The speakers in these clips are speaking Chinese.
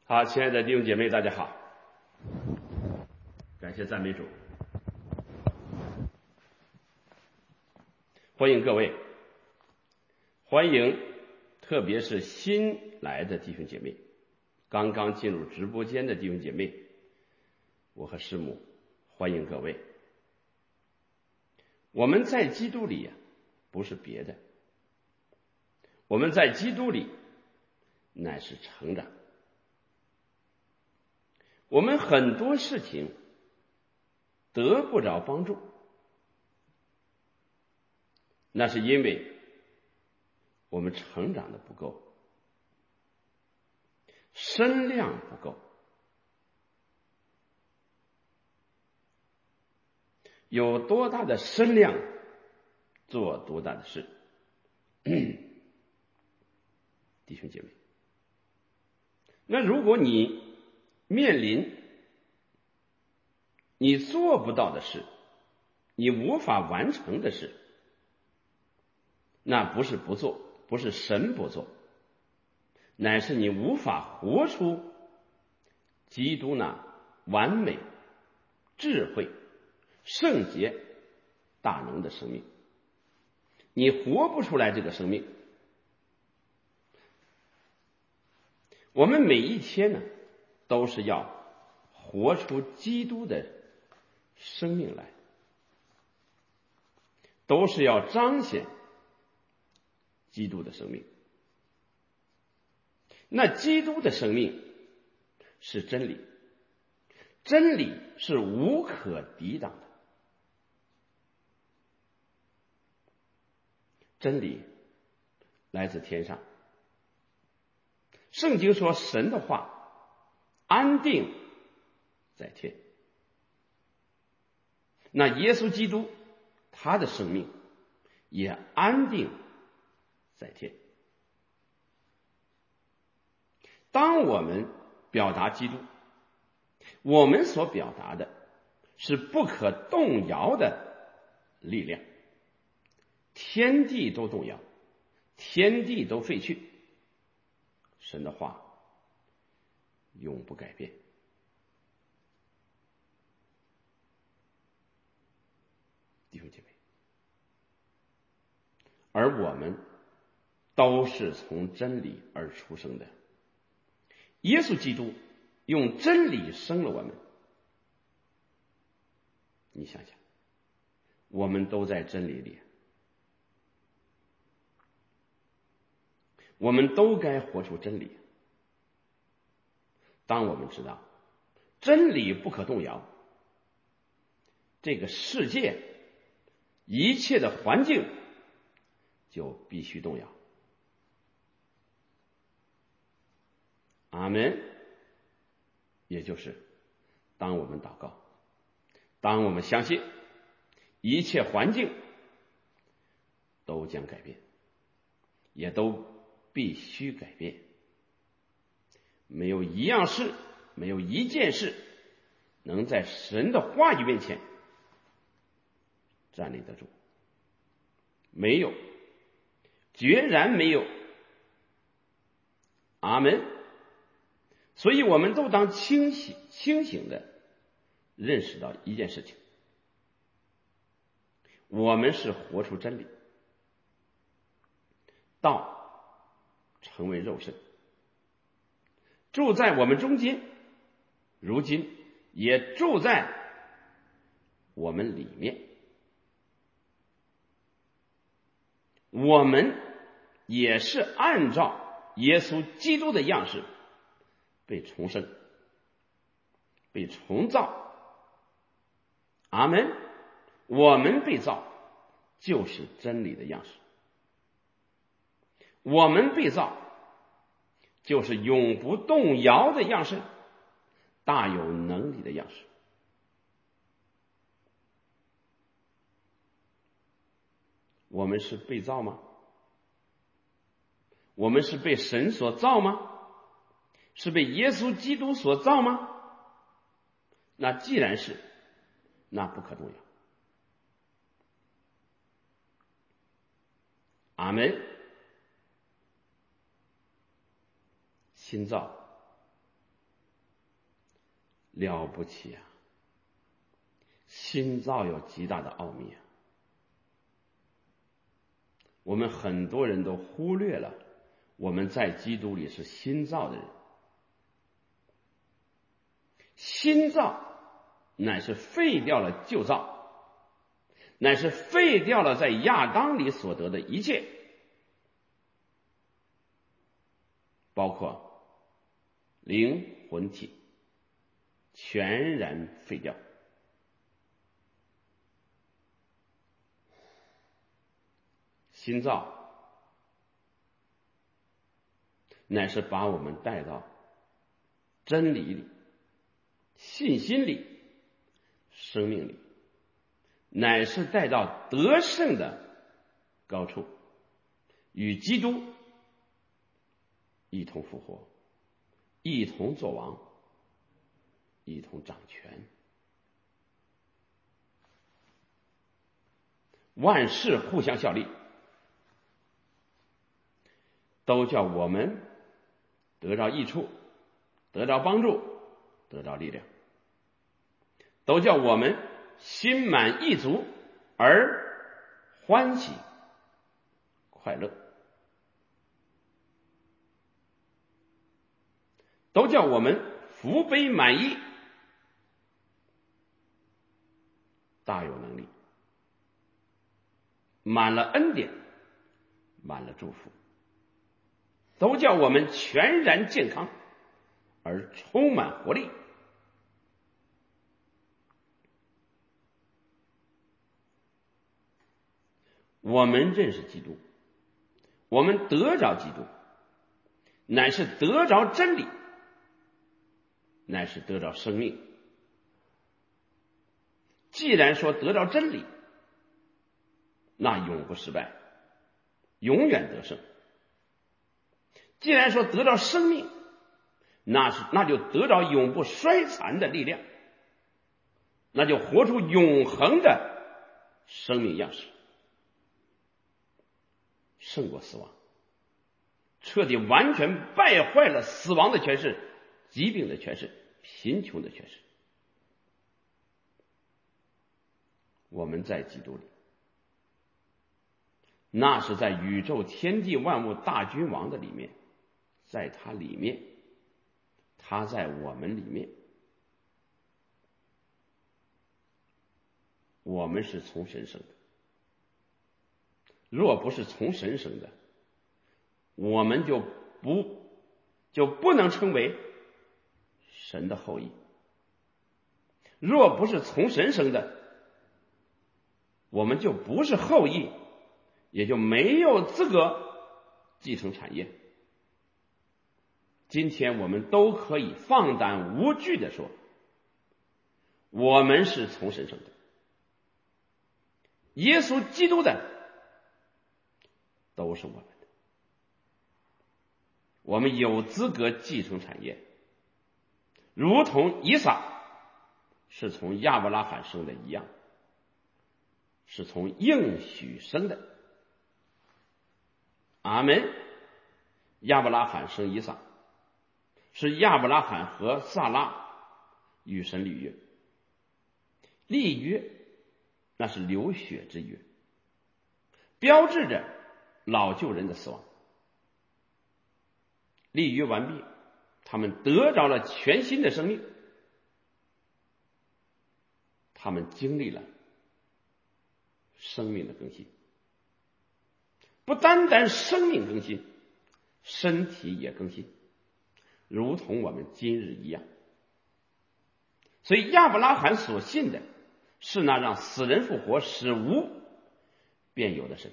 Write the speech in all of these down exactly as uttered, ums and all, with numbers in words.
好，亲爱的弟兄姐妹，大家好，感谢赞美主，欢迎各位，欢迎特别是新来的弟兄姐妹，刚刚进入直播间的弟兄姐妹，我和师母欢迎各位。我们在基督里啊，不是别的，我们在基督里乃是成长。我们很多事情得不着帮助，那是因为我们成长的不够，身量不够。有多大的身量，做多大的事。弟兄姐妹，那如果你面临你做不到的事，你无法完成的事，那不是不做，不是神不做，乃是你无法活出基督那完美、智慧、圣洁、大能的生命，你活不出来这个生命。我们每一天呢，都是要活出基督的生命来，都是要彰显基督的生命。那基督的生命是真理，真理是无可抵挡的。真理来自天上，圣经说神的话安定在天。那耶稣基督他的生命也安定在天。当我们表达基督，我们所表达的是不可动摇的力量，天地都动摇，天地都废去，神的话永不改变。弟兄姐妹，而我们都是从真理而出生的。耶稣基督用真理生了我们，你想想，我们都在真理里，我们都该活出真理。当我们知道真理不可动摇，这个世界一切的环境就必须动摇。阿们。也就是当我们祷告，当我们相信，一切环境都将改变，也都必须改变。没有一样事，没有一件事能在神的话语面前站立得住，没有，决然没有。阿们。所以我们都当清醒清醒的认识到一件事情，我们是活出真理，道成为肉身，住在我们中间，如今也住在我们里面。我们也是按照耶稣基督的样式被重生，被重造。阿们。我们被造就是真理的样式，我们被造就是永不动摇的样式，大有能力的样式。我们是被造吗？我们是被神所造吗？是被耶稣基督所造吗？那既然是，那不可动摇。阿们。新造了不起啊！新造有极大的奥秘啊！我们很多人都忽略了我们在基督里是新造的人。新造乃是废掉了旧造，乃是废掉了在亚当里所得的一切，包括灵魂体，全然废掉。新造乃是把我们带到真理里、信心里、生命里，乃是带到得胜的高处，与基督一同复活，一同作王，一同掌权。万事互相效力，都叫我们得到益处，得到帮助，得到力量，都叫我们心满意足而欢喜快乐，都叫我们福杯满溢，大有能力，满了恩典，满了祝福，都叫我们全然健康而充满活力。我们认识基督，我们得着基督，乃是得着真理，乃是得着生命。既然说得着真理，那永不失败，永远得胜。既然说得着生命，那是那就得着永不衰残的力量，那就活出永恒的生命样式，胜过死亡，彻底完全败坏了死亡的权势、疾病的权势、贫穷的权势。我们在基督里，那是在宇宙天地万物大君王的里面，在他里面，他在我们里面，我们是从神生的。若不是从神生的，我们就不就不能称为神的后裔。若不是从神生的，我们就不是后裔，也就没有资格继承产业。今天我们都可以放胆无惧地说，我们是从神生的，耶稣基督的都是我们的，我们有资格继承产业，如同以撒是从亚伯拉罕生的一样，是从应许生的。阿们。亚伯拉罕生以撒，是亚伯拉罕和撒拉与神立约，立约那是流血之约，标志着老旧人的死亡。立约完毕，他们得着了全新的生命，他们经历了生命的更新，不单单生命更新，身体也更新，如同我们今日一样。所以亚伯拉罕所信的是那让死人复活使无变有的神。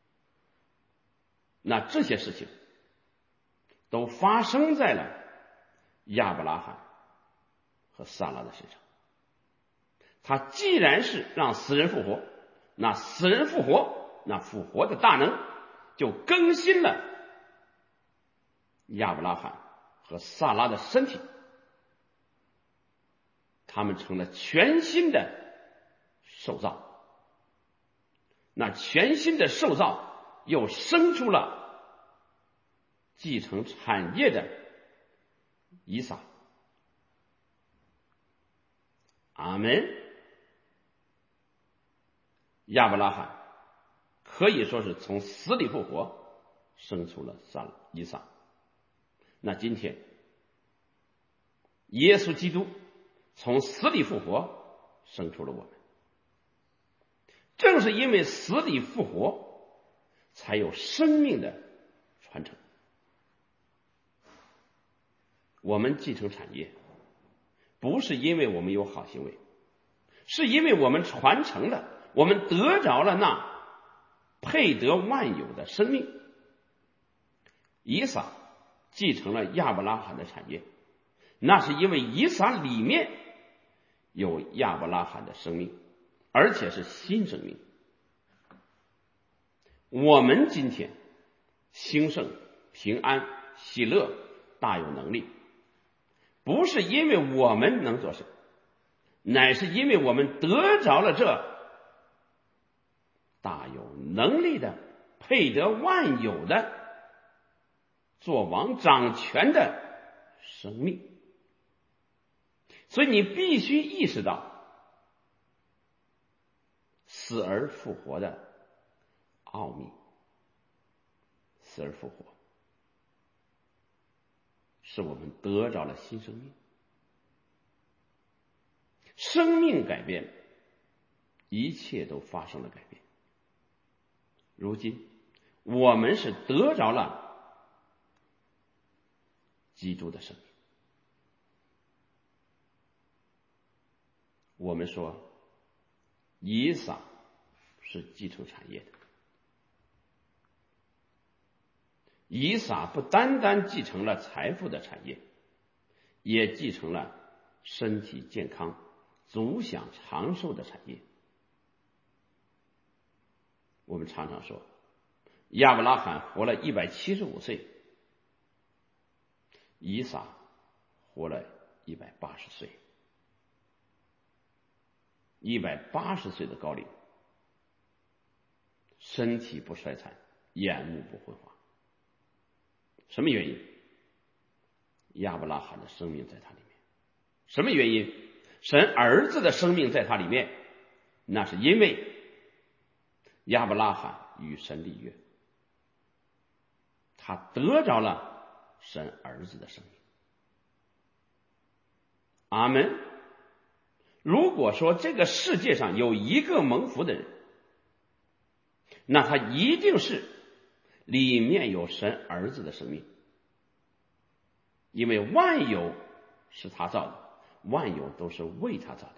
那这些事情都发生在了亚伯拉罕和撒拉的身上。他既然是让死人复活，那死人复活，那复活的大能就更新了亚伯拉罕和撒拉的身体，他们成了全新的受造。那全新的受造又生出了继承产业的以撒。 阿们。亚伯拉罕可以说是从死里复活，生出了撒以撒。那今天耶稣基督从死里复活，生出了我们。正是因为死里复活，才有生命的传承。我们继承产业，不是因为我们有好行为，是因为我们传承了，我们得着了那配得万有的生命。以撒继承了亚伯拉罕的产业，那是因为以撒里面有亚伯拉罕的生命，而且是新生命。我们今天兴盛、平安、喜乐、大有能力，不是因为我们能做什么，乃是因为我们得着了这大有能力的、配得万有的、做王掌权的生命。所以你必须意识到死而复活的奥秘。死而复活是我们得着了新生命，生命改变，一切都发生了改变。如今我们是得着了基督的生命。我们说以撒是继承产业的，以撒不单单继承了财富的产业，也继承了身体健康、足享长寿的产业。我们常常说亚伯拉罕活了一百七十五岁，以撒活了一百八十岁，一百八十岁的高龄，身体不衰残，眼目不昏花。什么原因？亚伯拉罕的生命在他里面。什么原因？神儿子的生命在他里面。那是因为亚伯拉罕与神立约，他得着了神儿子的生命。阿们。如果说这个世界上有一个蒙福的人，那他一定是里面有神儿子的生命。因为万有是他造的，万有都是为他造的。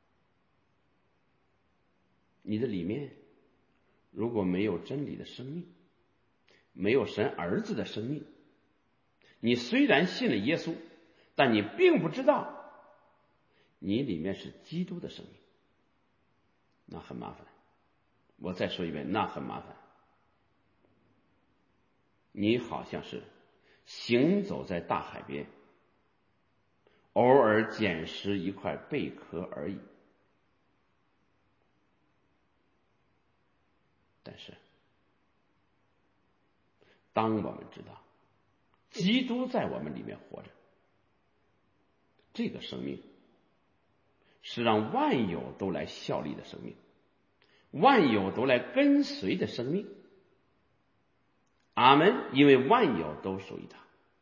你的里面如果没有真理的生命，没有神儿子的生命，你虽然信了耶稣，但你并不知道你里面是基督的生命，那很麻烦。我再说一遍，那很麻烦。你好像是行走在大海边，偶尔捡拾一块贝壳而已。但是当我们知道基督在我们里面活着，这个生命是让万有都来效力的生命，万有都来跟随的生命。阿们。因为万有都属于他。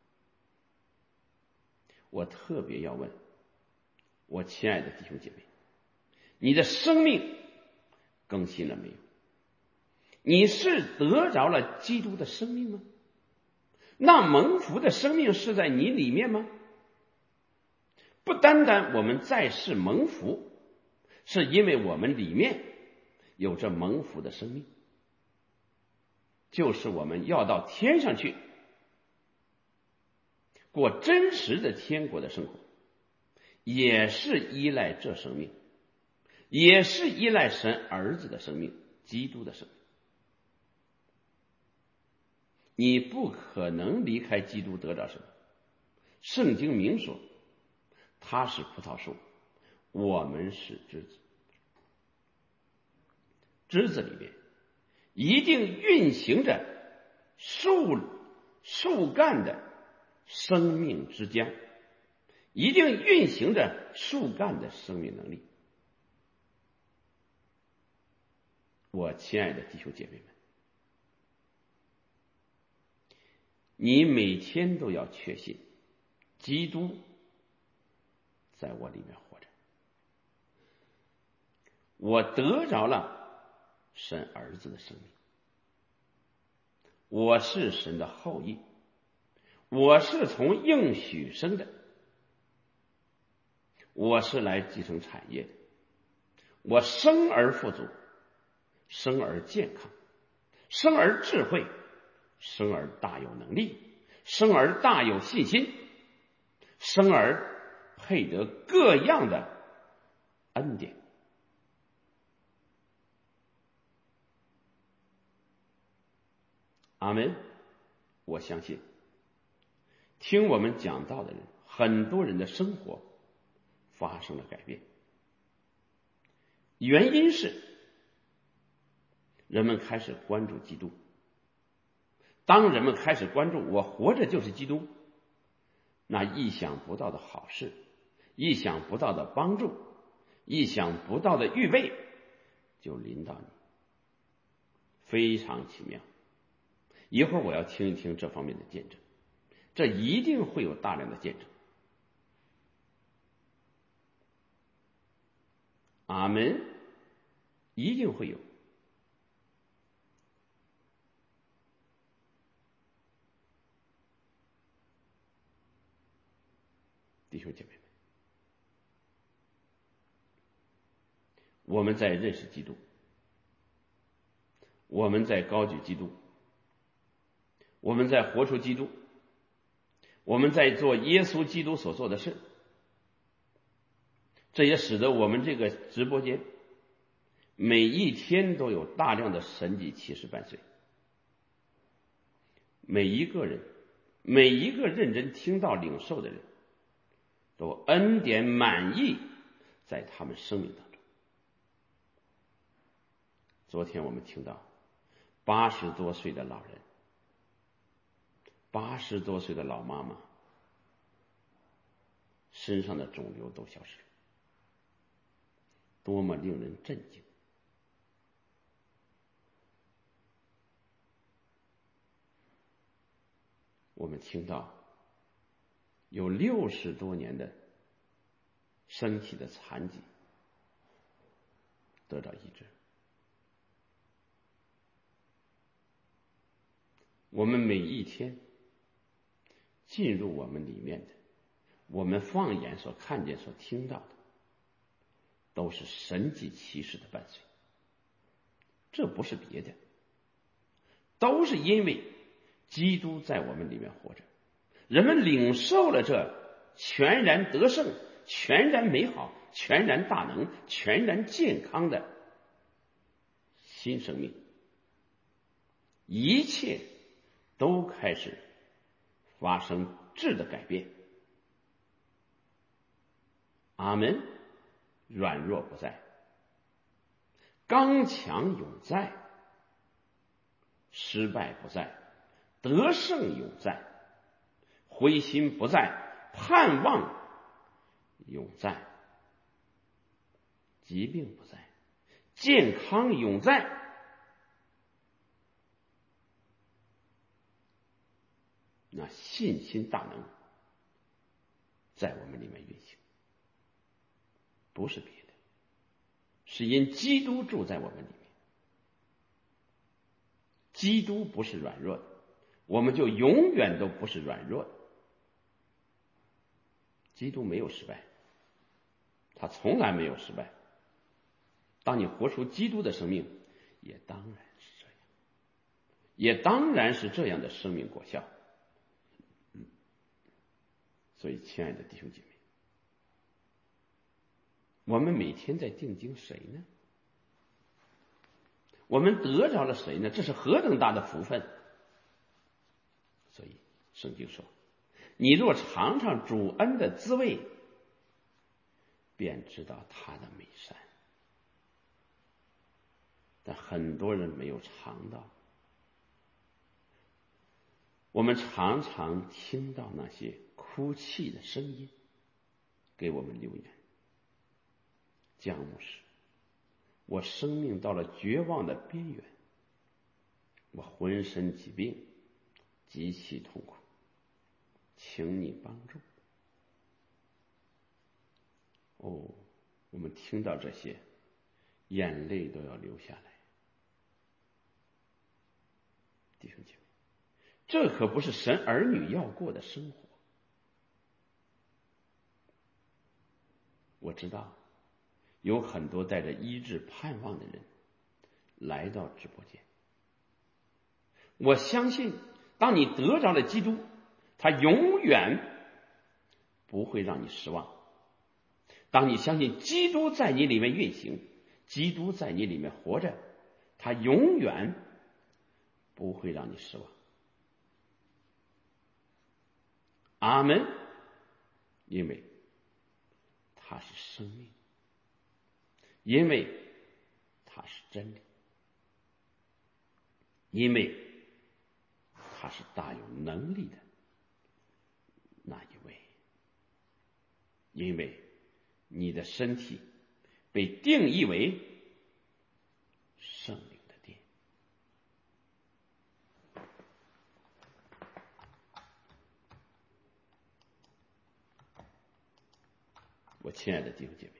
我特别要问我亲爱的弟兄姐妹，你的生命更新了没有？你是得着了基督的生命吗？那蒙福的生命是在你里面吗？不单单我们在世蒙福，是因为我们里面有着蒙福的生命，就是我们要到天上去过真实的天国的生活，也是依赖这生命，也是依赖神儿子的生命，基督的生命。你不可能离开基督得着什么。圣经明说他是葡萄树，我们是枝子。枝子里面一定运行着树树干的生命之江，一定运行着树干的生命能力。 我亲爱的弟兄姐妹们，你每天都要确信基督在我里面活着，我得着了神儿子的生命，我是神的后裔，我是从应许生的，我是来继承产业的，我生而富足，生而健康，生而智慧，生而大有能力，生而大有信心，生而配得各样的恩典。阿们。我相信听我们讲道的人，很多人的生活发生了改变，原因是人们开始关注基督。当人们开始关注我活着就是基督，那意想不到的好事，意想不到的帮助，意想不到的预备就临到你，非常奇妙。一会儿我要听一听这方面的见证，这一定会有大量的见证。阿们，一定会有。弟兄姐妹们，我们在认识基督，我们在高举基督，我们在活出基督，我们在做耶稣基督所做的事，这也使得我们这个直播间每一天都有大量的神迹奇事伴随。每一个人，每一个认真听到领受的人，都恩典满溢在他们生命当中。昨天我们听到八十多岁的老人，八十多岁的老妈妈，身上的肿瘤都消失了，多么令人震惊！我们听到有六十多年的身体的残疾得到医治。我们每一天进入我们里面的，我们放眼所看见所听到的，都是神迹奇事的伴随。这不是别的，都是因为基督在我们里面活着，人们领受了这全然得胜、全然美好、全然大能、全然健康的新生命，一切都开始发生质的改变。阿们。软弱不在，刚强永在，失败不在，得胜永在，灰心不在，盼望永在，疾病不在，健康永在。那信心大能在我们里面运行，不是别的，是因基督住在我们里面。基督不是软弱的，我们就永远都不是软弱的。基督没有失败，他从来没有失败。当你活出基督的生命，也当然是这样，也当然是这样的生命果效。所以亲爱的弟兄姐妹，我们每天在定睛谁呢？我们得着了谁呢？这是何等大的福分！所以圣经说，你若尝尝主恩的滋味，便知道他的美善。但很多人没有尝到。我们常常听到那些哭泣的声音给我们留言，姜牧师， 我生命到了绝望的边缘，我浑身疾病，极其痛苦，请你帮助。哦，我们听到这些，眼泪都要流下来。弟兄姐妹，这可不是神儿女要过的生活。我知道有很多带着医治盼望的人来到直播间，我相信当你得着了基督，他永远不会让你失望。当你相信基督在你里面运行，基督在你里面活着，他永远不会让你失望。阿们。因为他是生命，因为他是真理，因为他是大有能力的那一位，因为你的身体被定义为圣灵的殿。我亲爱的弟兄姐妹，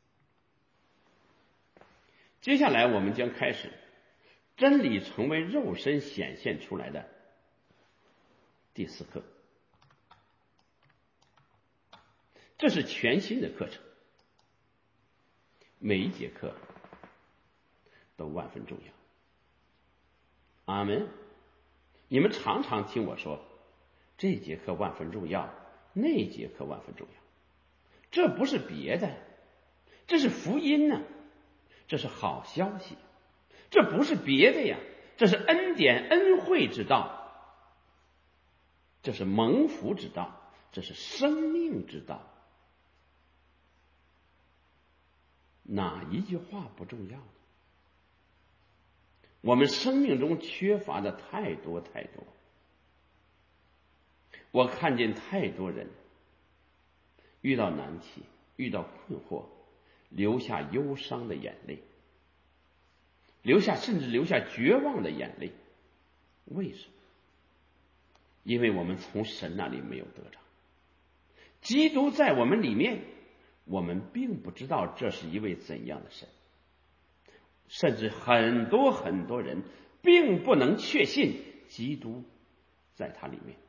接下来我们将开始真理成为肉身显现出来的第四课。这是全新的课程，每一节课都万分重要。阿们。你们常常听我说，这节课万分重要，那节课万分重要。这不是别的，这是福音呢、啊，这是好消息，这不是别的呀，这是恩典恩惠之道，这是蒙福之道，这是生命之道。哪一句话不重要呢？我们生命中缺乏的太多太多，我看见太多人遇到难题，遇到困惑，流下忧伤的眼泪，流下甚至流下绝望的眼泪。为什么？因为我们从神那里没有得着基督在我们里面，我们并不知道这是一位怎样的神，甚至很多很多人并不能确信基督在他里面。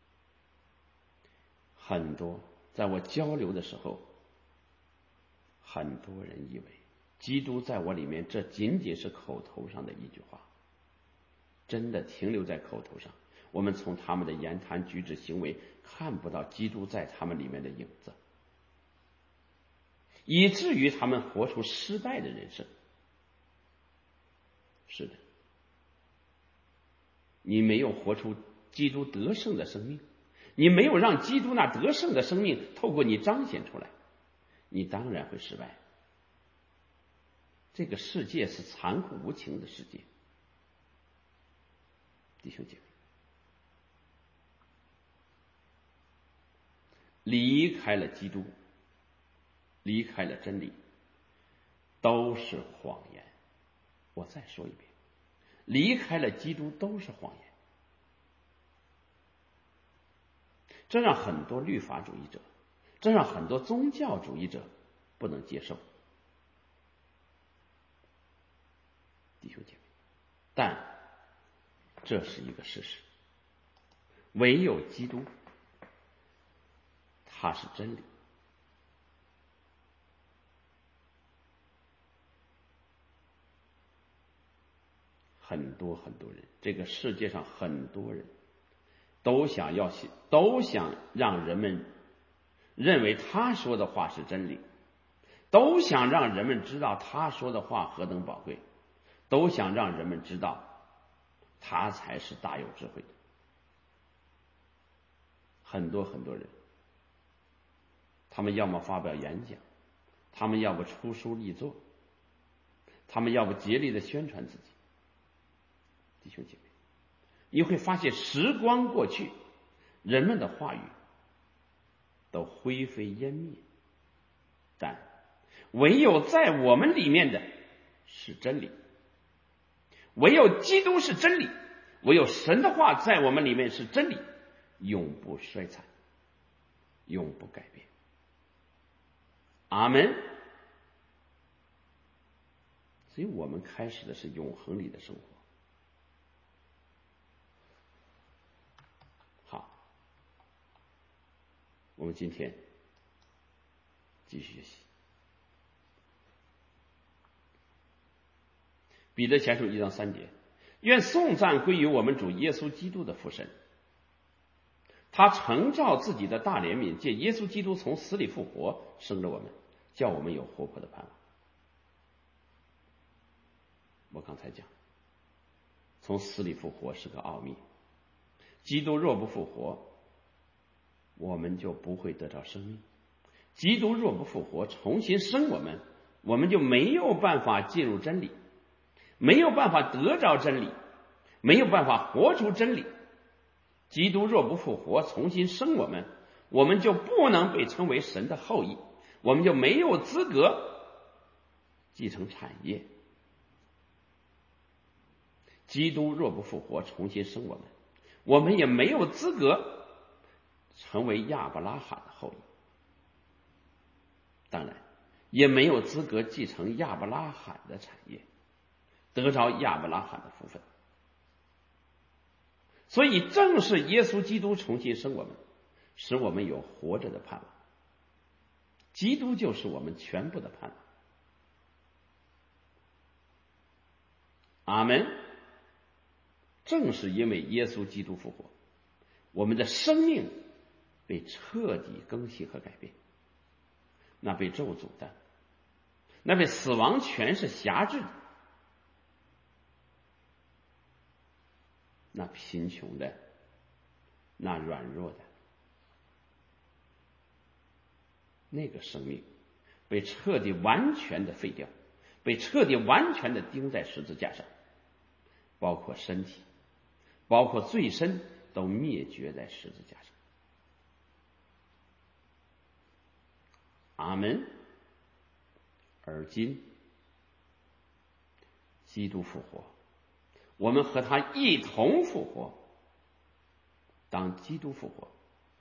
很多在我交流的时候，很多人以为基督在我里面，这仅仅是口头上的一句话，真的停留在口头上，我们从他们的言谈举止行为看不到基督在他们里面的影子，以至于他们活出失败的人生。是的，你没有活出基督得胜的生命，你没有让基督那得胜的生命透过你彰显出来，你当然会失败。这个世界是残酷无情的世界，弟兄姐妹，离开了基督，离开了真理，都是谎言。我再说一遍，离开了基督都是谎言。这让很多律法主义者，这让很多宗教主义者不能接受。弟兄姐妹，但这是一个事实，唯有基督，他是真理。很多很多人，这个世界上很多人都想要都想让人们认为他说的话是真理，都想让人们知道他说的话何等宝贵，都想让人们知道他才是大有智慧的。很多很多人，他们要么发表演讲，他们要不出书立作，他们要不竭力的宣传自己。弟兄姐妹，你会发现时光过去，人们的话语都灰飞烟灭，但唯有在我们里面的是真理，唯有基督是真理，唯有神的话在我们里面是真理，永不衰残，永不改变。阿们。所以我们开始的是永恒里的生活。好，我们今天继续学习彼得前书一章三节，愿颂赞归于我们主耶稣基督的父神，他承照自己的大怜悯，借耶稣基督从死里复活，生了我们，叫我们有活泼的盼望。我刚才讲，从死里复活是个奥秘，基督若不复活，我们就不会得到生命；基督若不复活，重新生我们，我们就没有办法进入真理，没有办法得着真理，没有办法活出真理。基督若不复活，重新生我们，我们就不能被称为神的后裔，我们就没有资格继承产业。基督若不复活，重新生我们，我们也没有资格成为亚伯拉罕的后裔，当然也没有资格继承亚伯拉罕的产业，得着亚伯拉罕的福分。所以正是耶稣基督重新生我们，使我们有活着的盼望。基督就是我们全部的盼望。阿们。正是因为耶稣基督复活，我们的生命被彻底更新和改变。那被咒诅的，那被死亡权势辖制的，那贫穷的，那软弱的，那个生命被彻底完全的废掉，被彻底完全的钉在十字架上，包括身体，包括罪身，都灭绝在十字架上。阿们。而今基督复活，我们和他一同复活。当基督复活，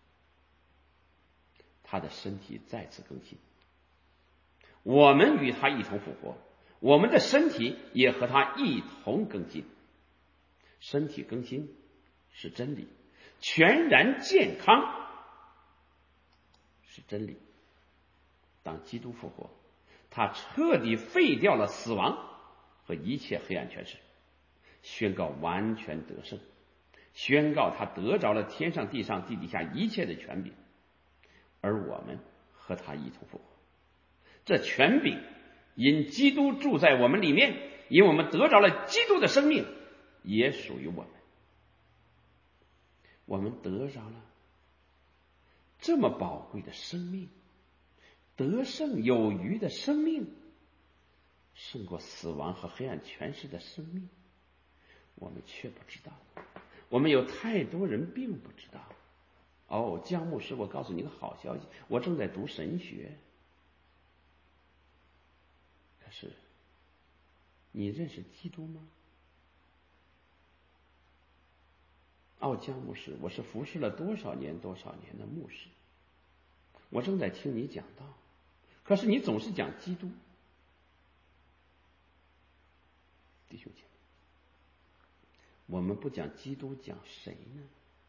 他的身体再次更新，我们与他一同复活，我们的身体也和他一同更新。身体更新是真理，全然健康是真理。当基督复活，他彻底废掉了死亡和一切黑暗权势，宣告完全得胜，宣告他得着了天上地上地底下一切的权柄，而我们和他一同复活。这权柄因基督住在我们里面，因我们得着了基督的生命，也属于我们。我们得着了这么宝贵的生命，得胜有余的生命，胜过死亡和黑暗权势的生命，我们却不知道。我们有太多人并不知道。哦，江牧师，我告诉你个好消息，我正在读神学。可是你认识基督吗？哦，江牧师，我是服侍了多少年多少年的牧师，我正在听你讲道，可是你总是讲基督。弟兄姐妹，我们不讲基督，讲谁呢？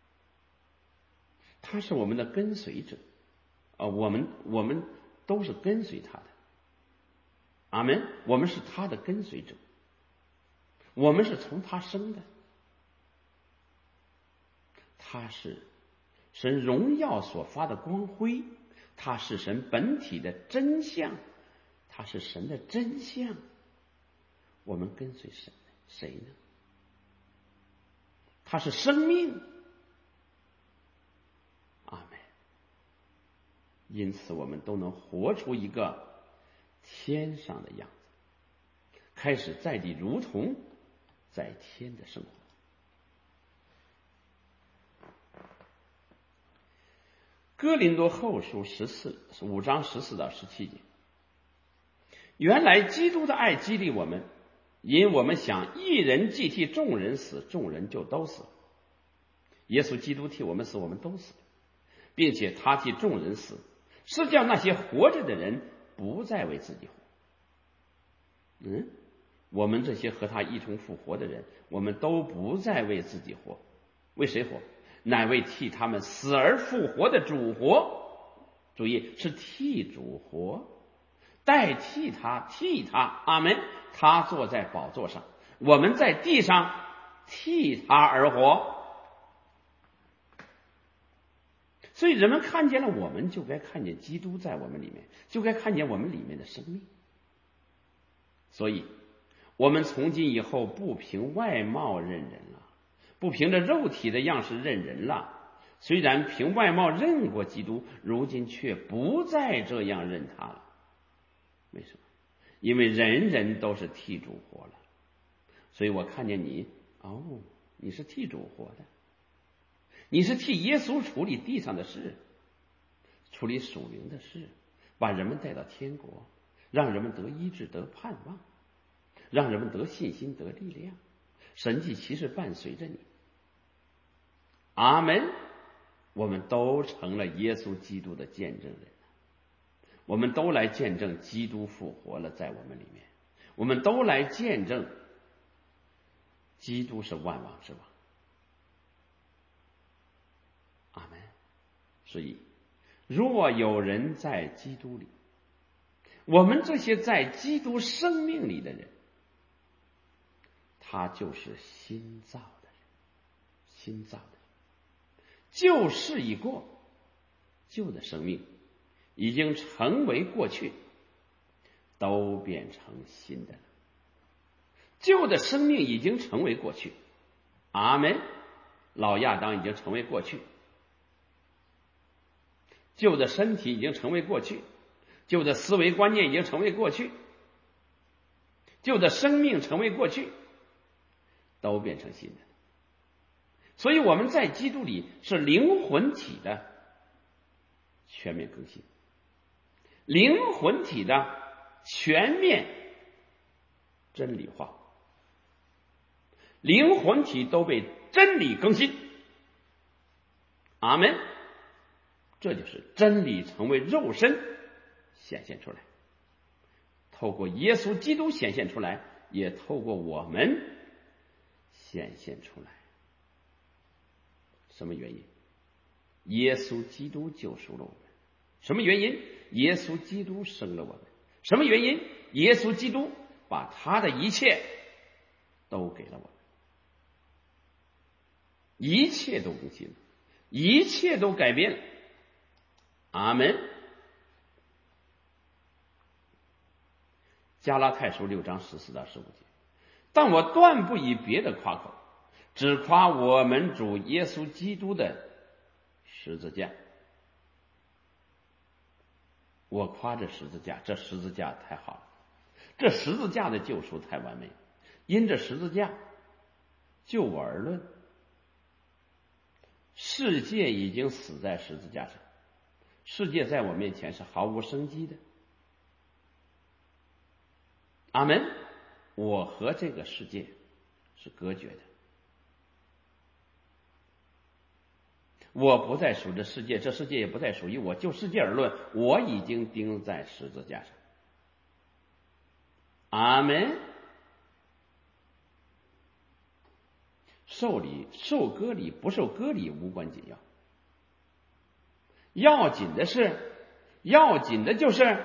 他是我们的跟随者啊、呃，我们我们都是跟随他的。阿们。我们是他的跟随者，我们是从他生的，他是神荣耀所发的光辉，他是神本体的真相，他是神的真相。我们跟随神谁呢？他是生命。阿们。因此我们都能活出一个天上的样子，开始在地如同在天的生活。哥林多后书十四五章十四到十七节，原来基督的爱激励我们， 因我们想一人既替众人死，众人就都死了。耶稣基督替我们死，我们都死了，并且他替众人死，是叫那些活着的人不再为自己活。嗯，我们这些和他一同复活的人，我们都不再为自己活，为谁活？乃为替他们死而复活的主活。注意，是替主活，代替他，替他，阿们。他坐在宝座上，我们在地上替他而活。所以人们看见了我们，就该看见基督在我们里面，就该看见我们里面的生命。所以我们从今以后不凭外貌认人了，不凭着肉体的样式认人了。虽然凭外貌认过基督，如今却不再这样认他了。为什么？因为人人都是替主活了。所以我看见你，哦，你是替主活的，你是替耶稣处理地上的事，处理属灵的事，把人们带到天国，让人们得医治，得盼望，让人们得信心，得力量，神迹奇事伴随着你。阿们。我们都成了耶稣基督的见证人，我们都来见证基督复活了在我们里面，我们都来见证基督是万王之王。阿们。所以若有人在基督里，我们这些在基督生命里的人，他就是新造的人，新造的人。旧事已过，旧的生命已经成为过去，都变成新的了。旧的生命已经成为过去，阿们。老亚当已经成为过去，旧的身体已经成为过去，旧的思维观念已经成为过去，旧的生命成为过去，都变成新的。所以我们在基督里是灵魂体的全面更新，灵魂体的全面真理化，灵魂体都被真理更新。阿们。这就是真理成为肉身显现出来，透过耶稣基督显现出来，也透过我们显现出来。什么原因？耶稣基督救赎了我们。什么原因？耶稣基督生了我们。什么原因？耶稣基督把他的一切都给了我们，一切都更新了，一切都改变了。阿们。加拉太书六章十四到十五节，但我断不以别的夸口，只夸我们主耶稣基督的十字架。我夸这十字架，这十字架太好了，这十字架的救赎太完美，因这十字架就我而论，世界已经死在十字架上，世界在我面前是毫无生机的。阿们。我和这个世界是隔绝的，我不再属这世界，这世界也不再属于我。就世界而论，我已经钉在十字架上。阿们。受礼受割礼不受割礼无关紧要，要紧的是，要紧的就是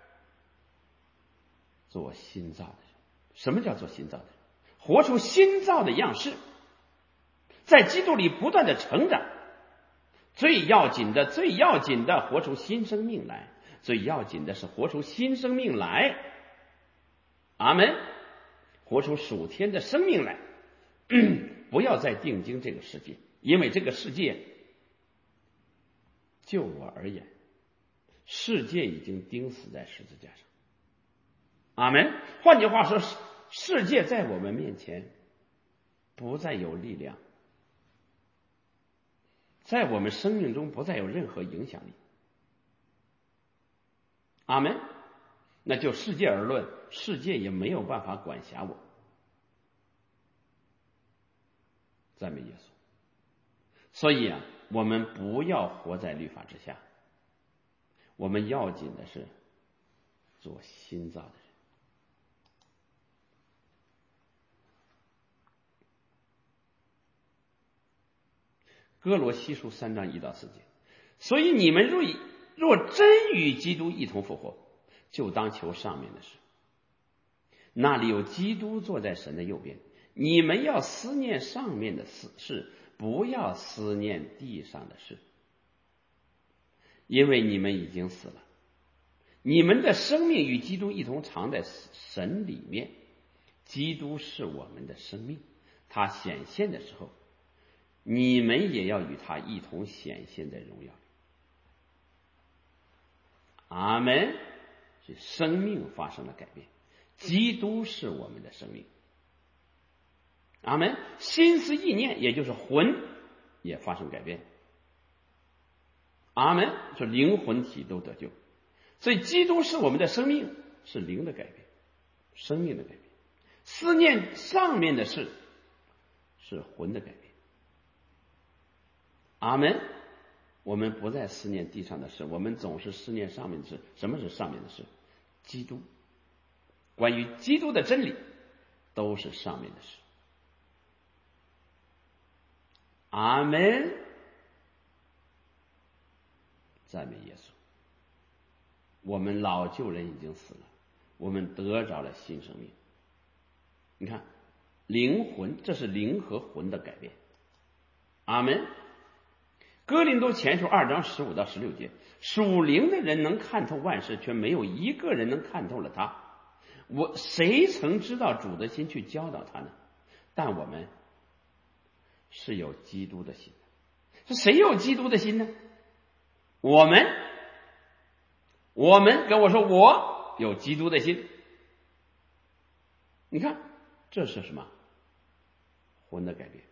做新造的人。什么叫做新造的人？活出新造的样式，在基督里不断的成长。最要紧的，最要紧的，活出新生命来。最要紧的是活出新生命来。阿们。活出属天的生命来。不要再定睛这个世界，因为这个世界就我而言，世界已经钉死在十字架上。阿们。换句话说，世界在我们面前不再有力量，在我们生命中不再有任何影响力。阿们。那就世界而论，世界也没有办法管辖我。 赞美耶稣。所以啊，我们不要活在律法之下，我们要紧的是做新造的人。哥罗西书三章一到四节，所以你们若若真与基督一同复活，就当求上面的事，那里有基督坐在神的右边。你们要思念上面的事，不要思念地上的事，因为你们已经死了，你们的生命与基督一同藏在神里面。基督是我们的生命，他显现的时候，你们也要与他一同显现在荣耀里。阿们。是生命发生了改变，基督是我们的生命。阿们。心思意念也就是魂也发生改变。阿们。说灵魂体都得救，所以基督是我们的生命，是灵的改变，生命的改变。思念上面的事是魂的改变。阿们。我们不再思念地上的事，我们总是思念上面的事。什么是上面的事？基督，关于基督的真理都是上面的事。阿们。赞美耶稣。我们老旧人已经死了，我们得着了新生命。你看灵魂，这是灵和魂的改变。阿们。哥林多前书二章十五到十六节，属灵的人能看透万事，却没有一个人能看透了他。我谁曾知道主的心去教导他呢？但我们是有基督的心。是谁有基督的心呢？我们。我们跟我说，我有基督的心。你看这是什么？魂的改变，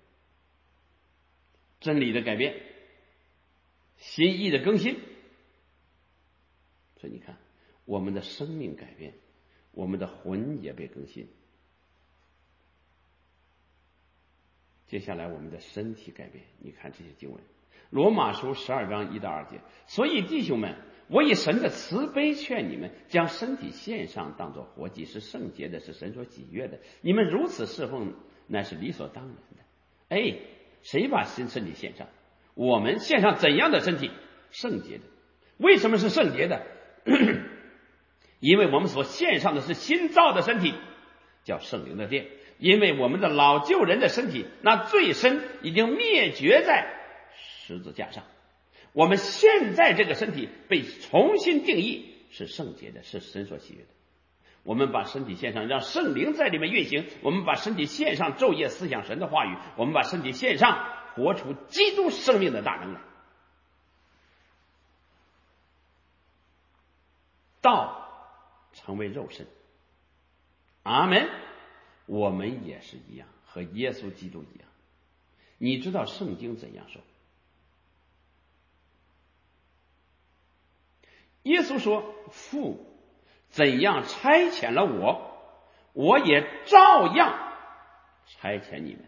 真理的改变，心意的更新。所以你看，我们的生命改变，我们的魂也被更新。接下来我们的身体改变，你看这些经文，罗马书十二章一到二节。所以弟兄们，我以神的慈悲劝你们，将身体献上，当作活祭，是圣洁的，是神所喜悦的。你们如此侍奉，乃是理所当然的。哎，谁把新身体献上？我们献上怎样的身体？圣洁的。为什么是圣洁的？因为我们所献上的是新造的身体，叫圣灵的殿。因为我们的老旧人的身体，那罪身已经灭绝在十字架上，我们现在这个身体被重新定义，是圣洁的，是神所喜悦的。我们把身体献上，让圣灵在里面运行。我们把身体献上，昼夜思想神的话语。我们把身体献上，活出基督生命的大能来。道成为肉身。阿们。我们也是一样，和耶稣基督一样。你知道圣经怎样说？耶稣说，父怎样差遣了我，我也照样差遣你们。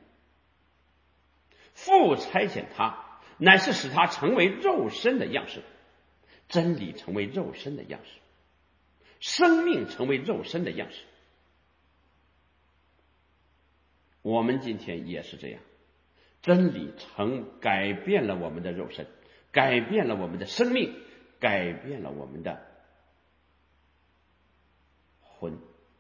父差遣他，乃是使他成为肉身的样式，真理成为肉身的样式，生命成为肉身的样式。我们今天也是这样，真理曾改变了我们的肉身，改变了我们的生命，改变了我们的魂。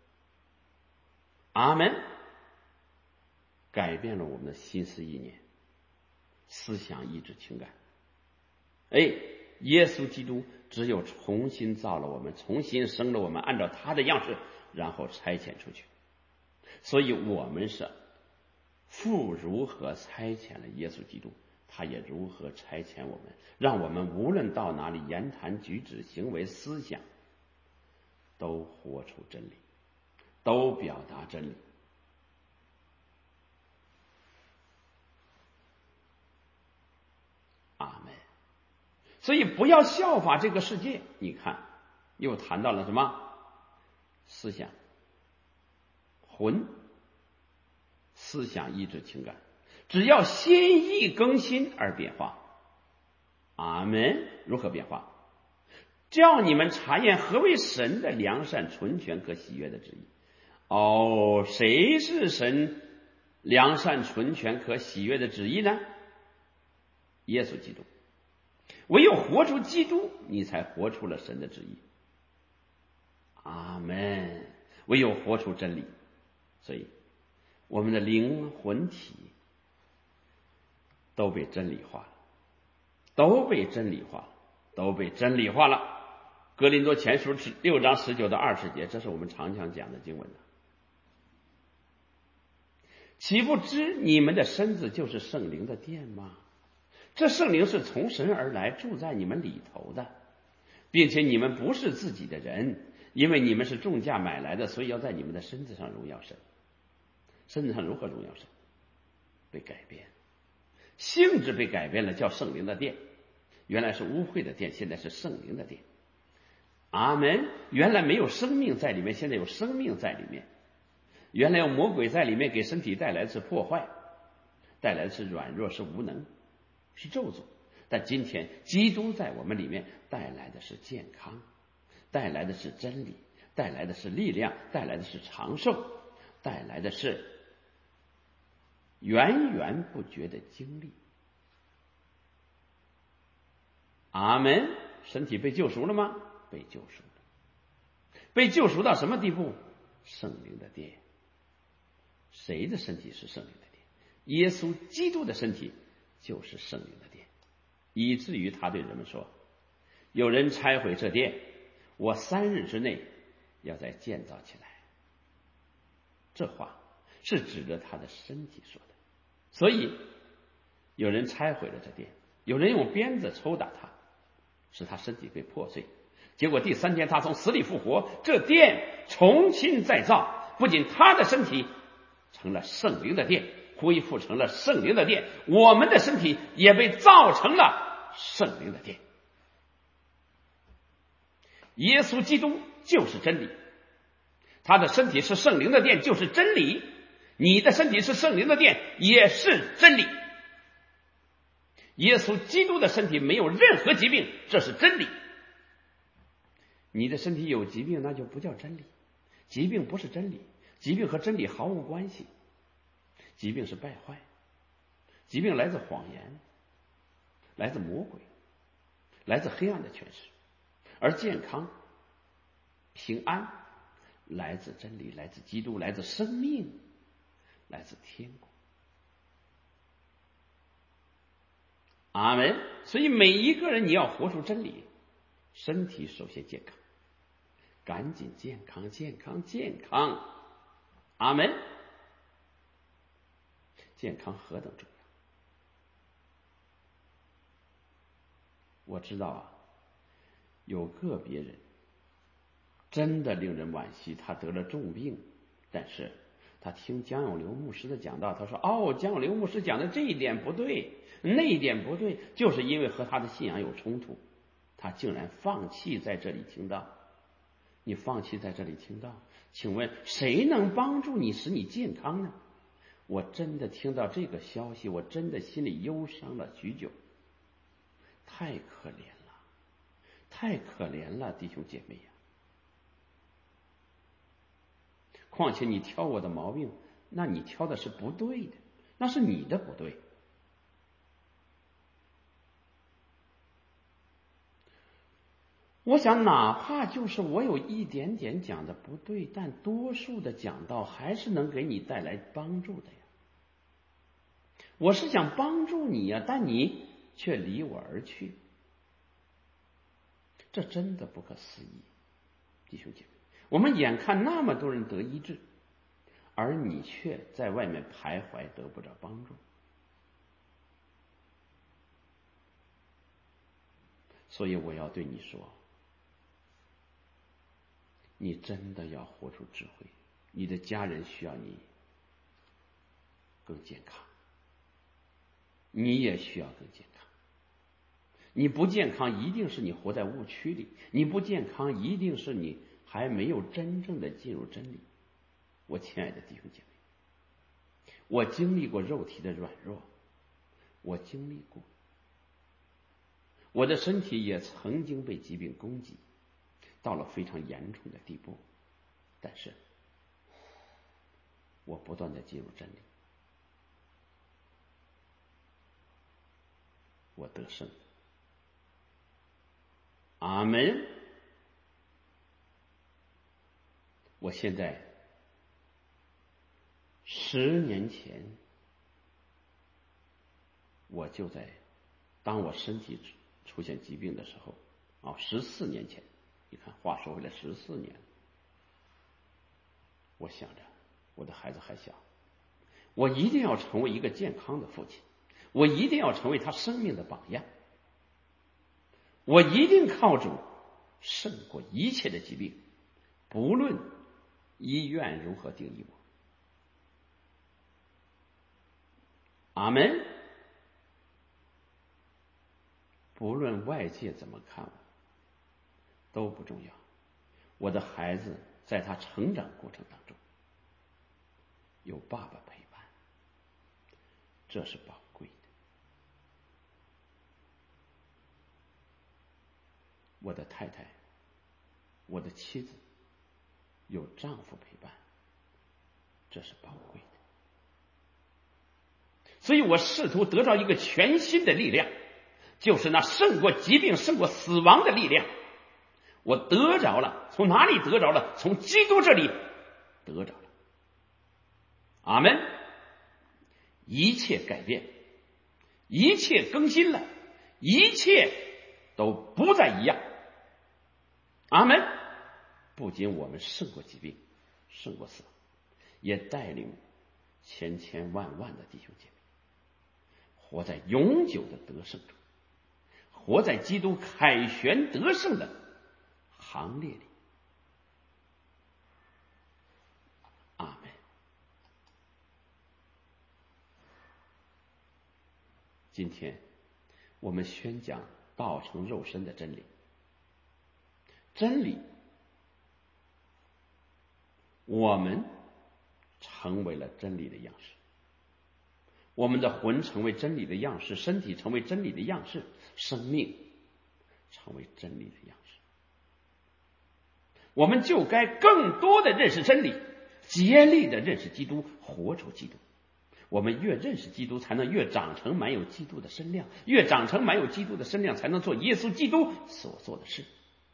阿们。改变了我们的心思意念、思想、意志、情感。哎，耶稣基督只有重新造了我们，重新生了我们，按照他的样式，然后差遣出去。所以我们是父如何差遣了耶稣基督，他也如何差遣我们，让我们无论到哪里，言谈举止行为思想都活出真理，都表达真理。阿们。所以不要效法这个世界。你看又谈到了什么？思想、魂、思想、意志、情感。 只要心意更新而变化。阿们。如何变化？叫你们查验何为神的良善、纯全、可喜悦的旨意。哦，谁是神良善、纯全、可喜悦的旨意呢？耶稣基督。唯有活出基督，你才活出了神的旨意。阿们。唯有活出真理，所以我们的灵魂体都被真理化了，都被真理化了，都被真理化了。哥林多前书六章十九到二十节，这是我们常常讲的经文的。岂不知你们的身子就是圣灵的殿吗？这圣灵是从神而来，住在你们里头的，并且你们不是自己的人，因为你们是重价买来的，所以要在你们的身子上荣耀神。身子上如何荣耀神？被改变，性质被改变了，叫圣灵的殿。原来是污秽的殿，现在是圣灵的殿。阿们。原来没有生命在里面，现在有生命在里面。原来有魔鬼在里面，给身体带来的是破坏，带来的是软弱，是无能，是咒诅。但今天基督在我们里面带来的是健康，带来的是真理，带来的是力量，带来的是长寿，带来的是源源不绝的经历。阿们。身体被救赎了吗？被救赎了。被救赎到什么地步？圣灵的殿。谁的身体是圣灵的殿？耶稣基督的身体就是圣灵的殿，以至于他对人们说，有人拆毁这殿，我三日之内要再建造起来。这话是指着他的身体说的。所以有人拆毁了这殿，有人用鞭子抽打他，使他身体被破碎，结果第三天他从死里复活，这殿重新再造，不仅他的身体成了圣灵的殿，恢复成了圣灵的殿，我们的身体也被造成了圣灵的殿。耶稣基督就是真理，他的身体是圣灵的殿，就是真理。你的身体是圣灵的殿，也是真理。耶稣基督的身体没有任何疾病，这是真理。你的身体有疾病，那就不叫真理。疾病不是真理，疾病和真理毫无关系。疾病是败坏，疾病来自谎言，来自魔鬼，来自黑暗的权势。而健康、平安来自真理，来自基督，来自生命，来自天国。阿们。所以每一个人你要活出真理，身体首先健康，赶紧健康健康健康。阿们。健康何等重要。我知道啊，有个别人真的令人惋惜，他得了重病，但是他听江永流牧师的讲道，他说哦，江永流牧师讲的这一点不对，那一点不对，就是因为和他的信仰有冲突，他竟然放弃在这里听到。你放弃在这里听到，请问谁能帮助你使你健康呢？我真的听到这个消息，我真的心里忧伤了许久，太可怜了，太可怜了，弟兄姐妹呀！况且你挑我的毛病，那你挑的是不对的，那是你的不对。我想哪怕就是我有一点点讲的不对，但多数的讲道还是能给你带来帮助的呀。我是想帮助你呀，但你却离我而去，这真的不可思议。弟兄姐妹，我们眼看那么多人得医治，而你却在外面徘徊，得不着帮助。所以我要对你说，你真的要活出智慧，你的家人需要你更健康，你也需要更健康。你不健康一定是你活在误区里，你不健康一定是你还没有真正的进入真理。我亲爱的弟兄姐妹， 我经历过肉体的软弱，我经历过，我的身体也曾经被疾病攻击，到了非常严重的地步，但是我不断的进入真理，我得胜。阿门。我现在十年前，我就在当我身体出现疾病的时候，啊，十四年前，你看话说回来十四年，我想着我的孩子还小，我一定要成为一个健康的父亲，我一定要成为他生命的榜样，我一定靠主胜过一切的疾病，不论医院如何定义我。阿门。不论外界怎么看我都不重要，我的孩子在他成长过程当中有爸爸陪伴，这是宝贵的。我的太太，我的妻子有丈夫陪伴，这是宝贵的。所以我试图得到一个全新的力量，就是那胜过疾病胜过死亡的力量。我得着了，从哪里得着了？从基督这里得着了。阿门。一切改变，一切更新了，一切都不再一样。阿门。不仅我们胜过疾病，胜过死亡，也带领千千万万的弟兄姐妹活在永久的得胜中，活在基督凯旋得胜的行列里。阿门。今天我们宣讲道成肉身的真理，真理我们成为了真理的样式，我们的魂成为真理的样式，身体成为真理的样式，生命成为真理的样式。我们就该更多的认识真理，竭力的认识基督，活出基督。我们越认识基督，才能越长成满有基督的身量，越长成满有基督的身量，才能做耶稣基督所做的事。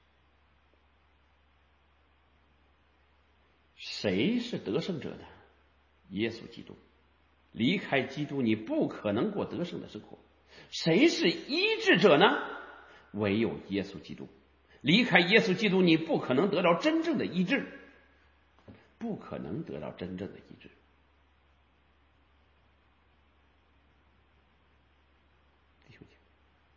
谁是得胜者呢？耶稣基督。离开基督，你不可能过得胜的生活。谁是医治者呢？唯有耶稣基督。离开耶稣基督，你不可能得到真正的医治，不可能得到真正的医治。弟兄姐妹，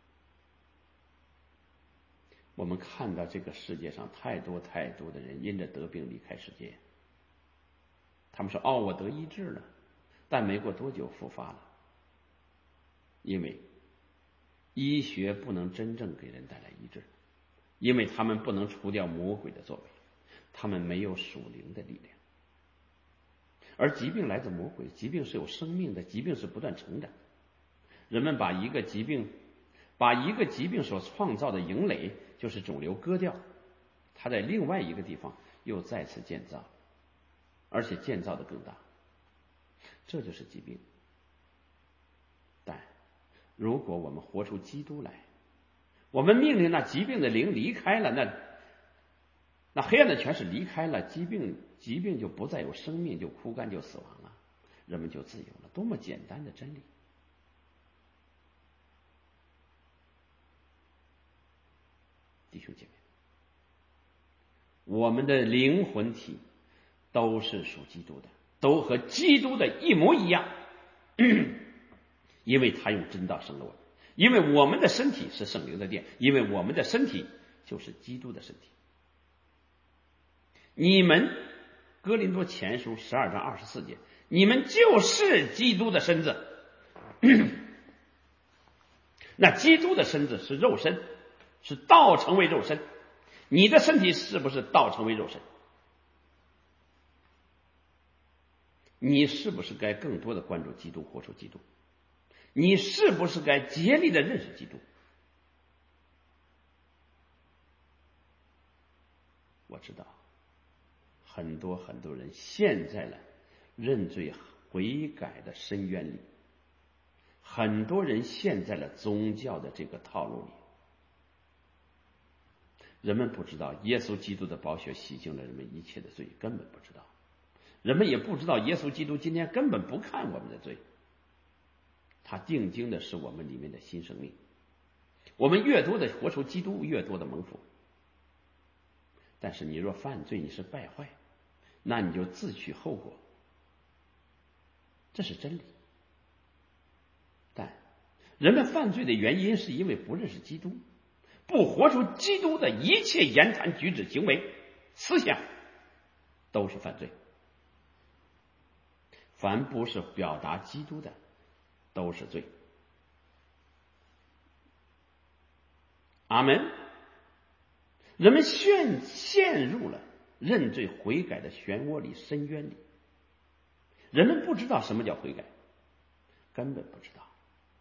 我们看到这个世界上太多太多的人因着得病离开世界，他们说：“哦，我得医治了。”但没过多久复发了，因为医学不能真正给人带来医治，因为他们不能除掉魔鬼的作为，他们没有属灵的力量。而疾病来自魔鬼，疾病是有生命的，疾病是不断成长。人们把一个疾病把一个疾病所创造的营垒，就是肿瘤割掉，它在另外一个地方又再次建造，而且建造的更大，这就是疾病。但如果我们活出基督来，我们命令那疾病的灵离开了，那那黑暗的权势离开了，疾病疾病就不再有生命，就枯干，就死亡了，人们就自由了。多么简单的真理！弟兄姐妹，我们的灵魂体都是属基督的，都和基督的一模一样，因为他用真道生了我们，因为我们的身体是圣灵的殿，因为我们的身体就是基督的身体。你们哥林多前书十二章二十四节，你们就是基督的身子。那基督的身子是肉身，是道成为肉身，你的身体是不是道成为肉身？ 你是不是该更多的关注基督，活出基督？你是不是该竭力的认识基督？我知道很多很多人陷在了认罪悔改的深渊里，很多人陷在了宗教的这个套路里。人们不知道耶稣基督的宝血洗净了人们一切的罪，根本不知道。人们也不知道耶稣基督今天根本不看我们的罪，他定睛的是我们里面的新生命。我们越多的活出基督，越多的蒙福。但是你若犯罪，你是败坏，那你就自取后果，这是真理。但人们犯罪的原因是因为不认识基督，不活出基督的一切言谈举止行为思想都是犯罪。凡不是表达基督的都是罪。阿门。人们陷陷入了认罪悔改的漩涡里深渊里，人们不知道什么叫悔改，根本不知道。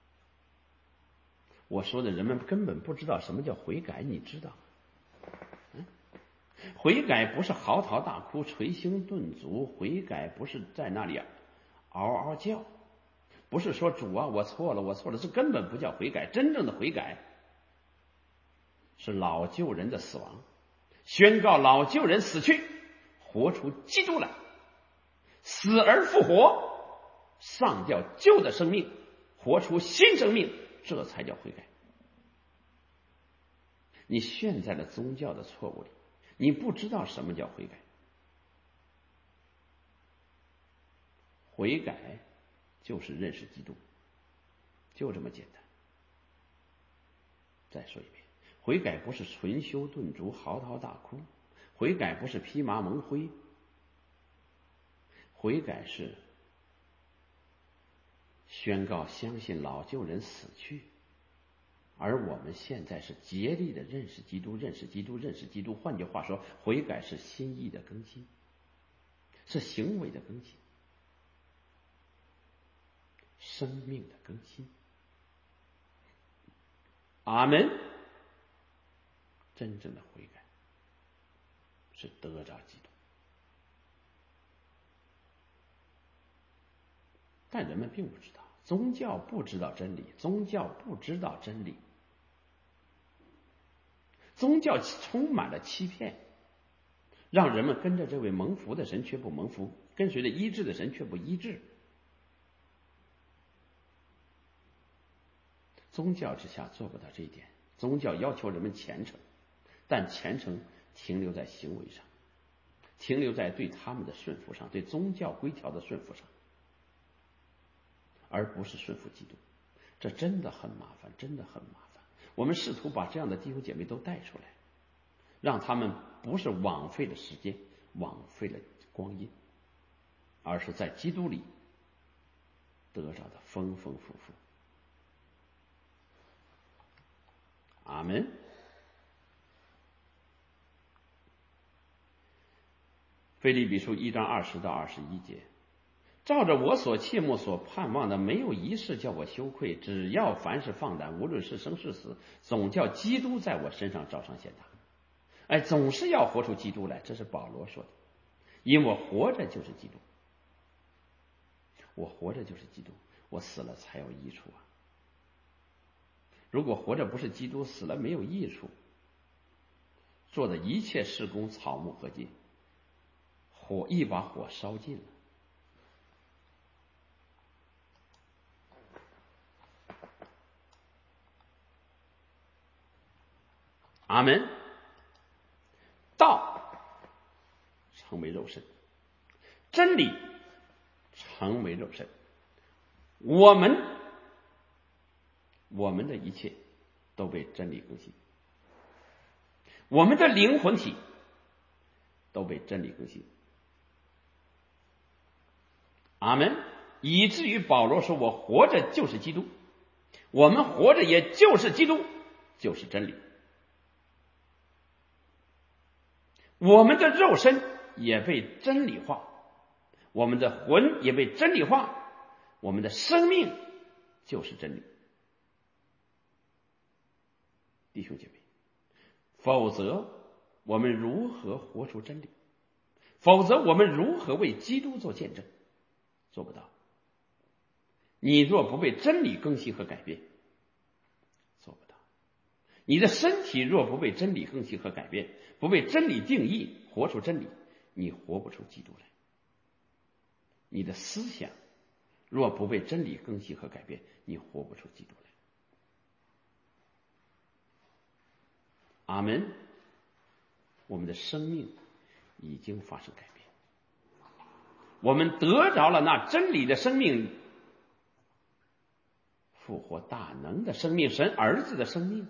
我说的人们根本不知道什么叫悔改，你知道吗？嗯，悔改不是嚎啕大哭捶心顿足，悔改不是在那里嗷嗷叫，不是说主啊我错了我错了，这根本不叫悔改。真正的悔改是老旧人的死亡，宣告老旧人死去，活出基督来，死而复活，上掉旧的生命，活出新生命，这才叫悔改。你陷在了宗教的错误里，你不知道什么叫悔改。悔改就是认识基督，就这么简单。再说一遍，悔改不是捶胸顿足嚎啕大哭，悔改不是披麻蒙灰，悔改是宣告相信老旧人死去，而我们现在是竭力的认识基督，认识基督，认识基督。换句话说，悔改是心意的更新，是行为的更新，生命的更新。阿门。真正的悔改是得着基督，但人们并不知道，宗教不知道真理，宗教不知道真理，宗教充满了欺骗，让人们跟着这位蒙福的神却不蒙福，跟随着医治的神却不医治。宗教之下做不到这一点，宗教要求人们虔诚，但虔诚停留在行为上，停留在对他们的顺服上，对宗教规条的顺服上，而不是顺服基督。这真的很麻烦，真的很麻烦。我们试图把这样的弟兄姐妹都带出来，让他们不是枉费了时间，枉费了光阴，而是在基督里得着的丰丰富富。阿门。腓立比书一章二十到二十一节，照着我所切慕所盼望的，没有一事叫我羞愧，只要凡事放胆，无论是生是死，总叫基督在我身上照常显大。哎，总是要活出基督来，这是保罗说的。因我活着就是基督，我活着就是基督，我死了才有益处啊。如果活着不是基督，死了没有益处，做的一切事工草木何尽，火一把火烧尽了。阿门。道成为肉身，真理成为肉身，我们我们的一切都被真理更新，我们的灵魂体都被真理更新。阿门。以至于保罗说，我活着就是基督，我们活着也就是基督，就是真理。我们的肉身也被真理化， 我们的魂也被真理化，我们的生命就是真理。弟兄姐妹，否则我们如何活出真理？否则我们如何为基督做见证？做不到。你若不被真理更新和改变，做不到。你的身体若不被真理更新和改变，不被真理定义，活出真理，你活不出基督来。你的思想若不被真理更新和改变，你活不出基督来。阿们。我们的生命已经发生改变，我们得着了那真理的生命，复活大能的生命，神儿子的生命，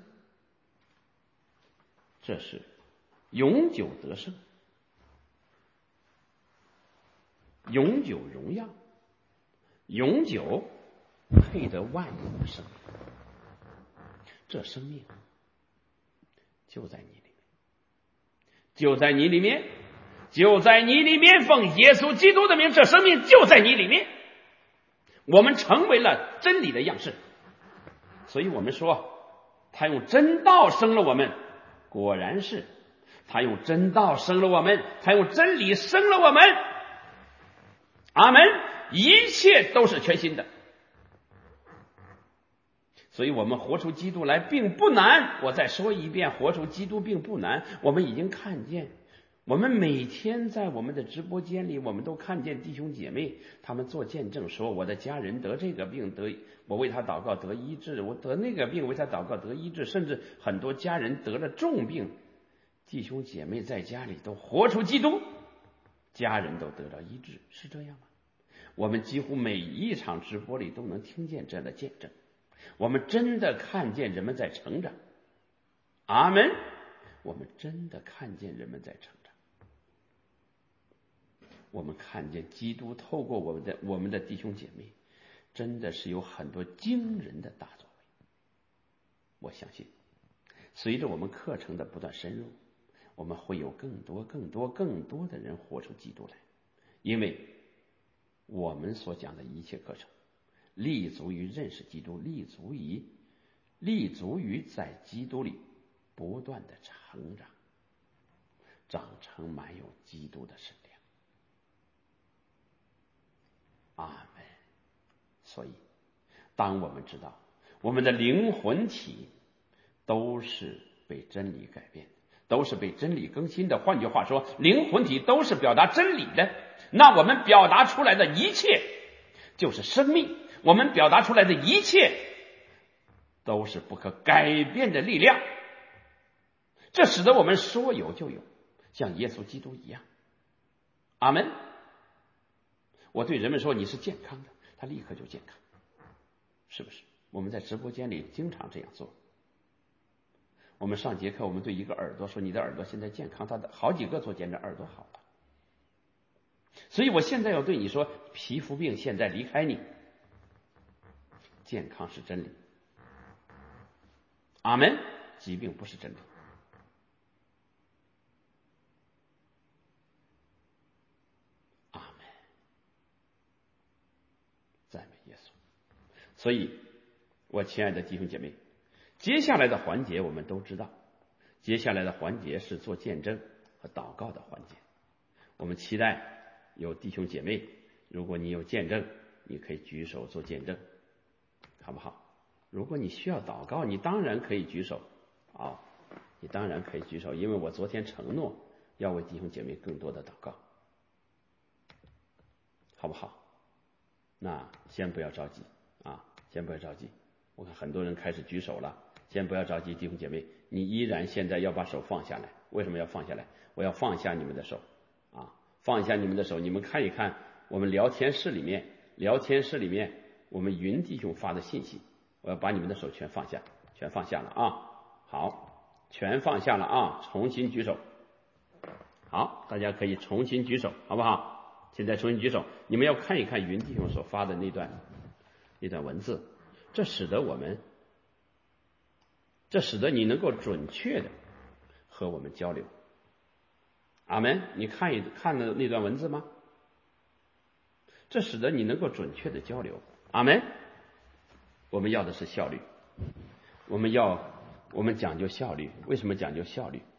这是永久得胜，永久荣耀，永久配得万有的生命。这生命就在你里面，就在你里面，就在你里面，奉耶稣基督的名，这生命就在你里面。我们成为了真理的样式，所以我们说他用真道生了我们，果然是他用真道生了我们，他用真理生了我们。阿们。一切都是全新的，所以我们活出基督来并不难。我再说一遍，活出基督并不难。我们已经看见，我们每天在我们的直播间里，我们都看见弟兄姐妹他们做见证，说我的家人得这个病，得我为他祷告得医治，我得那个病为他祷告得医治，甚至很多家人得了重病，弟兄姐妹在家里都活出基督，家人都得到医治，是这样吗？我们几乎每一场直播里都能听见这样的见证，我们真的看见人们在成长。阿们。我们真的看见人们在成长，我们看见基督透过我们的我们的弟兄姐妹，真的是有很多惊人的大作为。我相信随着我们课程的不断深入，我们会有更多更多更多的人活出基督来，因为我们所讲的一切课程立足于认识基督，立足于立足于在基督里不断的成长，长成满有基督的身量。阿们。所以当我们知道我们的灵魂体都是被真理改变的，都是被真理更新的，换句话说，灵魂体都是表达真理的，那我们表达出来的一切就是生命，我们表达出来的一切都是不可改变的力量，这使得我们说有就有，像耶稣基督一样。阿们。我对人们说你是健康的，他立刻就健康，是不是？我们在直播间里经常这样做。我们上节课，我们对一个耳朵说你的耳朵现在健康，他的好几个做见证耳朵好了。所以我现在要对你说，皮肤病现在离开你，健康是真理。阿们。疾病不是真理。阿们。赞美耶稣。所以我亲爱的弟兄姐妹，接下来的环节我们都知道，接下来的环节是做见证和祷告的环节。我们期待有弟兄姐妹，如果你有见证，你可以举手做见证，好不好？如果你需要祷告，你当然可以举手啊，你当然可以举手，因为我昨天承诺要为弟兄姐妹更多的祷告，好不好？那先不要着急啊，先不要着急。我看很多人开始举手了，先不要着急，弟兄姐妹，你依然现在要把手放下来。为什么要放下来？我要放下你们的手啊，放下你们的手。你们看一看我们聊天室里面，聊天室里面我们云弟兄发的信息，我要把你们的手全放下，全放下了啊。好，全放下了啊，重新举手。好，大家可以重新举手，好不好？现在重新举手。你们要看一看云弟兄所发的那段那段文字，这使得我们这使得你能够准确的和我们交流。阿们。你看一看了那段文字吗？ 这使得你能够准确的交流。阿门。我们要的是效率，我们要我们讲究效率。为什么讲究效率？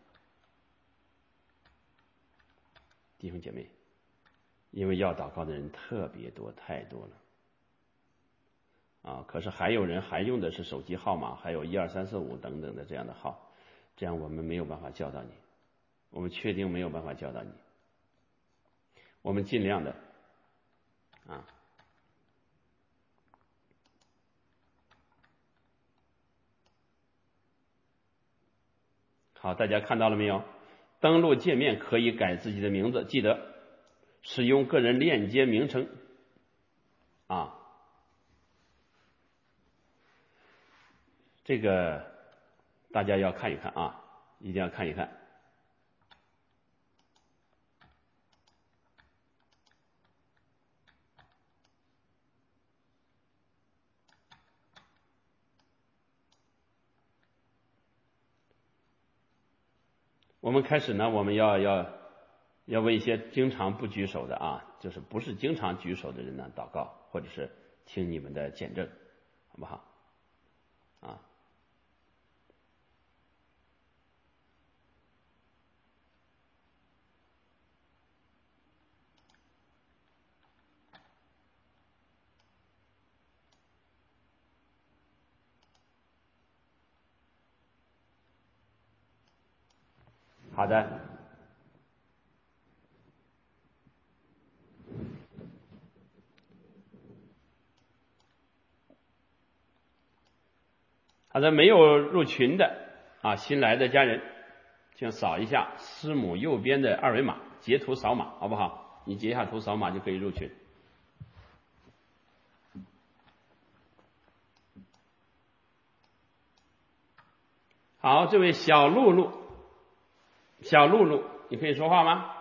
弟兄姐妹，因为要祷告的人特别多，太多了啊！可是还有人还用的是手机号码，还有一二三四五等等的这样的号，这样我们没有办法教导你，我们确定没有办法教导你，我们尽量的啊。好，大家看到了没有？登录界面可以改自己的名字，记得使用个人链接名称啊。这个大家要看一看啊，一定要看一看。我们开始呢，我们要要要为一些经常不举手的啊，就是不是经常举手的人呢祷告，或者是听你们的见证，好不好？啊，好的。好的，没有入群的啊，新来的家人，请扫一下师母右边的二维码，截图扫码，好不好？你截下图扫码就可以入群。好，这位小露露，小露露，你可以说话吗？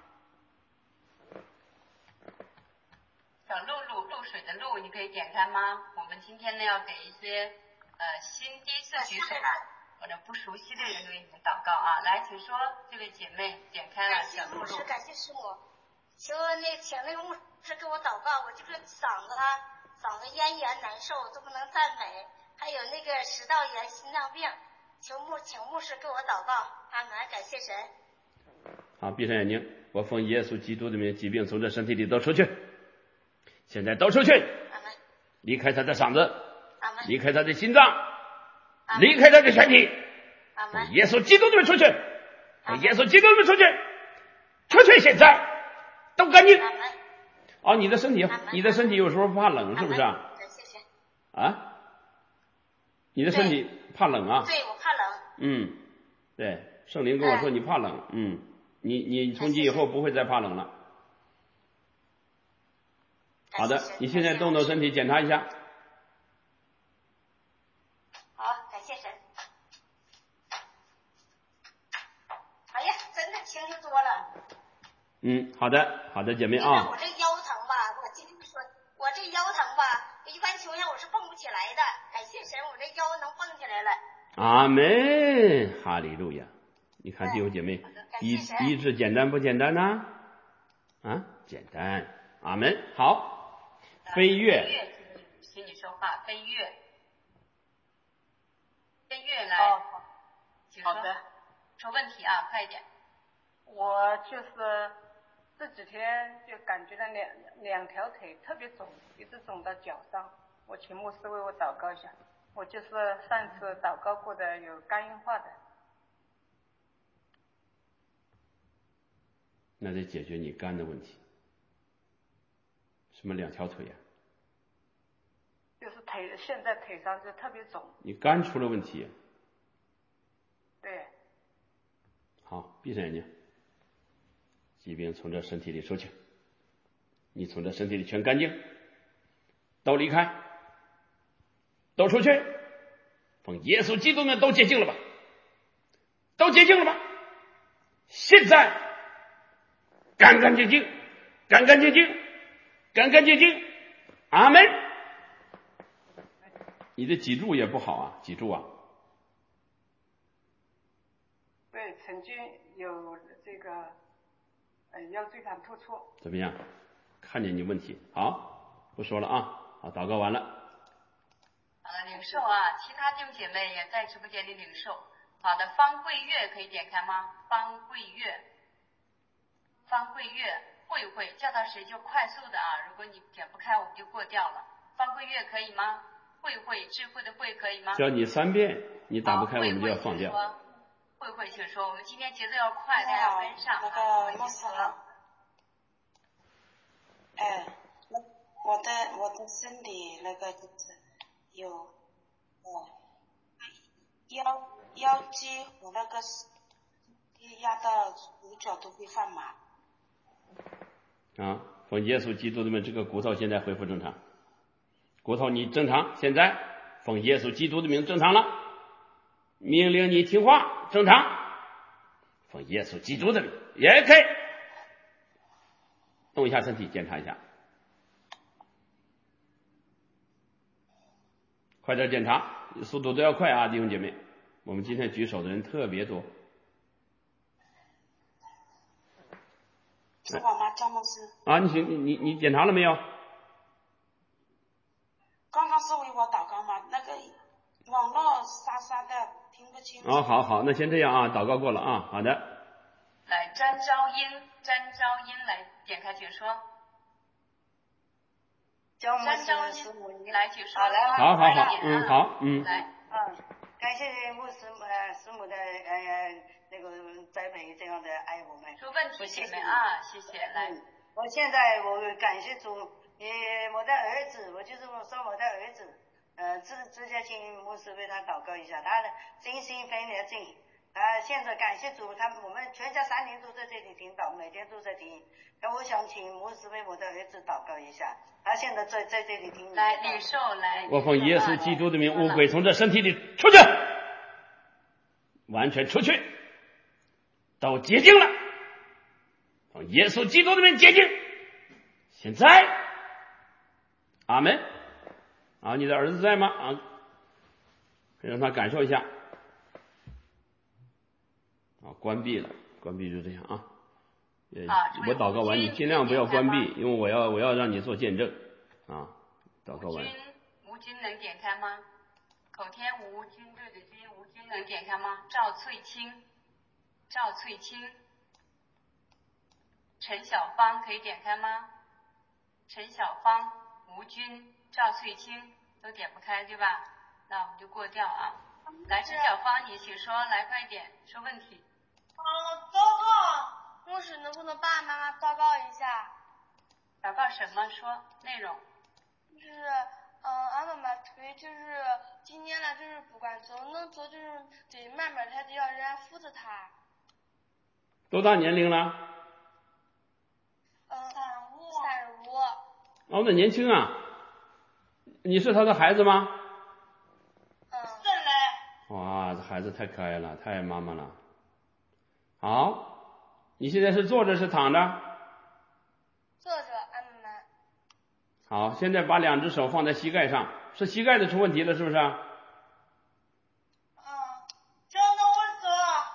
小露露，露水的露，你可以点开吗？我们今天呢要给一些呃新第一次举手或者不熟悉的人为你们祷告啊。来，请说，这位姐妹点开了小露露。 感谢师母，求那请那个牧师给我祷告，我就是嗓子嗓子咽炎难受，都不能赞美，还有那个食道炎、心脏病，求牧请牧师给我祷告。阿门，感谢神。 好，闭上眼睛，我奉耶稣基督的名，疾病从这身体里都出去，现在都出去， 阿门。 离开他的嗓子， 阿门。 离开他的心脏，离开他的身体， 阿门。 耶稣基督的名出去，耶稣基督的名出去，出去！现在都干净。哦，你的身体，你的身体有时候怕冷，是不是啊？ 谢谢。 啊？你的身体怕冷啊？ 对，我怕冷。 嗯，对，圣灵跟我说你怕冷，嗯，你你从今以后不会再怕冷了。好的，你现在动动身体检查一下。 好，感谢神。哎呀，真的清楚多了。 嗯，好的，好的，姐妹啊。 我这腰疼吧，我今天说，我这腰疼吧，一般情况下我是蹦不起来的。感谢神，我这腰能蹦起来了。 阿门，哈利路亚。你看弟兄姐妹，医医治简单不简单呢？啊，简单。阿门。好，飞跃。 请你说话，飞跃。飞跃来。 哦， 好的。说问题啊，快一点。 我就是这几天就感觉到两两条腿特别肿，一直肿到脚上。我请牧师为我祷告一下。我就是上次祷告过的有肝硬化的。 那得解决你肝的问题。什么两条腿呀、啊？ 就是腿，现在腿上就特别肿。 你肝出了问题。 对。 好，闭上眼睛。疾病从这身体里出去，你从这身体里全干净，都离开，都出去，奉耶稣基督们都洁净了吧，都洁净了吧，现在干干净净，干干净净，干干净净，阿门。你的脊柱也不好啊，脊柱啊。 对，曾经有这个。呃，腰椎盘突出怎么样？ 看见你问题。好，不说了啊。好，祷告完了。 啊，领受啊，其他弟兄姐妹也在直播间里领受。好的，方桂月可以点开吗？方桂月，方桂月，慧慧，叫到谁就快速的啊，如果你点不开，我们就过掉了。方桂月可以吗？慧慧，智慧的慧可以吗？ 叫你三遍，你打不开，我们就要放掉。 慧慧，请说，我们今天节奏要快，大家要跟上。 那个牧师好。哎，那我的我的身体那个就是有，哦，腰腰肌和那个压到骨脚都会发麻。 啊，奉耶稣基督的名，这个骨头现在恢复正常。骨头你正常，现在奉耶稣基督的名正常了。命令你听话，正常。奉耶稣基督的名也可以。动一下身体，检查一下。快点检查，速度都要快啊，弟兄姐妹。我们今天举手的人特别多。 是我吗，张牧师？ 啊，你行，你你你检查了没有？ 刚刚是为我祷告吗？那个网络沙沙的，听不清。 哦，好好，那先这样啊，祷告过了啊，好的。 来，詹昭英，詹昭英来点开，请说。詹昭英，来，请说。 好好好，嗯，好，嗯。 来， 嗯，感谢牧师呃师母的呃那个栽培，这样的爱我们。 说问题姐妹啊，谢谢。来， 嗯，我现在我感谢主，呃，我的儿子，我就是我说我的儿子，呃，直直接请牧师为他祷告一下，他的身心分裂症，啊，现在感谢主，他我们全家三年都在这里听祷，每天都在听。那我想请牧师为我的儿子祷告一下，他现在在在这里听。 来，领受来。 我奉耶稣基督的名，污鬼从这身体里出去，完全出去，都洁净了。奉耶稣基督的名洁净。现在，阿门。啊，你的儿子在吗？啊，可以让他感受一下。啊，关闭了，关闭就这样啊。 啊， 我祷告完，你尽量不要关闭，因为我要我要让你做见证啊。祷告完。 吴军，吴军能点开吗？口天吴军对的军，吴军能点开吗？赵翠清，赵翠清，陈小芳可以点开吗？陈小芳、吴军、赵翠清都点不开，对吧？那我们就过掉啊。来，陈小芳，你请说，来快一点，说问题。 啊，祷告，牧师能不能爸爸妈妈祷告一下？ 祷告什么？说内容。 就是，嗯、呃，俺妈妈腿就是今年了，就是不管走能走，就是得慢慢，他得要人家扶着他。 多大年龄了？ 嗯，三十五。三十五。 哦，那年轻啊。你是他的孩子吗？ 嗯，是嘞。 哇，这孩子太可爱了，太爱妈妈了。好，你现在是坐着是躺着？ 坐着，俺妈妈。 好，现在把两只手放在膝盖上，是膝盖的出问题了，是不是？ 嗯，小脑萎缩。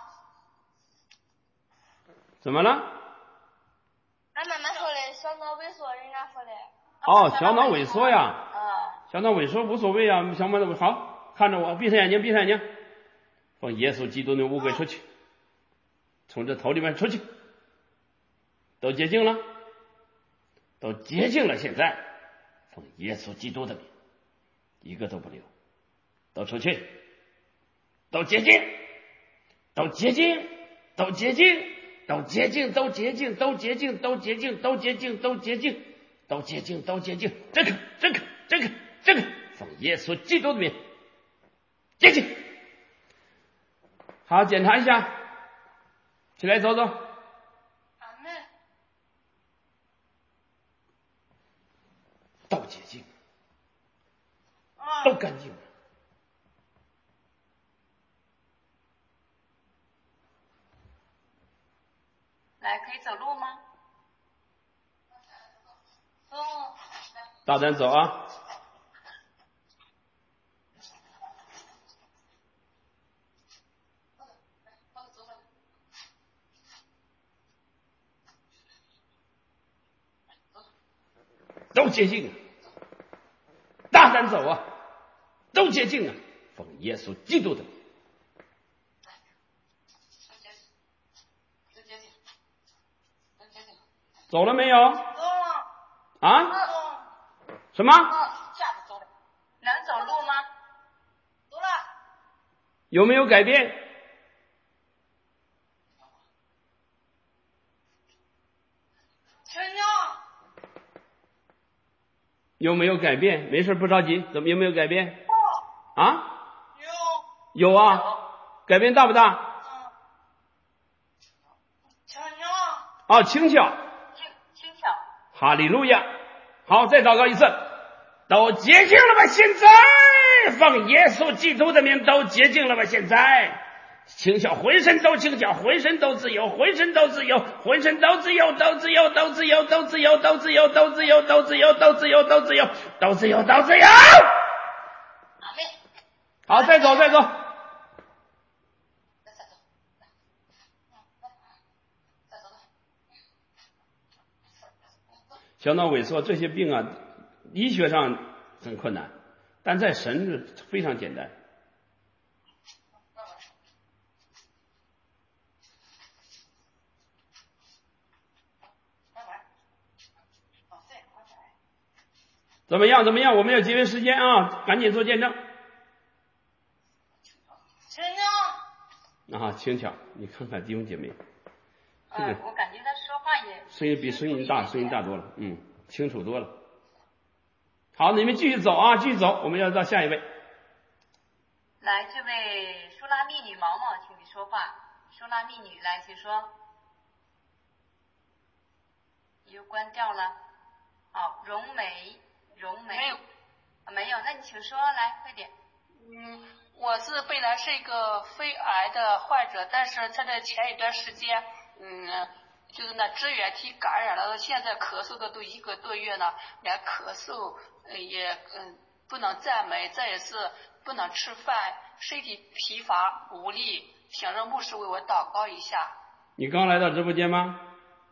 怎么了？ 俺妈妈说的小脑萎缩，人家说的。 哦，小脑萎缩呀。 啊。 小脑萎缩无所谓啊，小脑萎好，看着我，闭上眼睛，闭上眼睛，奉耶稣基督的污鬼出去，从这头里面出去，都洁净了，都洁净了。现在奉耶稣基督的名，一个都不留，都出去，都洁净，都洁净，都洁净，都洁净，都洁净，都洁净，都洁净，都洁净，都洁净，都洁净，都洁净，这个，这个，这个，这个，奉耶稣基督的名，洁净。好，检查一下，起来走走。 阿门。 都洁净，都干净了。 来，可以走路吗？ 走。 大胆走啊！ 都洁净了，大胆走啊，都洁净了，奉耶稣基督的名。走了没有？ 走了。 啊？ 走。 什么？ 下次走了。 能走路吗？ 走了。 有没有改变？ 成了。 有没有改变？没事，不着急。怎么有没有改变？啊？ 有。 有啊。改变大不大？ 嗯。成了。 哦，轻巧。 轻巧。 哈利路亚。好，再祷告一次。都洁净了吧？现在奉耶稣基督的名，都洁净了吧？现在轻巧，浑身都轻巧，浑身都自由，浑身都自由，浑身都自由，都自由，都自由，都自由，都自由，都自由，都自由，都自由，都自由，都自由，都自由。好，再走，再走。小脑萎缩这些病啊，医学上很困难，但在神是非常简单。怎么样？怎么样？我们要节约时间啊，赶紧做见证。 轻巧。 啊，轻巧，你看看弟兄姐妹，这个、 嗯、我感觉他说话也声音比声音大，声音大多了，嗯，清楚多了。好，你们继续走啊，继续走，我们要到下一位。 来，这位舒拉密女毛毛，请你说话。舒拉密女，来，请说。又关掉了。好，荣梅，荣梅。 没有。 啊，没有，那你请说，来，快点。 嗯，我是本来是一个肺癌的患者，但是他在前一段时间，嗯，就是那支原体感染了，现在咳嗽的都一个多月了，连咳嗽也嗯不能赞美，再也是不能吃饭，身体疲乏无力，请让牧师为我祷告一下。 你刚来到直播间吗？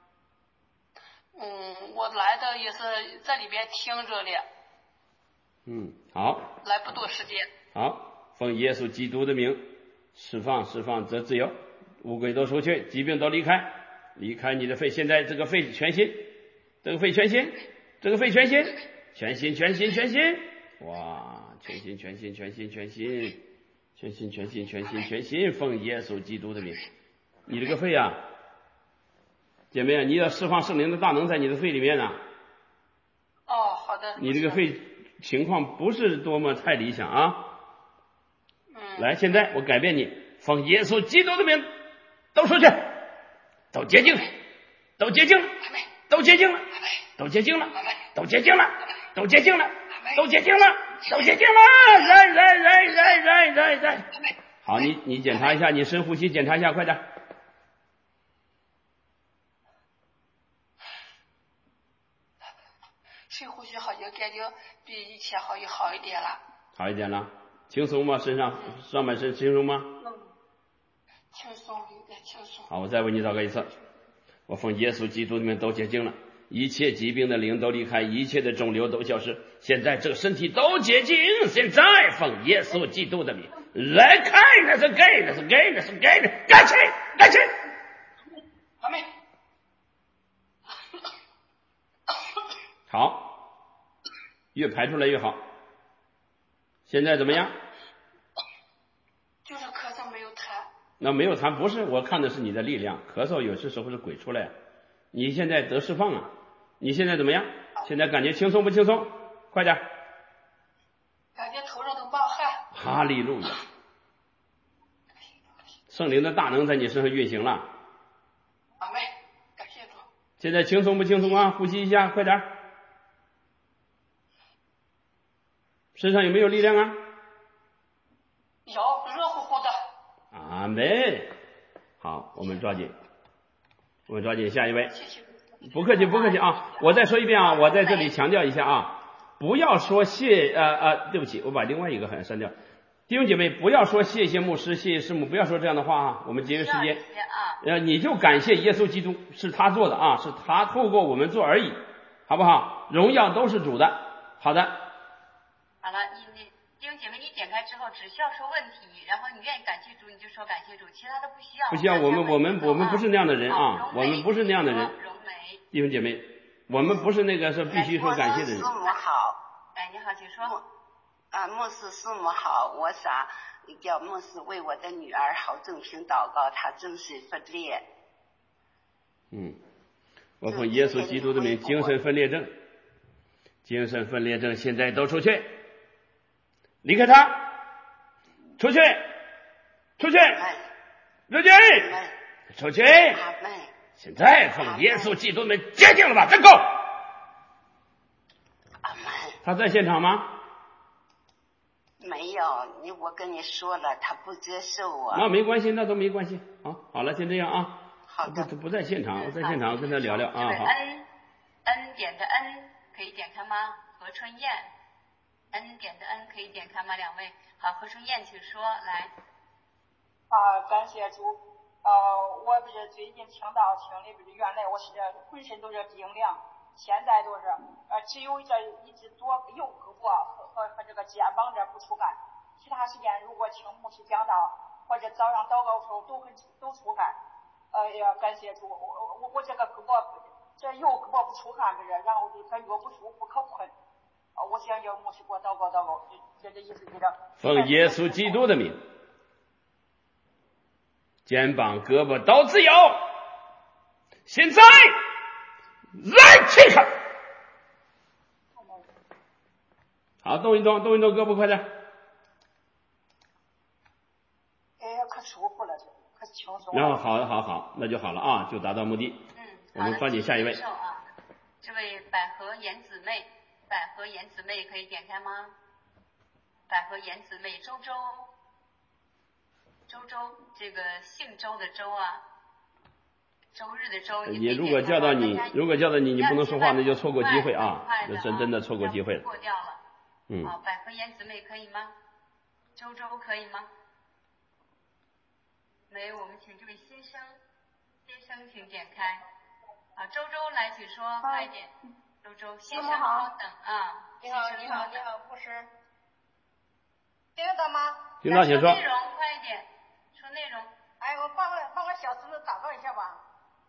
嗯，我来的也是在里边听着的。 嗯，好。 来不多时间。 好，奉耶稣基督的名，释放释放则自由，乌龟都出去，疾病都离开，离开你的肺。现在这个肺全新，这个肺全新，这个肺全新，全新全新全新，哇，全新全新全新全新全新全新全新全新，奉耶稣基督的名，你这个肺啊，姐妹啊，你要释放圣灵的大能在你的肺里面呢。 哦，好的。 你这个肺情况不是多么太理想啊。 嗯。 来，现在我改变你，奉耶稣基督的名，都出去，都洁净了，都洁净了，都洁净了，都洁净了，都洁净了，都洁净了，都洁净了，都洁净了，来来来来来来来。好，你你检查一下，你深呼吸，检查一下，快点。 深呼吸好像感觉比以前好像好一点了。 好一点了，轻松吗？身上上半身轻松吗？ 嗯，轻松，有点轻松。 好，我再为你祷告一次，我奉耶稣基督的名都洁净了，一切疾病的灵都离开，一切的肿瘤都消失，现在这个身体都洁净，现在奉耶稣基督的名来看，那是给，那是给，那是给的，干去，干去。 阿妹。 好，越排出来越好。现在怎么样？ 就是咳嗽没有痰。 那没有痰，不是，我看的是你的力量。咳嗽有些时候是鬼出来，你现在得释放啊！你现在怎么样？现在感觉轻松不轻松？快点！ 感觉头上都冒汗。 哈利路亚！圣灵的大能在你身上运行了。 阿妹，感谢主。 现在轻松不轻松啊？呼吸一下，快点！身上有没有力量啊？ 有，热乎乎的。 阿门。好，我们抓紧，我们抓紧下一位。不客气，不客气啊！我再说一遍啊，我在这里强调一下啊，不要说谢呃呃，对不起，我把另外一个好像删掉。弟兄姐妹，不要说谢谢牧师，谢谢师母，不要说这样的话啊！我们节约时间，呃，你就感谢耶稣基督，是他做的啊，是他透过我们做而已。 好不好？荣耀都是主的。好的。 好了，你你弟兄姐妹，你点开之后只需要说问题，然后你愿意感谢主你就说感谢主，其他的不需要。 不需要，我们我们我们不是那样的人啊，我们不是那样的人。 荣梅， 弟兄姐妹，我们不是那个说必须说感谢的人。 师母好。 哎，你好，请说。 啊，牧师师母好，我想叫牧师为我的女儿郝正平祷告，她精神分裂。 嗯，我奉耶稣基督的名，精神分裂症，精神分裂症现在都出去，离开他，出去，出去，出去，出去，现在奉耶稣基督的名洁净了吧，真够。他在现场吗？ 没有，你我跟你说了，他不接受我。 那没关系，那都没关系。好，好了，先这样啊。 好的。 不不在现场，我在现场跟他聊聊啊。好。 恩恩典的恩可以点开吗？何春燕，恩典的恩可以点开吗？两位，好，何春燕，请说来。 啊，感谢主。呃，我不是最近听到听的，不是原来我是浑身都是冰凉，现在都是呃只有这一只左右胳膊和和和这个肩膀这不出汗，其他时间如果听牧师讲道或者早上祷告的时候都很都出汗。呃呀，感谢主，我我我这个胳膊这右胳膊不出汗不是，然后就感觉不舒服可困。啊，我想叫牧师给我祷告祷告，这这意思就是。 奉耶稣基督的名，肩膀胳膊都自由，现在来气开。好，动一动，动一动胳膊，快点。 哎呀，可舒服了，这可轻松了。 然后好，好，好，那就好了啊，就达到目的。 嗯， 我们抓紧下一位。 啊，这位百合颜姊妹，百合颜姊妹可以点开吗？百合颜姊妹，周周，周周，这个姓周的周啊，周日的周。 你如果叫到你，如果叫到你，你不能说话，那就错过机会啊，那真真的错过机会了。 过掉了。 嗯。 啊，百合颜姊妹可以吗？周周可以吗？没有，我们请这位先生，先生请点开。啊，周周来，请说，快一点。周周，先生稍等啊。 你好，你好，你好，牧师。听得到吗？ 听到，请说。 内容快一点，说内容。 哎，我帮我帮我小孙子祷告一下吧。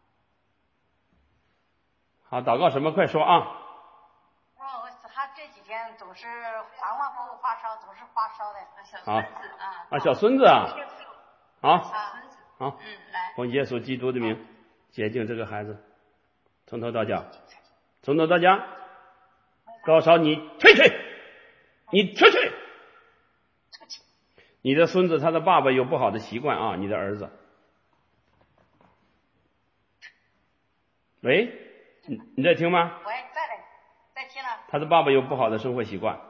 好，祷告什么？快说啊！ 哦，他这几天总是反反复复发烧，总是发烧的。 小孙子啊。 啊，小孙子啊。好。 小孙子。 好。 嗯，来。 奉耶稣基督的名，洁净这个孩子，从头到脚，从头到脚。高烧，你退去，你出去。你的孙子他的爸爸有不好的习惯啊，你的儿子。喂，你你在听吗？ 喂，在的，在听了。 他的爸爸有不好的生活习惯，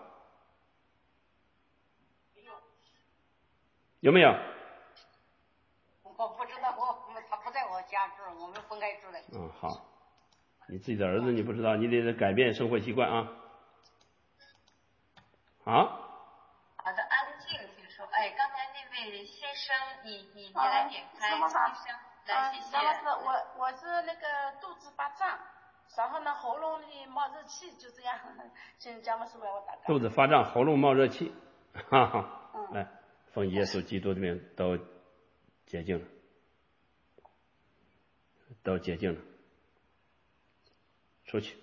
有没有？ 我不知道，我他不在我家住，我们分开住的。 嗯，好，你自己的儿子你不知道，你得改变生活习惯啊。好。 好的，安静，请说。哎，刚才那位先生，你你你来点开，先生，来，谢谢。 然后是我我是那个肚子发胀，然后呢喉咙里冒热气，就这样。请家牧师为我祷告。 肚子发胀，喉咙冒热气，哈哈。嗯、来，奉耶稣基督的名都洁净了，都洁净了，出去，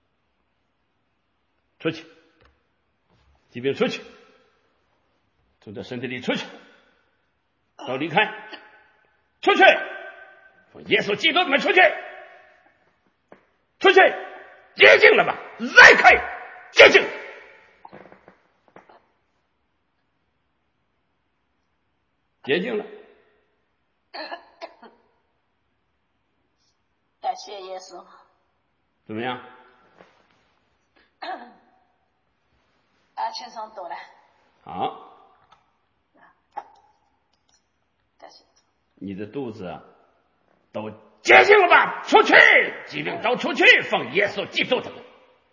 出去，疾病出去。从这身体里出去，都离开，出去！奉耶稣基督的名出去，出去！洁净了吧，来开，洁净，洁净了。 感谢耶稣。 怎么样？ 啊，轻松多了。 好。你的肚子啊，都洁净了吧？出去，疾病都出去，奉耶稣基督的名，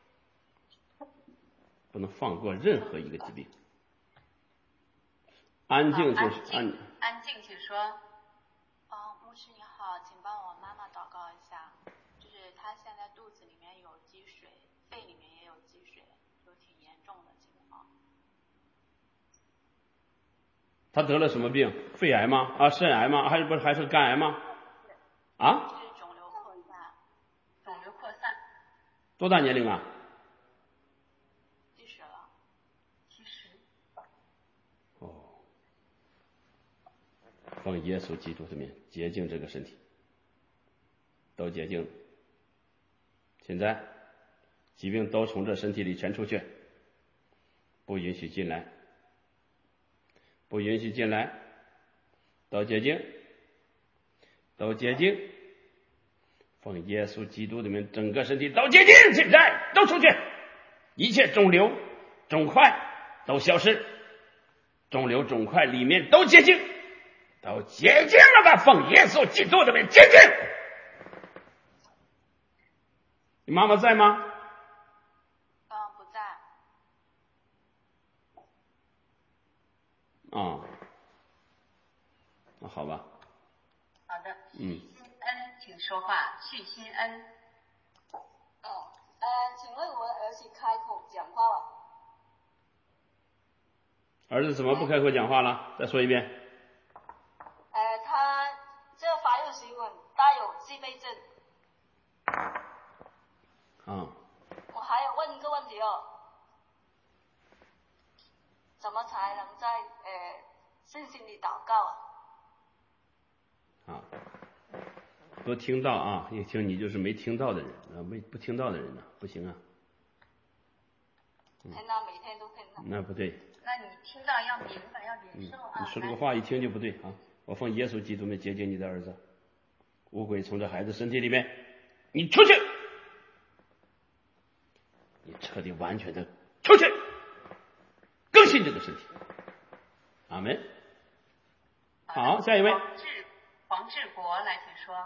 不能放过任何一个疾病。安静就是安。 安静，请说。 啊，牧师你好，请帮我妈妈祷告一下，就是她现在肚肚子里面有积水，肺里面也有积水，就挺严重的情况。 他得了什么病？肺癌吗？啊，肾癌吗？还是不是还是肝癌吗？啊？ 是肿瘤扩散。 肿瘤扩散。 多大年龄啊？ 七十了。 七十。 哦。奉耶稣基督的名洁净这个身体，都洁净。现在疾病都从这身体里全出去，不允许进来，不允许进来，都洁净，都洁净。奉耶稣基督的名，整个身体都洁净，现在都出去，一切肿瘤、肿块都消失，肿瘤、肿块里面都洁净，都洁净了吧！奉耶稣基督的名洁净。你妈妈在吗？ 嗯，不在。 啊，那好吧。 好的。 嗯。 恩，请说话。许新恩。 哦，呃，请问我儿子开口讲话了？ 儿子怎么不开口讲话了？再说一遍。 呃，他这发育习惯带有自闭症。 啊。 我还要问一个问题哦，怎么才能在呃信心里祷告啊？ 啊，都听到啊，一听你就是没听到的人啊，没不听到的人呢，不行啊。 嗯、那每天都听到。 那不对。 那你听到要明白，要领受啊。 嗯、你说这个话一听就不对啊！我奉耶稣基督的洁净你的儿子，污鬼从这孩子身体里面，你出去，你彻底完全的出去，更新这个身体。阿门。好，下一位。 黄志黄志国来，请说。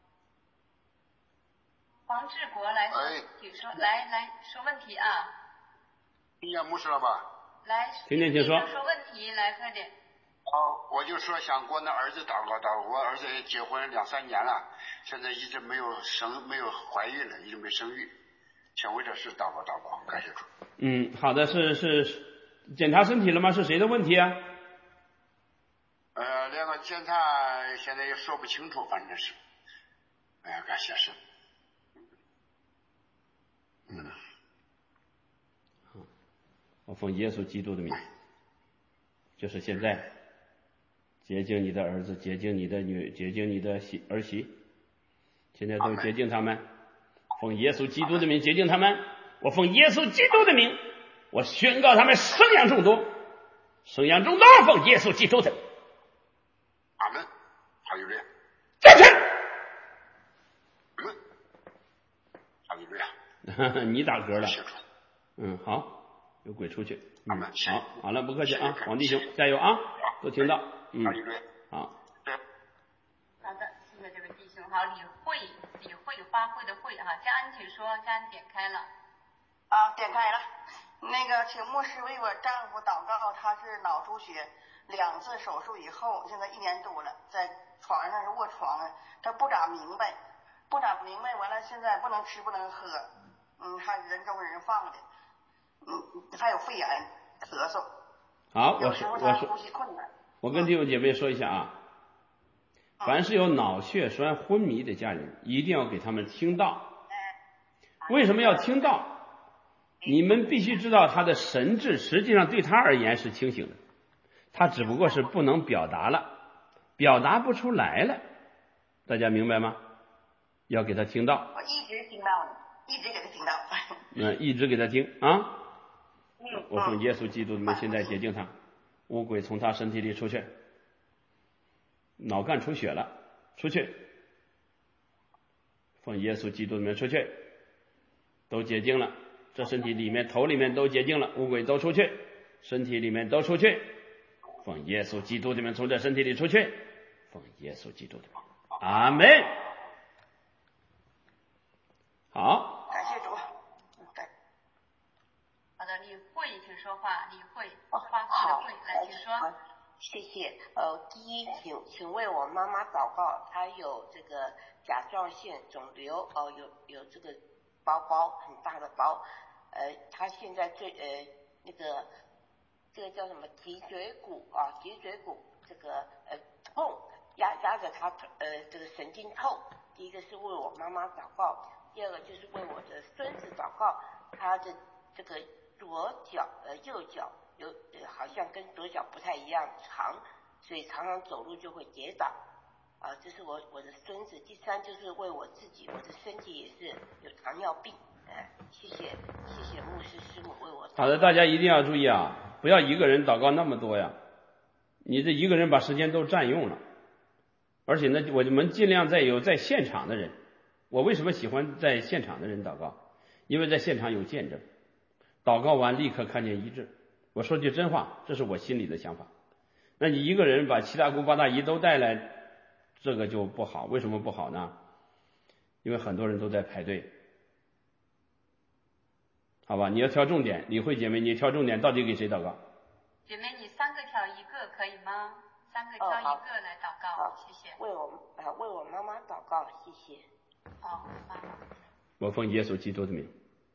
黄志国来，请说，来来说问题啊。 听见牧师了吧？ 来， 听见请说。 说问题，来快点。 哦，我就说想给我那儿子祷告祷告，我儿子也结婚两三年了，现在一直没有生，没有怀孕了，一直没生育，想为这事祷告祷告，感谢主。 嗯，好的，是是检查身体了吗？是谁的问题啊？ 呃，两个检查现在也说不清楚，反正是，哎呀，感谢神。嗯。 我奉耶稣基督的名，就是现在洁净你的儿子，洁净你的女，洁净你的媳儿媳，现在都洁净他们。奉耶稣基督的名洁净他们。我奉耶稣基督的名，我宣告他们生养众多，生养众多。奉耶稣基督的名。 阿门。哈利路亚。 站起。 阿门。哈利路亚。 你打嗝了。嗯，好。有鬼出去。嗯，好，好了，不客气啊，王弟兄，加油啊，都听到。嗯，好。 好的，谢谢这位弟兄。好，李慧，李慧花卉的慧哈，佳恩请说，佳恩点开了。 啊，点开了。那个，请牧师为我丈夫祷告，他是脑出血，两次手术以后，现在一年多了，在床上是卧床了，他不咋明白，不咋明白，完了现在不能吃不能喝，嗯，还人中人放的。嗯，还有肺炎、咳嗽。 好，我说，我说，我跟弟兄姐妹说一下啊，凡是有脑血栓昏迷的家人，一定要给他们听道。为什么要听道？你们必须知道他的神智实际上对他而言是清醒的，他只不过是不能表达了，表达不出来了。大家明白吗？要给他听道。 我一直听到呢，一直给他听到。 嗯，一直给他听啊。我奉耶稣基督的名，现在洁净他，污鬼从他身体里出去，脑干出血了，出去，奉耶稣基督的名出去，都洁净了，这身体里面头里面都洁净了，污鬼都出去，身体里面都出去，奉耶稣基督的名从这身体里出去，奉耶稣基督的名，阿门。好， 感谢主。 好的，李慧请说话，李慧，花卉的慧，来，请说。 谢谢。呃，第一，请请为我妈妈祷告，她有这个甲状腺肿瘤，哦、呃，有有这个包包，很大的包，呃，他现在最呃那个这个叫什么脊椎骨啊，脊椎骨这个呃痛，压压着他呃这个神经痛。第一个是为我妈妈祷告，第二个就是为我的孙子祷告，他的这个左脚呃右脚有呃好像跟左脚不太一样长，所以常常走路就会跌倒啊，这是我我的孙子。第三就是为我自己，我的身体也是有糖尿病，呃，谢谢谢谢牧师师母为我祷告。 好的，大家一定要注意啊，不要一个人祷告那么多呀，你这一个人把时间都占用了。而且呢，我们尽量在有在现场的人。我为什么喜欢在现场的人祷告？因为在现场有见证，祷告完立刻看见医治。我说句真话，这是我心里的想法。那你一个人把七大姑八大姨都带来，这个就不好。为什么不好呢？因为很多人都在排队。好吧，你要挑重点。李慧姐妹，你挑重点，到底给谁祷告？ 姐妹，你三个挑一个可以吗？三个挑一个来祷告， 哦、 谢谢。 为我呃为我妈妈祷告，谢谢。 好，妈妈。 我奉耶稣基督的名，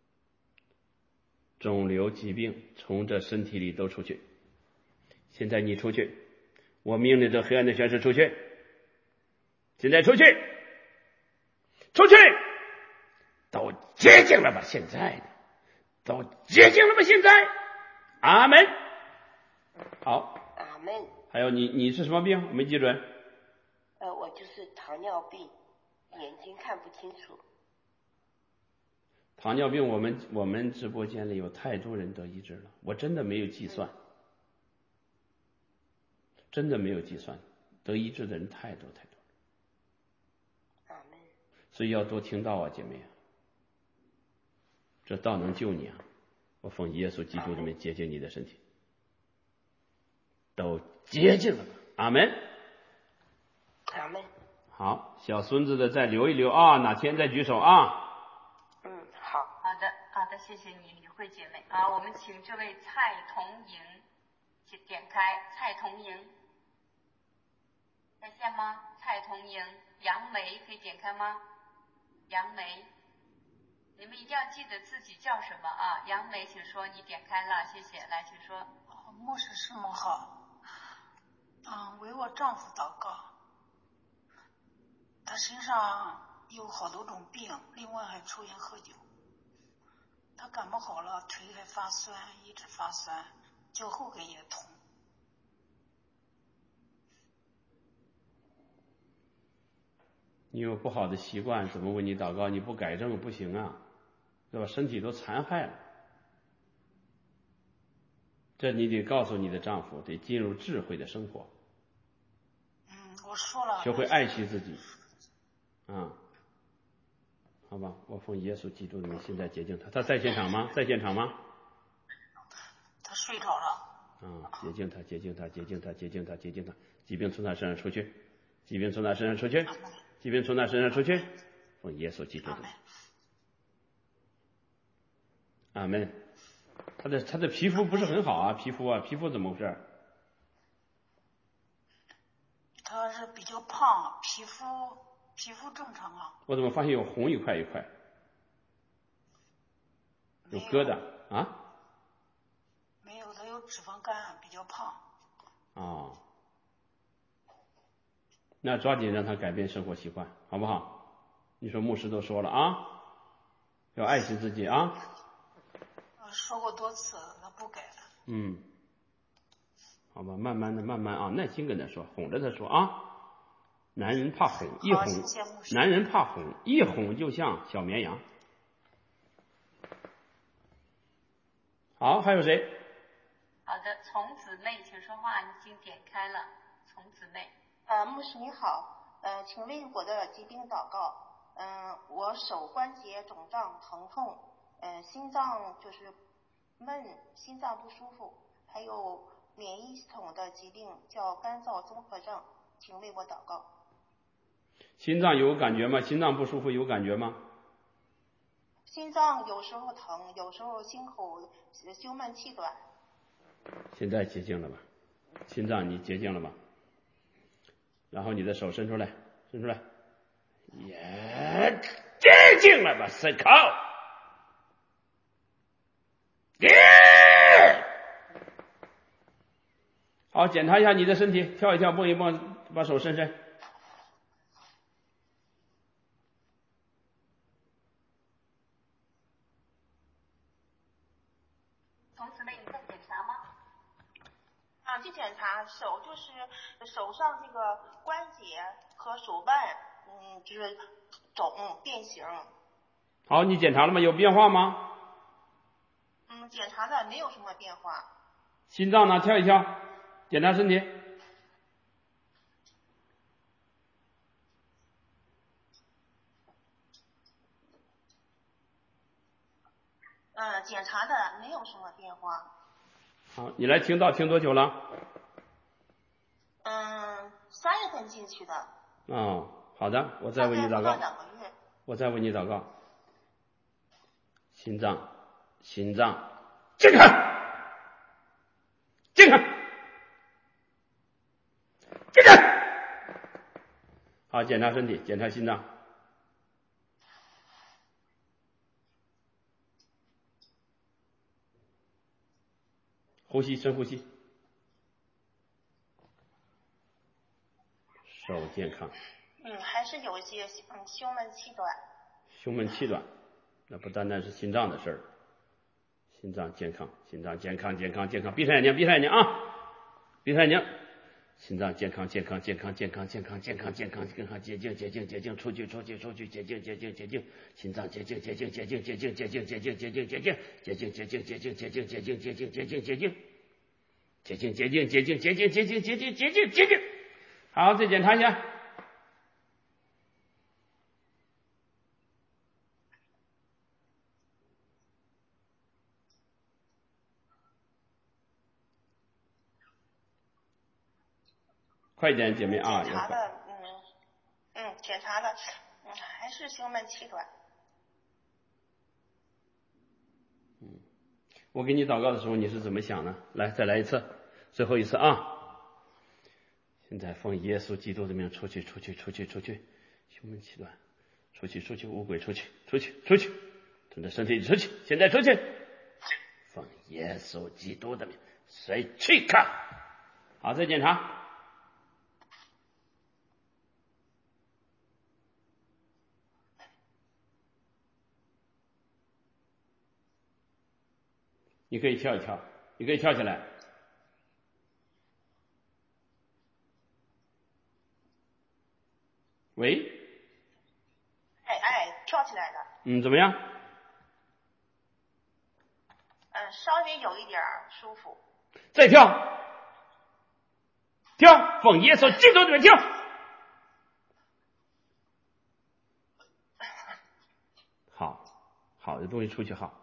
肿瘤疾病从这身体里都出去。现在你出去，我命令这黑暗的权势出去。现在出去，出去，都洁净了吧？现在都洁净了吧？现在，阿门。好， 阿门。 还有你，你是什么病？我没记准。 呃，我就是糖尿病，眼睛看不清楚。 糖尿病，我们我们直播间里有太多人得医治了，我真的没有计算，真的没有计算，得医治的人太多太多了。 阿门。 所以要多听道啊，姐妹啊，这道能救你啊！我奉耶稣基督的名洁净你的身体。都洁净了吧？阿门， 阿门。 好，小孙子的再留一留啊，哪天再举手啊？ 嗯，好。 好的，好的，谢谢你，李慧姐妹啊。我们请这位蔡彤莹点开，蔡彤莹在线吗？蔡彤莹，杨梅可以点开吗？杨梅，你们一定要记得自己叫什么啊？杨梅，请说，你点开了，谢谢，来，请说。 牧师师母好。嗯，为我丈夫祷告，他身上有好多种病，另外还抽烟喝酒。他感冒好了，腿还发酸，一直发酸，脚后跟也痛。 你有不好的习惯，怎么为你祷告？你不改正不行啊，对吧？身体都残害了，这你得告诉你的丈夫，得进入智慧的生活。 嗯，我说了。 学会爱惜自己，啊，好吧，我奉耶稣基督的名，现在洁净他。他在现场吗？在现场吗？ 他睡着了。 啊，洁净他，洁净他，洁净他，洁净他，洁净他，疾病从他身上出去，疾病从他身上出去，疾病从他身上出去，奉耶稣基督的名。阿门。他的他的皮肤不是很好啊，皮肤啊，皮肤怎么回事？ 他是比较胖，皮肤皮肤正常啊。 我怎么发现有红一块一块，有疙瘩啊？ 没有，他有脂肪肝，比较胖。 啊、哦，那抓紧让他改变生活习惯，好不好？你说牧师都说了啊，要爱惜自己啊。 说过多次，他不改了。 嗯，好吧，慢慢的，慢慢啊，耐心跟他说，哄着他说啊。男人怕哄，一哄，男人怕哄，一哄就像小绵羊。好，还有谁？ 好的，丛姊妹，请说话，已经点开了。丛姊妹， 呃，牧师你好，呃，请为我的疾病祷告。嗯、呃，我手关节肿胀疼痛，呃，心脏就是闷，心脏不舒服，还有免疫系统的疾病叫干燥综合症，请为我祷告。 心脏有感觉吗？心脏不舒服有感觉吗？ 心脏有时候疼，有时候心口胸闷气短。 现在洁净了吧？心脏你洁净了吧？然后你的手伸出来，伸出来，也洁净了吧？塞靠， 好，检查一下你的身体，跳一跳，蹦一蹦，把手伸伸。 同时呢，你在检查吗？ 啊，去检查手，就是手上这个关节和手腕，嗯，就是肿变形。 好，你检查了吗？有变化吗？ 嗯，检查的没有什么变化。 心脏呢？跳一跳，检查身体。 嗯，检查的没有什么变化。 好，你来听道听多久了？ 嗯，三月份进去的。 哦，好的，我再为你祷告。 两个月。 我再为你祷告。心脏，心脏健康，健康，健康。好，检查身体，检查心脏。呼吸，深呼吸。手健康。 嗯，还是有一些嗯胸闷气短。 胸闷气短，那不单单是心脏的事儿。心脏健康，心脏健康，健康，健康。闭上眼睛，闭上眼睛啊！闭上眼睛。心脏健康，健康，健康，健康，健康，健康，健康，健康，洁净，洁净，洁净，出去，出去，出去，洁净，洁净，洁净。心脏洁净，洁净，洁净，洁净，洁净，洁净，洁净，洁净，洁净，洁净，洁净，洁净，洁净，洁净，洁净，洁净。洁净，洁净，洁净，洁净，洁净，洁净，洁净，洁净。好，再检查一下。快一点，姐妹啊！ 检查的，嗯嗯，检查的，嗯，还是胸闷气短。 嗯，我给你祷告的时候，你是怎么想的？来，再来一次，最后一次啊！现在奉耶稣基督的名，出去，出去，出去，出去，胸闷气短，出去，出去，乌鬼，出去，出去，出去，从这身体里出去，现在出去，奉耶稣基督的名，随去看。好，再检查。你可以跳一跳，你可以跳起来。喂？ 哎哎，跳起来了。 嗯，怎么样？ 嗯，稍微有一点舒服。 再跳，跳，奉耶稣基督的名跳。好，好的东西出去好。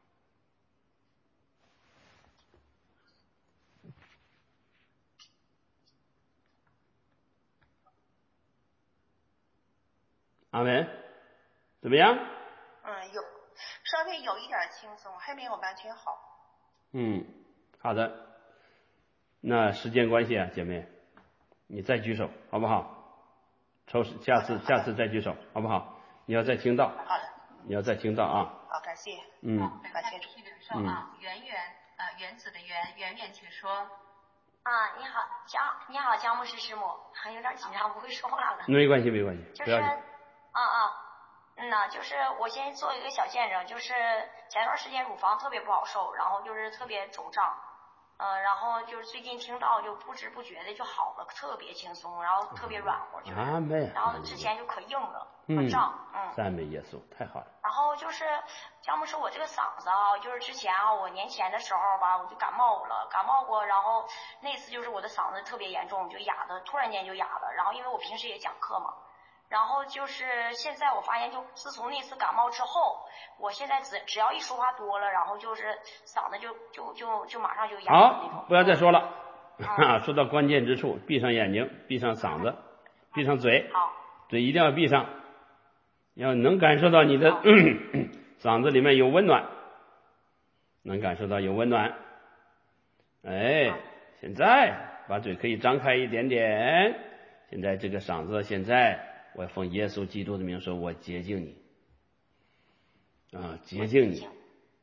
阿门，怎么样？ 嗯，有稍微有一点轻松，还没有完全好。 嗯，好的。那时间关系啊，姐妹，你再举手好不好？抽下次下次再举手好不好？你要再听到， 好的， 你要再听到啊。 好，感谢。 嗯， 感谢主。 嗯，圆圆啊，原子的圆，圆圆请说。 啊，你好，江，你好，江牧师师母，还有点紧张，不会说话了。 没关系，没关系， 就是，啊啊，嗯呐，就是我先做一个小见证，就是前段时间乳房特别不好受，然后就是特别肿胀，呃，然后就是最近听到就不知不觉的就好了，特别轻松，然后特别软和，就是， 阿妹， 然后之前就可硬了，可嗯， 胀，嗯， 赞美耶稣，太好了。 然后就是江牧师，我这个嗓子啊，就是之前啊，我年前的时候吧，我就感冒了，感冒过，然后那次就是我的嗓子特别严重，就哑的，突然间就哑了。然后因为我平时也讲课嘛，然后就是现在我发现，就自从那次感冒之后，我现在只只要一说话多了，然后就是嗓子就就就就马上就哑了那种。 好，不要再说了，嗯、说到关键之处，闭上眼睛，闭上嗓子，闭上嘴， 好， 嘴一定要闭上。要能感受到你的嗓子里面有温暖，能感受到有温暖。哎，现在把嘴可以张开一点点。现在这个嗓子，现在我奉耶稣基督的名说，我洁净你啊，洁净你，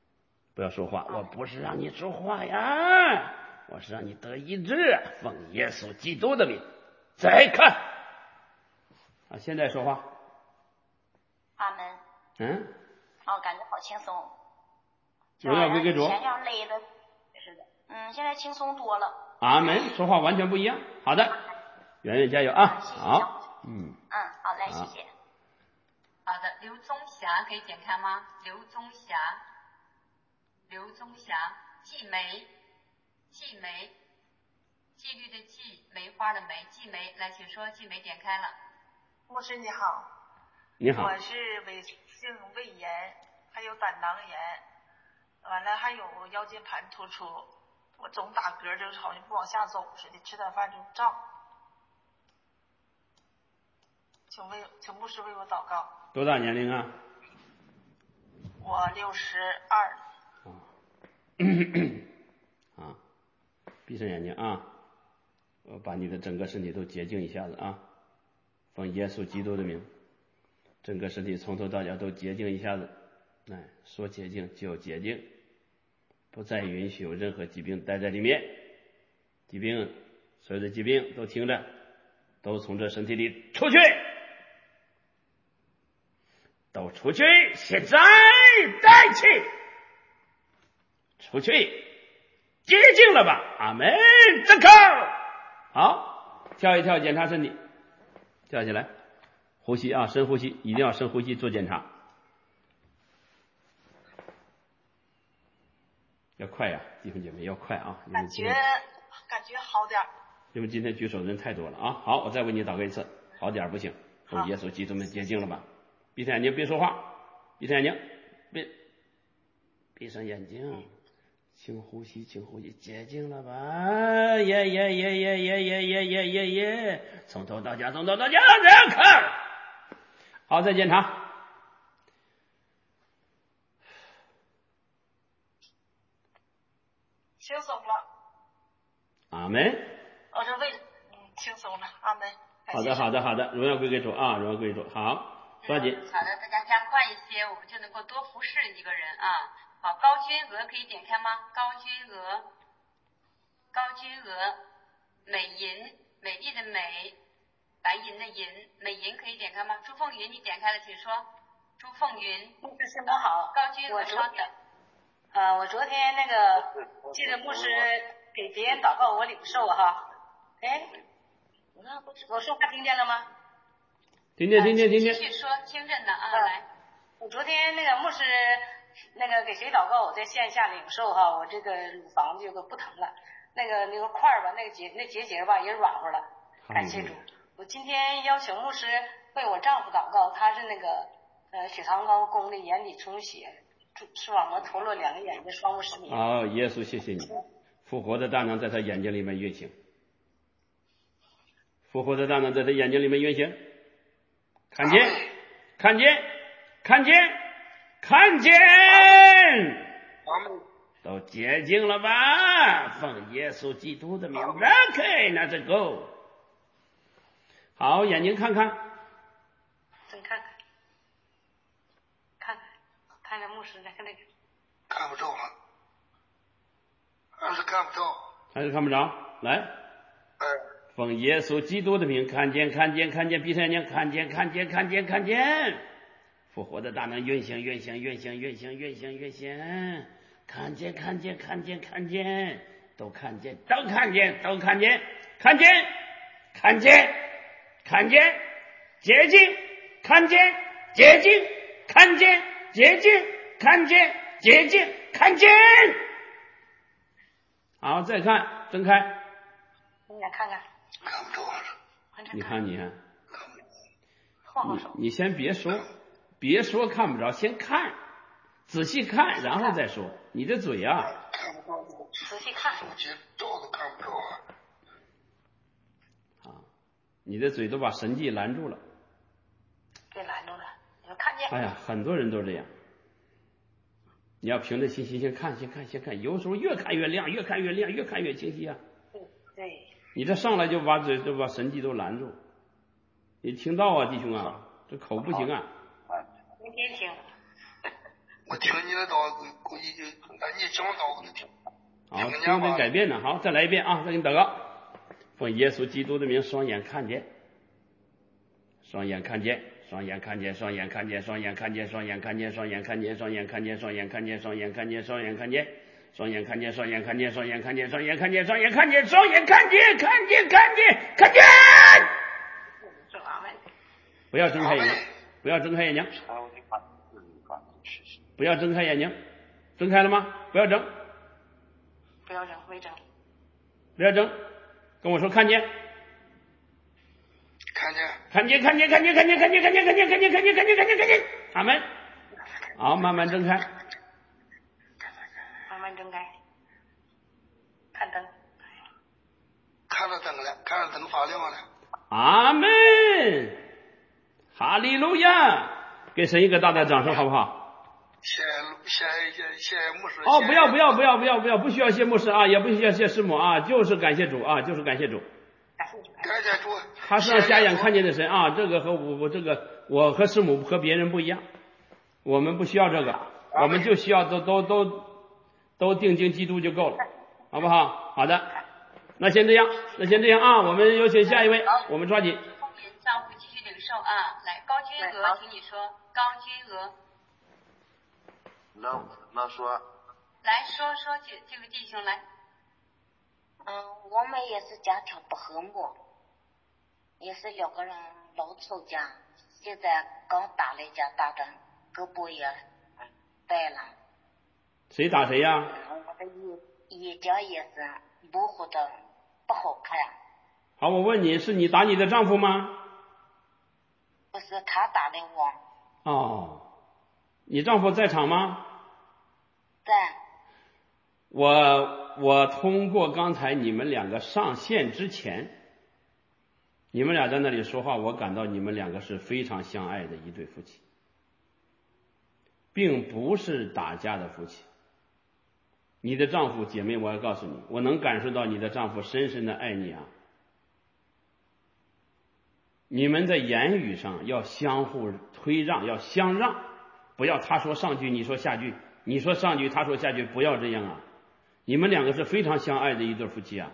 不要说话，我不是让你说话呀，我是让你得医治，奉耶稣基督的名。再看啊，现在说话。 阿门。 嗯。 哦，感觉好轻松。 荣耀归给主。 前要累的是的，嗯，现在轻松多了。 阿门，说话完全不一样。好的，圆圆加油啊！ 谢谢好，嗯。 嗯，好嘞，谢谢。 好的，刘宗霞可以点开吗？刘宗霞，刘宗霞，季梅，季梅，纪律的纪，梅花的梅，季梅，来，请说，季梅点开了。 牧师你好。 你好。 我是伪性胃炎，还有胆囊炎，完了还有腰间盘突出，我总打嗝，就是好像不往下走似的，吃点饭就胀。请为请牧师为我祷告。 多大年龄啊？ 我六十二。 啊，闭上眼睛啊！我把你的整个身体都洁净一下子啊！奉耶稣基督的名，整个身体从头到脚都洁净一下子。哎，说洁净就洁净，不再允许有任何疾病待在里面。疾病，所有的疾病都听着，都从这身体里出去。都出去！现在带去，出去，洁净了吧？阿门！这口好，跳一跳，检查身体，跳起来，呼吸啊，深呼吸，一定要深呼吸做检查，要快呀、啊，弟兄姐妹要快啊！ 感觉感觉好点， 因为今天举手的人太多了啊！好，我再为你祷告一次，好点不行，奉耶稣基督们洁净了吧？闭上眼睛，别说话。闭上眼睛，闭闭上眼睛，请呼吸，请呼吸，洁净了吧？耶耶耶耶耶耶耶耶耶耶！从头到脚，从头到脚，这样看。好，再检查。 轻松了。 阿门。 我说为嗯轻松了，阿门。 好的，好的，好的，荣耀归给主啊，荣耀归给主。好。抓紧。 好的，大家加快一些，我们就能够多服侍一个人啊。好，高君娥可以点开吗？高君娥，高君娥，美银，美丽的美，白银的银，美银可以点开吗？朱凤云，你点开了，请说。朱凤云。 牧师师母好。 高君娥，稍等。 呃，我昨天那个记得牧师给别人祷告，我领受哈。哎，我说话听见了吗？ 听见听见听见， 继续说，听着呢啊，来。 我昨天那个牧师那个给谁祷告，我在线下领受哈，我这个乳房就都不疼了，那个那个块儿吧，那个结那结节吧也软和了，感谢主。我今天邀请牧师为我丈夫祷告，他是那个呃血糖高，宫内眼底充血，视网膜脱落，两个眼睛双目失明。 好，耶稣谢谢你，复活的大能在他眼睛里面运行，复活的大能在他眼睛里面运行。看见，看见，看见，看见，都洁净了吧？奉耶稣基督的名，让开那这够。好，眼睛看看， 真看看，看看，看看牧师那个那个， 看不着了，还是看不着， 还是看不着，来。奉耶稣基督的名，看见看见看见，闭上眼睛，看见看见看见看见，复活的大能运行运行运行运行运行运行，看见看见看见看见，都看见都看见都看见看见看见看见洁净，看见洁净，看见洁净，看见洁净，看见。好，再看，睁开。 你来看看。 看不着了。 你看，你看，你你先别说，别说看不着，先看，仔细看，然后再说。你的嘴啊， 仔细看， 照都看不着啊。 啊，你的嘴都把神迹拦住了， 给拦住了，你们看见？ 哎呀，很多人都这样。你要凭着信心先看，先看，先看，有时候越看越亮，越看越亮，越看越清晰啊。 对。 你这上来就把嘴就把神迹都拦住，你听到啊，弟兄啊，这口不行啊。 明天听。 我听你的道，估计就那你讲道我都听。 好，听没改变呢。好，再来一遍啊！再给你祷告，奉耶稣基督的名，双眼看见，双眼看见，双眼看见，双眼看见，双眼看见，双眼看见，双眼看见，双眼看见，双眼看见，双眼看见，双眼看见，双眼看见，双眼看见，双眼看见，双眼看见，双眼看见，双眼看见，看见，看见，看见。不要睁开眼睛，不要睁开眼睛，不要睁开眼睛，睁开了吗？不要睁。 不要扔，没扔。 不要扔，跟我说看见， 看见， 看见，看见，看见，看见，看见，看见，看见，看见，看见，看见，看见，看见，阿门。好，慢慢睁开， 慢慢睁开，看灯， 看到灯了，看到灯发亮了。 阿门，哈利路亚，给神一个大大掌声，好不好？ 谢谢谢谢谢牧师。 哦，不要不要不要不要不要，不需要谢牧师啊，也不需要谢师母啊，就是感谢主啊，就是感谢主。 感谢主。 他是让瞎眼看见的神啊，这个和我我这个我和师母和别人不一样，我们不需要这个，我们就需要都都都都定睛基督就够了，好不好？好的，那先这样，那先这样啊，我们有请下一位，我们抓紧。 风云丈夫继续领受啊，来高君娥，请你说，高君娥。 那那说， 来说说这这个弟兄来。 嗯，我们也是家庭不和睦，也是两个人老吵架，现在刚打了一架，打的胳膊也掰了。 谁打谁呀？ 我的眼眼睛也是模糊的，不好看。 好，我问你，是你打你的丈夫吗？ 不是，他打的我。 哦，你丈夫在场吗？ 在。 我我通过刚才你们两个上线之前，你们俩在那里说话，我感到你们两个是非常相爱的一对夫妻，并不是打架的夫妻。你的丈夫，姐妹，我要告诉你，我能感受到你的丈夫深深的爱你啊。你们在言语上要相互推让，要相让，不要他说上句你说下句，你说上句他说下句，不要这样啊。你们两个是非常相爱的一对夫妻啊。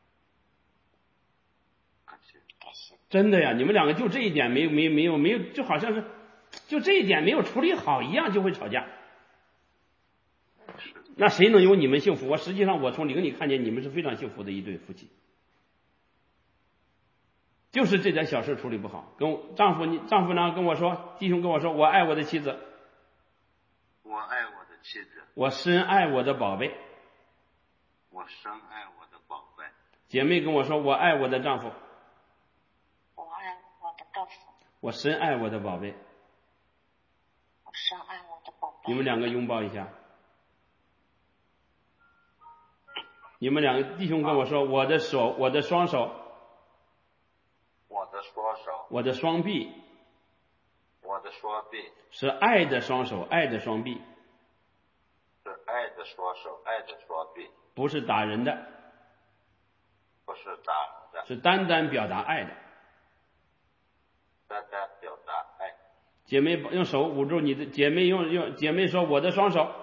真的呀，你们两个就这一点没有没有没有没有，就好像是就这一点没有处理好一样，就会吵架。那谁能有你们幸福？我实际上我从灵里看见你们是非常幸福的一对夫妻，就是这点小事处理不好。跟我丈夫，你丈夫呢跟我说，弟兄跟我说，我爱我的妻子， 我爱我的妻子， 我深爱我的宝贝， 我深爱我的宝贝。 姐妹跟我说，我爱我的丈夫， 我爱我的丈夫， 我深爱我的宝贝， 我深爱我的宝贝。 你们两个拥抱一下。你们两个弟兄跟我说，我的手，我的双手， 我的双手， 我的双臂， 我的双臂， 是爱的双手，爱的双臂， 是爱的双手，爱的双臂， 不是打人的， 不是打人的， 是单单表达爱的， 单单表达爱。 姐妹用手捂住你的，姐妹用用姐妹说，我的双手，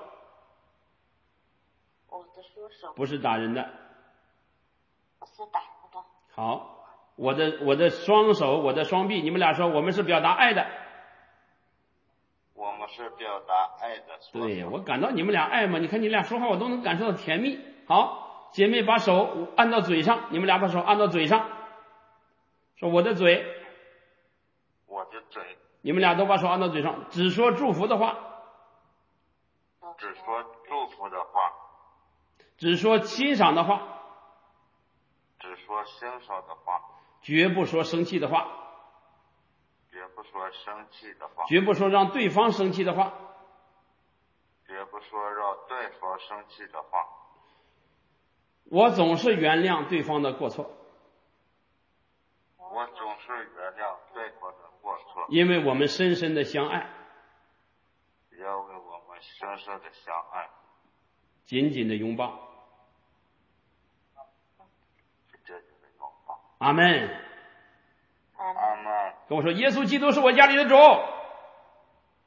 我的双手， 不是打人的， 不是打人的。 好，我的我的双手，我的双臂，你们俩说我们是表达爱的。 我们是表达爱的。 对，我感到你们俩爱嘛，你看你俩说话我都能感受到甜蜜。好，姐妹把手按到嘴上，你们俩把手按到嘴上，说我的嘴， 我的嘴， 你们俩都把手按到嘴上，只说祝福的话， 只说祝福的话， 只说欣赏的话， 只说欣赏的话， 绝不说生气的话， 绝不说生气的话， 绝不说让对方生气的话， 绝不说让对方生气的话。 我总是原谅对方的过错， 我总是原谅对方的过错， 因为我们深深的相爱， 因为我们深深的相爱， 紧紧的拥抱。 紧紧的拥抱。 阿门。 阿门。 跟我说，耶稣基督是我家里的主。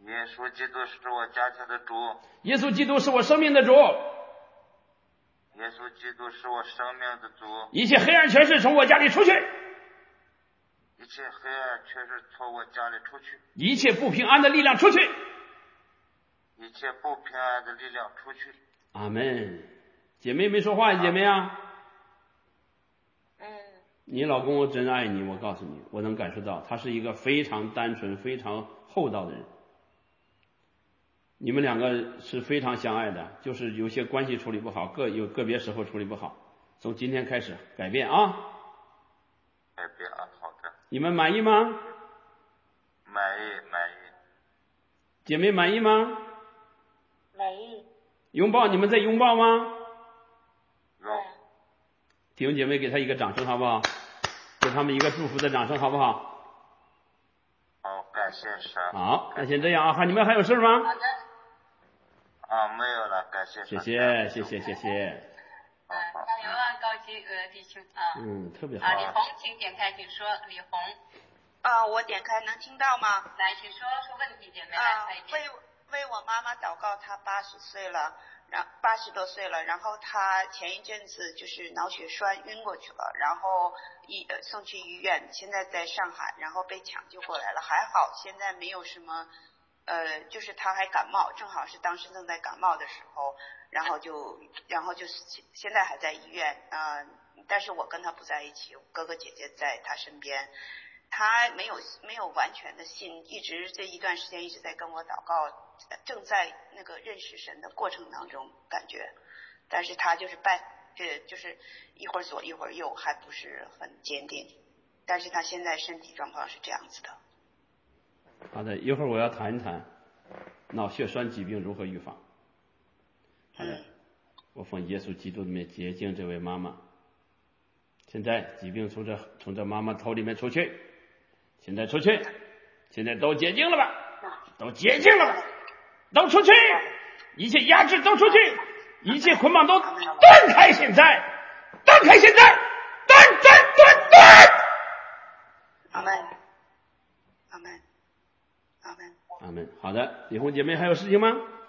耶稣基督是我家庭的主。 耶稣基督是我生命的主。 耶稣基督是我生命的主。 一切黑暗权势从我家里出去。 一切黑暗权势从我家里出去。 一切不平安的力量出去。 一切不平安的力量出去。 阿门。姐妹没说话，姐妹啊。 嗯。 你老公真爱你，我告诉你，我能感受到，他是一个非常单纯、非常厚道的人。你们两个是非常相爱的，就是有些关系处理不好，个有个别时候处理不好，从今天开始改变啊！ 改变啊，好的。 你们满意吗？ 满意，满意。 姐妹满意吗？ 满意。 拥抱，你们在拥抱吗？ 有。 弟兄姐妹，给他一个掌声好不好？给他们一个祝福的掌声好不好？ 好，感谢神。 好，那先这样啊，还你们还有事吗？ 好的。 啊，没有了，感谢。 谢谢，谢谢，谢谢。 嗯，加油啊，高级呃弟兄啊。 嗯，特别好。 啊，李红，请点开，请说，李红。 啊，我点开能听到吗？ 来，请说说问题，姐妹。 啊，为为我妈妈祷告，她八十岁了，然八十多岁了，然后她前一阵子就是脑血栓晕过去了，然后医呃送去医院，现在在上海，然后被抢救过来了，还好，现在没有什么。呃，就是他还感冒，正好是当时正在感冒的时候，然后就，然后就现在还在医院啊、呃，但是我跟他不在一起，哥哥姐姐在他身边，他没有没有完全的信，一直这一段时间一直在跟我祷告，正在那个认识神的过程当中感觉，但是他就是半，这就是一会儿左一会儿右，还不是很坚定，但是他现在身体状况是这样子的。 好的，一会儿我要谈一谈脑血栓疾病如何预防。好的，我奉耶稣基督的名洁净这位妈妈。现在疾病从这从这妈妈头里面出去，现在出去，现在都洁净了吧？都洁净了吧？都出去，一切压制都出去，一切捆绑都断开，现在断开，现在断断断断。 阿门，阿门。阿门， 阿门。好的，李红姐妹还有事情吗？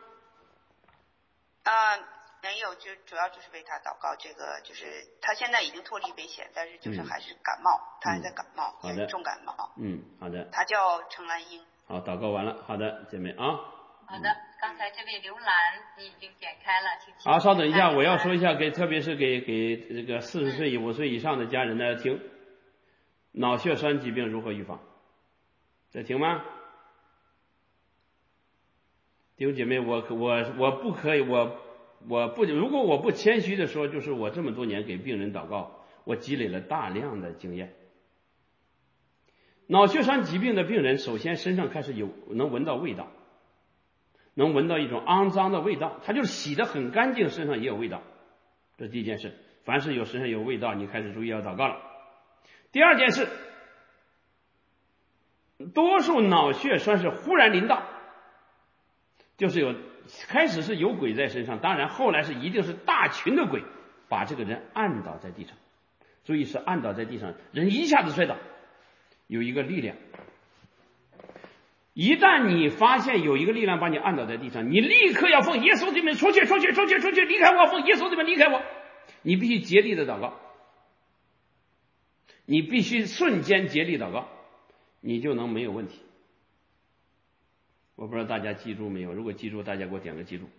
啊、呃，没有，就主要就是为他祷告。这个就是他现在已经脱离危险，但是就是还是感冒，嗯、他还在感冒， 好的， 严重感冒。 嗯，好的。 他叫程兰英。 好，祷告完了。好的，姐妹啊。 好的，刚才这位刘兰你已经点开了，请。 好，稍等一下，我要说一下给，特别是给给这个四十岁、五岁以上的家人呢听，脑血栓疾病如何预防？在听吗？弟兄姐妹，我我我不可以，我我不如果我不谦虚的说，就是我这么多年给病人祷告，我积累了大量的经验。脑血栓疾病的病人，首先身上开始有能闻到味道，能闻到一种肮脏的味道，他就是洗得很干净，身上也有味道。这是第一件事，凡是有身上有味道，你开始注意要祷告了。第二件事，多数脑血栓是忽然临到。就是有开始是有鬼在身上，当然后来是一定是大群的鬼把这个人按倒在地上，所以是按倒在地上，人一下子摔倒，有一个力量。一旦你发现有一个力量把你按倒在地上，你立刻要奉耶稣的名出去，出去，出去，出去，离开我！奉耶稣的名离开我！你必须竭力的祷告，你必须瞬间竭力祷告，你就能没有问题。我不知道大家记住没有，如果记住，大家给我点个记住。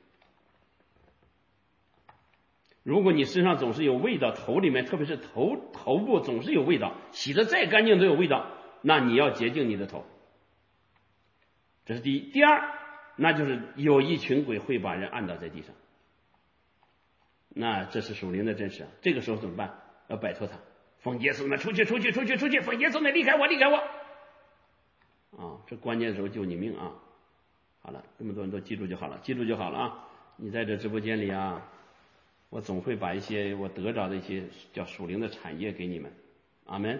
如果你身上总是有味道，头里面特别是头头部总是有味道，洗得再干净都有味道，那你要洁净你的头。这是第一。第二，那就是有一群鬼会把人按倒在地上，那这是属灵的真实啊。这个时候怎么办？要摆脱它，奉耶稣们出去，出去，出去，出去，奉耶稣们离开我，离开我。啊，这关键时候救你命啊！好了，这么多人都记住就好了，记住就好了啊！你在这直播间里啊，我总会把一些我得着的一些叫属灵的产业给你们。阿门。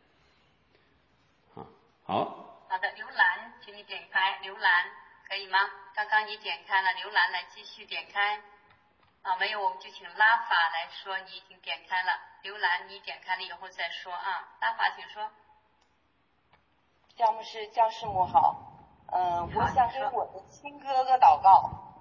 好，好。 好的，刘兰，请你点开，刘兰可以吗？刚刚你点开了，刘兰来继续点开。啊，没有，我们就请拉法来说，你已经点开了。刘兰，你点开了以后再说啊。拉法，请说。 教牧师、教师母好。 嗯、呃，我想给我的亲哥哥祷告。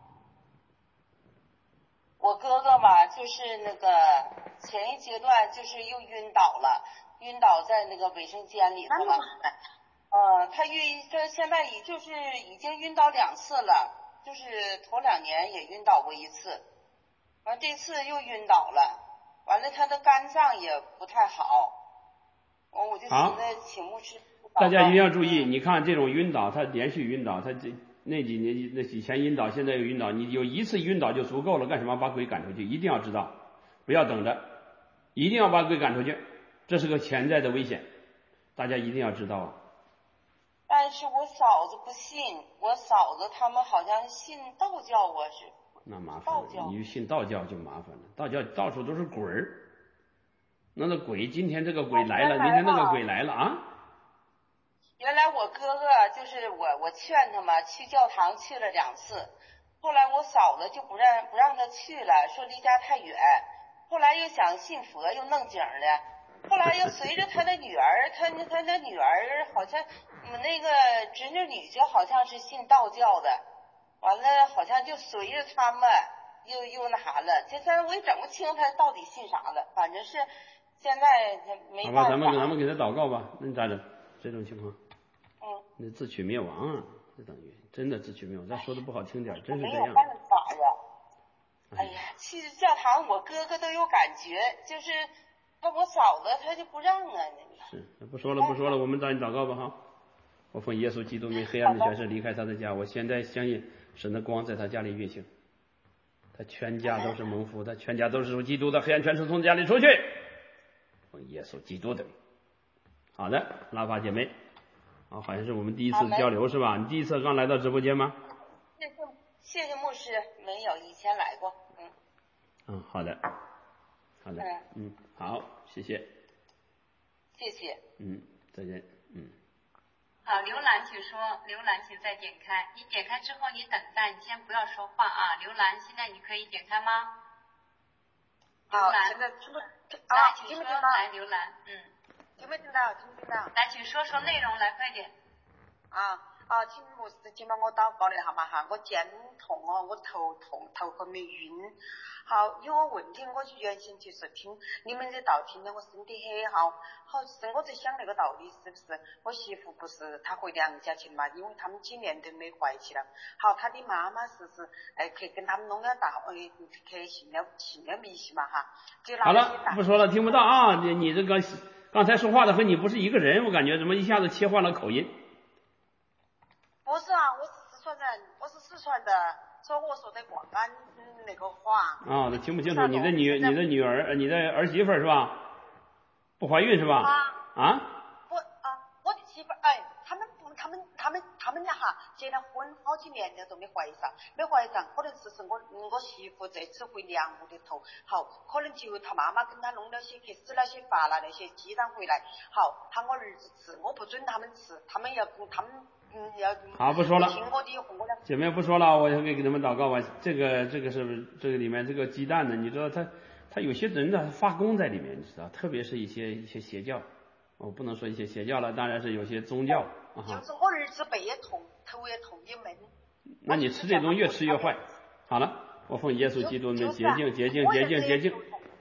我哥哥嘛，就是那个前一阶段就是又晕倒了，晕倒在那个卫生间里头了。嗯，他晕，他现在已就是已经晕倒两次了，就是头两年也晕倒过一次，完这次又晕倒了，完了他的肝脏也不太好，我我就寻思请牧师。 大家一定要注意，你看这种晕倒，他连续晕倒，他这那几年那以前晕倒，现在又晕倒，你有一次晕倒就足够了，干什么把鬼赶出去？一定要知道，不要等着，一定要把鬼赶出去，这是个潜在的危险，大家一定要知道啊。 但是我嫂子不信，我嫂子他们好像信道教，我是那麻烦了，你信道教就麻烦了，道教到处都是鬼儿，那个鬼今天这个鬼来了，明天那个鬼来了啊。 原来我哥哥就是我，我劝他嘛，去教堂去了两次，后来我嫂子就不让不让他去了，说离家太远，后来又想信佛，又弄景了。后来又随着他的女儿，他他的女儿好像那个侄女女婿好像是信道教的，完了好像就随着他们又又那啥了。现在我也整不清他到底信啥了，反正是现在他没办法。 好吧，咱们咱们给他祷告吧。那你咋整？这种情况， 嗯， 那自取灭亡啊，这等于真的自取灭亡。咱说的不好听点，真是这样。 没有办法呀。哎呀，去教堂我哥哥都有感觉，就是。他我嫂子他就不让啊， 是不说了不说了，我们找你祷告吧哈。我奉耶稣基督名，黑暗的权势离开他的家。我现在相信神的光在他家里运行，他全家都是蒙福的，全家都是属基督的，黑暗权势从家里出去。奉耶稣基督的名。好的，拉法姐妹，啊，好像是我们第一次交流是吧？你第一次刚来到直播间吗？ 谢谢谢谢牧师，没有，以前来过，嗯。 嗯，好的。好的，嗯，好，谢谢， 谢谢， 嗯，再见，嗯。 好，刘兰请说，刘兰请再点开，你点开之后你等待，你先不要说话啊。刘兰，现在你可以点开吗？刘兰， 现在听不来，请说，来，刘兰，嗯。 听没听到？听不听到？ 来，请说说内容，来，快点。 啊。啊，請牧師，今晚我禱告你係嘛嚇？我肩痛哦，我頭痛，頭後面暈。好，有個問題，我原先就是聽你們的道聽的，我身體很好。好，是我在想那個道理是不是？我媳婦不是她回娘家去嘛，因為他們幾年都沒懷起了。好，她的媽媽是是哎，可以跟他們弄了道，哎，可以信了信了迷信嘛哈。就好了，不說了，聽不到啊！你你這個剛才說話的和你不是一個人，我感覺怎麼一下子切換了口音。 不是啊，我是四川人，我是四川的，所以我說的廣安那個話。 啊，那聽不清楚。你的女、你的女兒、你的兒媳婦是吧？不懷孕是吧？ 啊？ 啊？ 我啊，我的媳婦，哎，他們不，他們他們他們呀哈，結了婚好幾年了都沒懷上，沒懷上，可能是是我我媳婦這次回娘屋的頭，好，可能就他媽媽跟他弄了些去撕了些發了那些雞蛋回來，好，喊我兒子吃，我不准他們吃，他們要他們。嗯，要好，不說了，姐妹不說了，我也給他們禱告吧。這個這個是這個裡面這個雞蛋呢，你知道他他有些人呢發功在裡面，你知道，特別是一些一些邪教，我不能說一些邪教了，當然是有些宗教啊。 就是我兒子背也痛，頭也痛也悶。 那你吃這東西越吃越壞。好了，我奉耶穌基督的潔淨潔淨潔淨潔淨。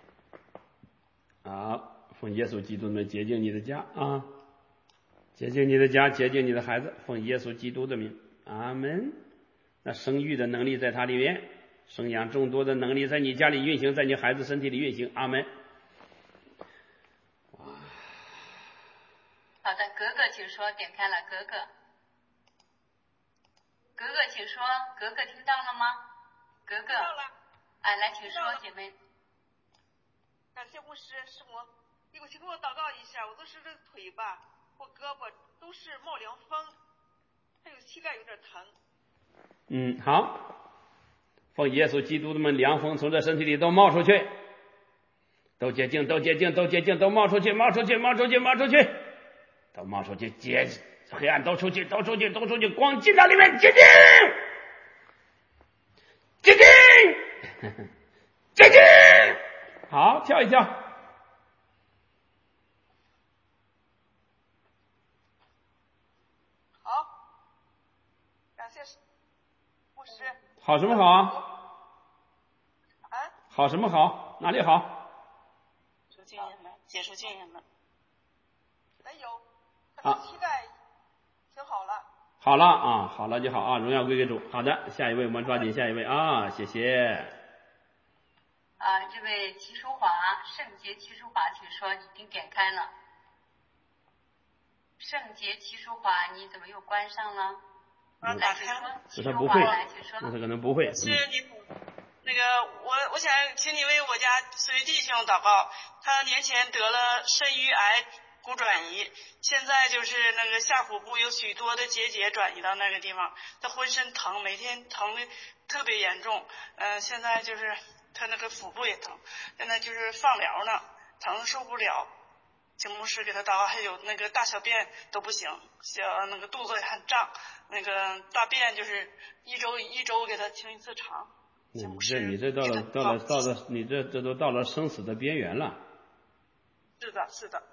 好，奉耶穌基督的潔淨你的家啊。潔淨你的家，潔淨你的孩子，奉耶穌基督的名，阿門。那生育的能力在他裡面，生養眾多的能力在你家裡運行，在你孩子身體裡運行，阿門。哇！ 好的，格格請說，點開了，格格。格格請說，格格聽到了嗎？格格。聽到了。哎，來，請說，姐妹。 感謝牧師，師母，你給我禱告一下，我都是這個腿吧。我胳膊都是冒涼風，還有膝蓋有點疼。 嗯，好，奉耶穌基督的門，涼風從這身體裡都冒出去，都潔淨，都潔淨，都潔淨，都冒出去，冒出去，冒出去，冒出去，都冒出去，潔黑暗都出去，都出去，都出去，光進到裡面，潔淨，潔淨，潔淨。好，跳一跳。 好什么好啊？ 啊？ 好什么好？哪里好？ 出经验了，解除经验了。没有， 啊， 期待挺好了。 好了啊，好了就好啊，荣耀归给主。好的，下一位我们抓紧下一位啊，谢谢。 啊，这位齐淑华，圣洁齐淑华，请说，已经点开了。圣洁齐淑华，你怎么又关上了？ 啊，打开了。 那他不会，那他可能不会。 是你那个我我想请你为我家四位弟兄祷告，他年前得了肾盂癌骨转移，现在就是那个下腹部有许多的结节转移到那个地方，他浑身疼，每天疼的特别严重，嗯、呃，现在就是他那个腹部也疼，现在就是放疗呢，疼受不了，请牧师给他祷告，还有那个大小便都不行，小那个肚子也很胀，那个大便就是一周一周给他清一次肠。 你这你这到了到了到了你这这都到了生死的边缘了。 是的，是的。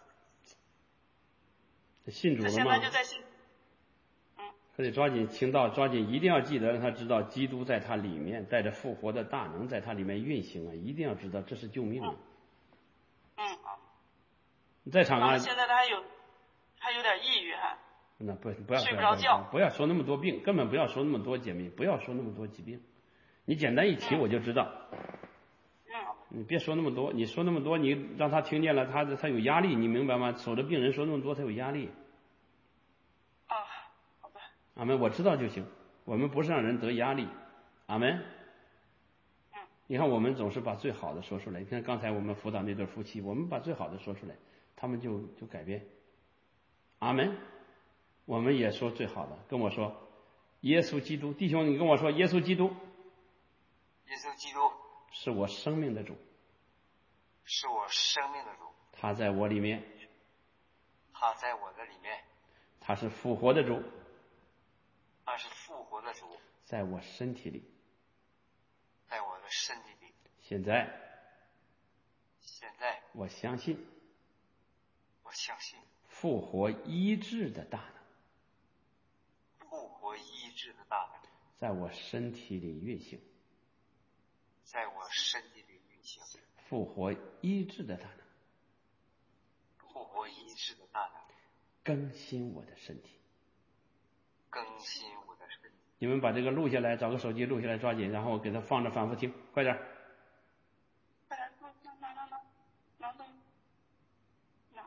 信主了吗？ 他现在就在信。嗯。 可得抓紧听到，抓紧一定要记得让他知道基督在他里面，带着复活的大能在他里面运行啊！一定要知道这是救命啊！ 嗯。 你在场啊？ 现在他还有还有点抑郁哈。 那不不要睡不着觉， 不要说那么多病，根本不要说那么多姐妹，不要说那么多疾病。你简单一提我就知道。 嗯。 你别说那么多，你说那么多，你让他听见了，他他有压力，你明白吗？守着病人说那么多，他有压力。 啊，好的。 阿门，我知道就行。我们不是让人得压力。阿门。 嗯。 你看我们总是把最好的说出来。你看刚才我们辅导那对夫妻，我们把最好的说出来，他们就就改变。阿门。我们也说最好的，跟我说，耶稣基督，弟兄，你跟我说，耶稣基督。 耶稣基督是我生命的主， 是我生命的主， 他在我里面， 他在我的里面， 他是复活的主， 他是复活的主， 在我身体里， 在我的身体里。 现在， 现在我相信， 我相信复活医治的大能， 复活医治的大能， 在我身体里运行。 在我身体里运行， 复活医治的大能， 复活医治的大能， 更新我的身体， 更新我的身体。 你们把这个录下来，找个手机录下来，抓紧，然后给它放着反复听，快点。 快点，拿拿拿拿拿拿拿。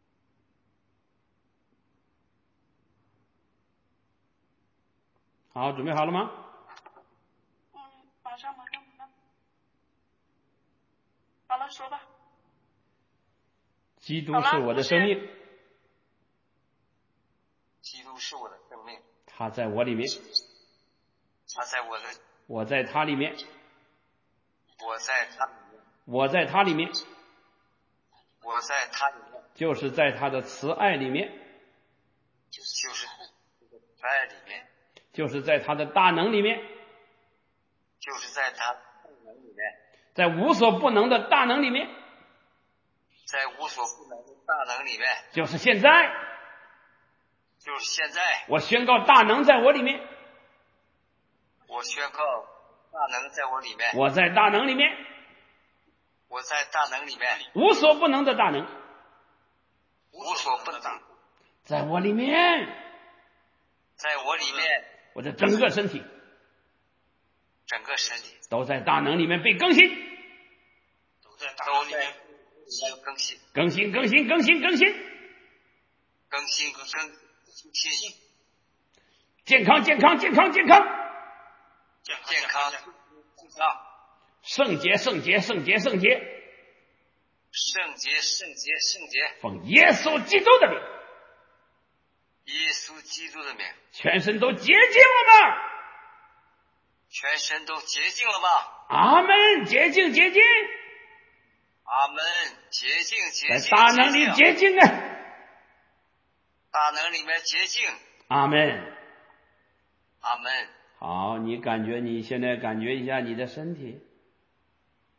好，准备好了吗？ 嗯，马上马上马上。好了，说吧。 基督是我的生命。 基督是我的生命。 他在我里面。 他在我的。 我在他里面。 我在他里面。 我在他里面。 我在他里面。 就是在他的慈爱里面。 就是在爱里面。 就是在他的大能里面。 就是在他大能里面。 在无所不能的大能里面， 在无所不能的大能里面， 就是现在， 就是现在， 我宣告大能在我里面， 我宣告大能在我里面， 我在大能里面， 我在大能里面， 无所不能的大能， 无所不能， 在我里面， 在我里面， 我的整个身体。 整个身体都在大能里面被更新， 都在大能里面更新， 更新，更新，更新，更新， 更新，更新， 健康，健康，健康，健康， 健康，健康， 圣洁，圣洁，圣洁，圣洁， 圣洁，圣洁，圣洁， 奉耶稣基督的名， 耶稣基督的名， 全身都洁净了吗？ 全身都洁净了吧？ 阿门，洁净洁净。 阿门，洁净洁净。 在大能里洁净啊！ 大能里面洁净。 阿门， 阿门。 好，你感觉你现在感觉一下你的身体，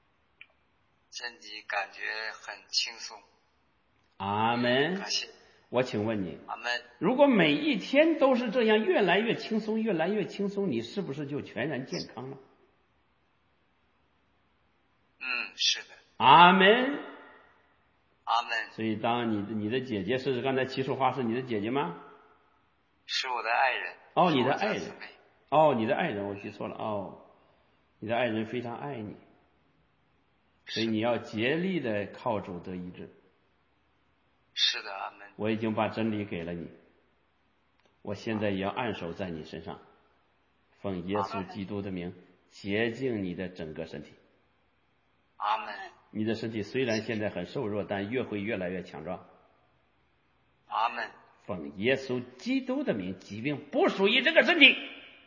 身体感觉很轻松。 阿门。 感谢。 我请问你， 阿门。 如果每一天都是这样，越来越轻松，越来越轻松，你是不是就全然健康了？ 嗯，是的。 阿门。 阿门。 所以，当你的你的姐姐是刚才齐淑花是你的姐姐吗？ 是我的爱人。 哦，你的爱人。哦，你的爱人，我记错了。哦，你的爱人非常爱你，所以你要竭力的靠主得医治。 是的，阿门。 我已经把真理给了你，我现在也要按手在你身上，奉耶稣基督的名洁净你的整个身体。 阿门。 你的身体虽然现在很瘦弱，但越会越来越强壮。 阿门。 奉耶稣基督的名，疾病不属于这个身体，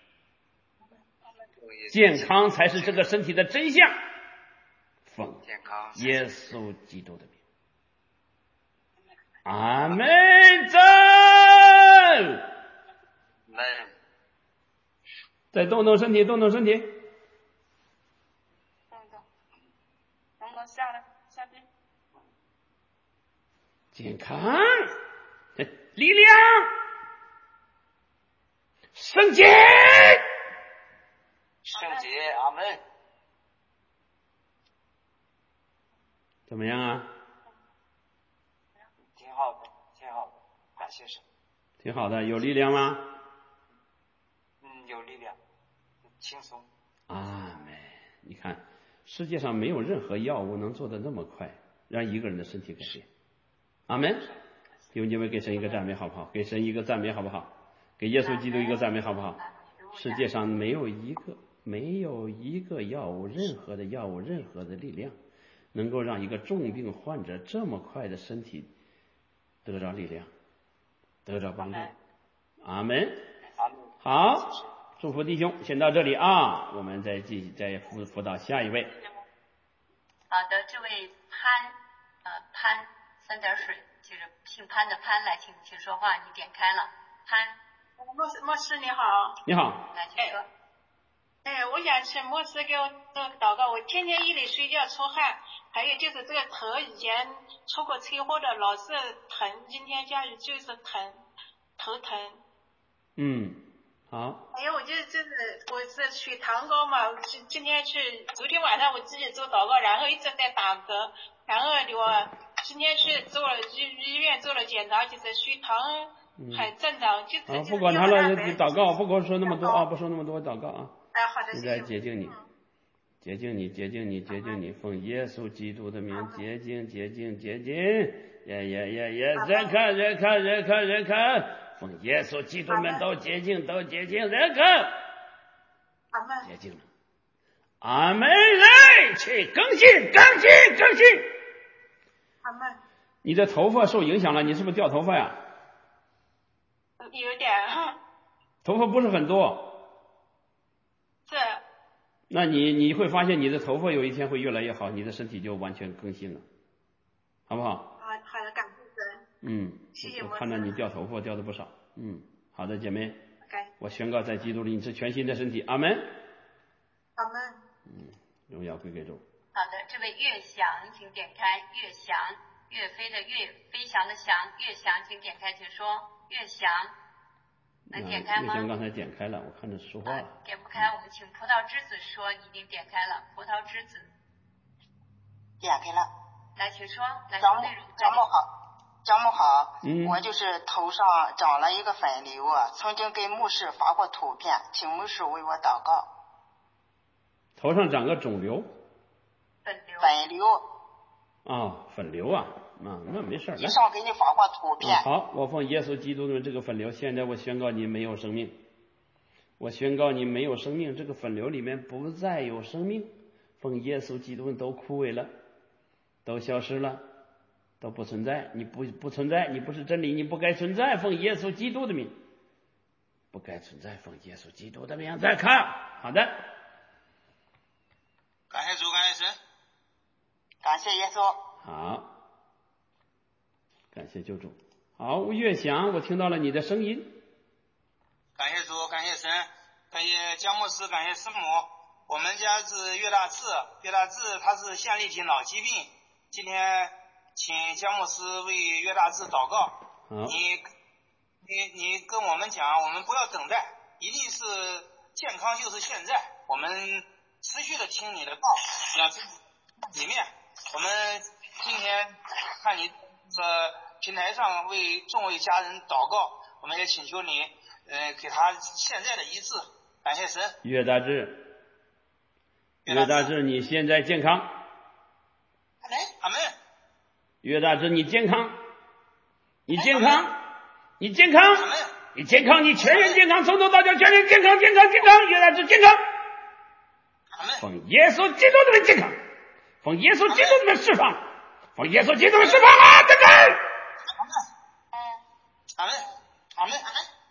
健康才是这个身体的真相。奉耶稣基督的名。阿门。赞。 门。 再动动身体，动动身体。 动动，动动下来，下边。 健康，力量，圣洁， 圣洁，阿门。 怎么样啊？ 挺好的，挺好的，感谢神。 挺好的，有力量吗？ 嗯，有力量，轻松。 阿门。你看，世界上没有任何药物能做得那么快，让一个人的身体改变。阿门。弟兄姐妹，给神一个赞美好不好？给神一个赞美好不好？给耶稣基督一个赞美好不好？世界上没有一个没有一个药物，任何的药物，任何的力量，能够让一个重病患者这么快的身体得着力量，得着帮助。阿门。好，祝福弟兄，先到这里啊，我们再继续再辅辅导下一位。 好的，这位潘呃潘三点水，就是姓潘的潘，来，请请说话，你点开了。潘， 牧师牧师你好。 你好。 来，请说。 哎，我想请牧师给我做个祷告。我天天夜里睡觉出汗，还有就是这个头以前出过车祸的，老是疼，今天下雨就是疼，头疼。 嗯，好。 还有我就是就是我是血糖高嘛，我今今天去昨天晚上我自己做祷告，然后一直在打嗝，然后我今天去做了医医院做了检查，就是血糖很正常，就是、 嗯、啊，不管他了，祷告，不跟我说那么多啊，不说那么多，祷告啊。 哎，好的， 现在洁净你，洁净你，洁净你，洁净你，奉耶稣基督的名洁净，洁净，洁净，耶耶耶耶，人看人看人看人看，奉耶稣基督们都洁净，都洁净，人看，洁净了。阿门，来去更新，更新，更新。 阿门。 你的头发受影响了，你是不是掉头发呀？ 有点。 头发不是很多。 是。 那你你会发现你的头发有一天会越来越好，你的身体就完全更新了，好不好？ 好好的，感谢神。 嗯， 谢谢我看到你掉头发掉的不少。嗯，好的，姐妹。 感我宣告在基督里你是全新的身体，阿门。 阿门。 嗯，荣耀归给主。 好的，这位岳翔，请点开。岳翔，岳飞的岳，飞翔的翔，岳翔，请点开，请说。岳翔。能点开吗？ 岳翔刚才点开了，我看着说话了。 啊、点不开，我们请葡萄之子说，已经点开了。葡萄之子。 点开了。 来，请说。来， 张木张木好，张木好。 嗯。 我就是头上长了一个粉瘤，曾经给牧师发过图片，请牧师为我祷告。 头上长个肿瘤。 粉瘤。 粉瘤。 啊，粉瘤啊。啊，那没事儿。 以上给你发过图片、 嗯。好，我奉耶稣基督的这个粉瘤，现在我宣告你没有生命。我宣告你没有生命，这个粉瘤里面不再有生命。奉耶稣基督都枯萎了，都消失了，都不存在。你不不存在，你不是真理，你不该存在。奉耶稣基督的名，不该存在。奉耶稣基督的名，再看。好的。 感谢主，感谢神， 感谢耶稣。 好。感谢救主。好，岳翔，我听到了你的声音。 感谢主，感谢神，感谢江牧师，感谢师母。我们家是岳大志，岳大志他是线粒体脑疾病。今天请江牧师为岳大志祷告。 你你你跟我们讲，我们不要等待，一定是健康就是现在，我们持续的听你的道，要里面。我们今天看你的平台上为众位家人祷告，我们也请求你，呃，给他现在的医治，感谢神。 岳大志，岳大志，你现在健康？ 阿门，阿门。 岳大志，你健康？你健康？你健康？你健康？你全人健康，从头到脚全人健康，健康，健康。岳大志健康。奉耶稣基督的名健康，奉耶稣基督的名释放，奉耶稣基督的名释放啊！这个。 阿门，阿门，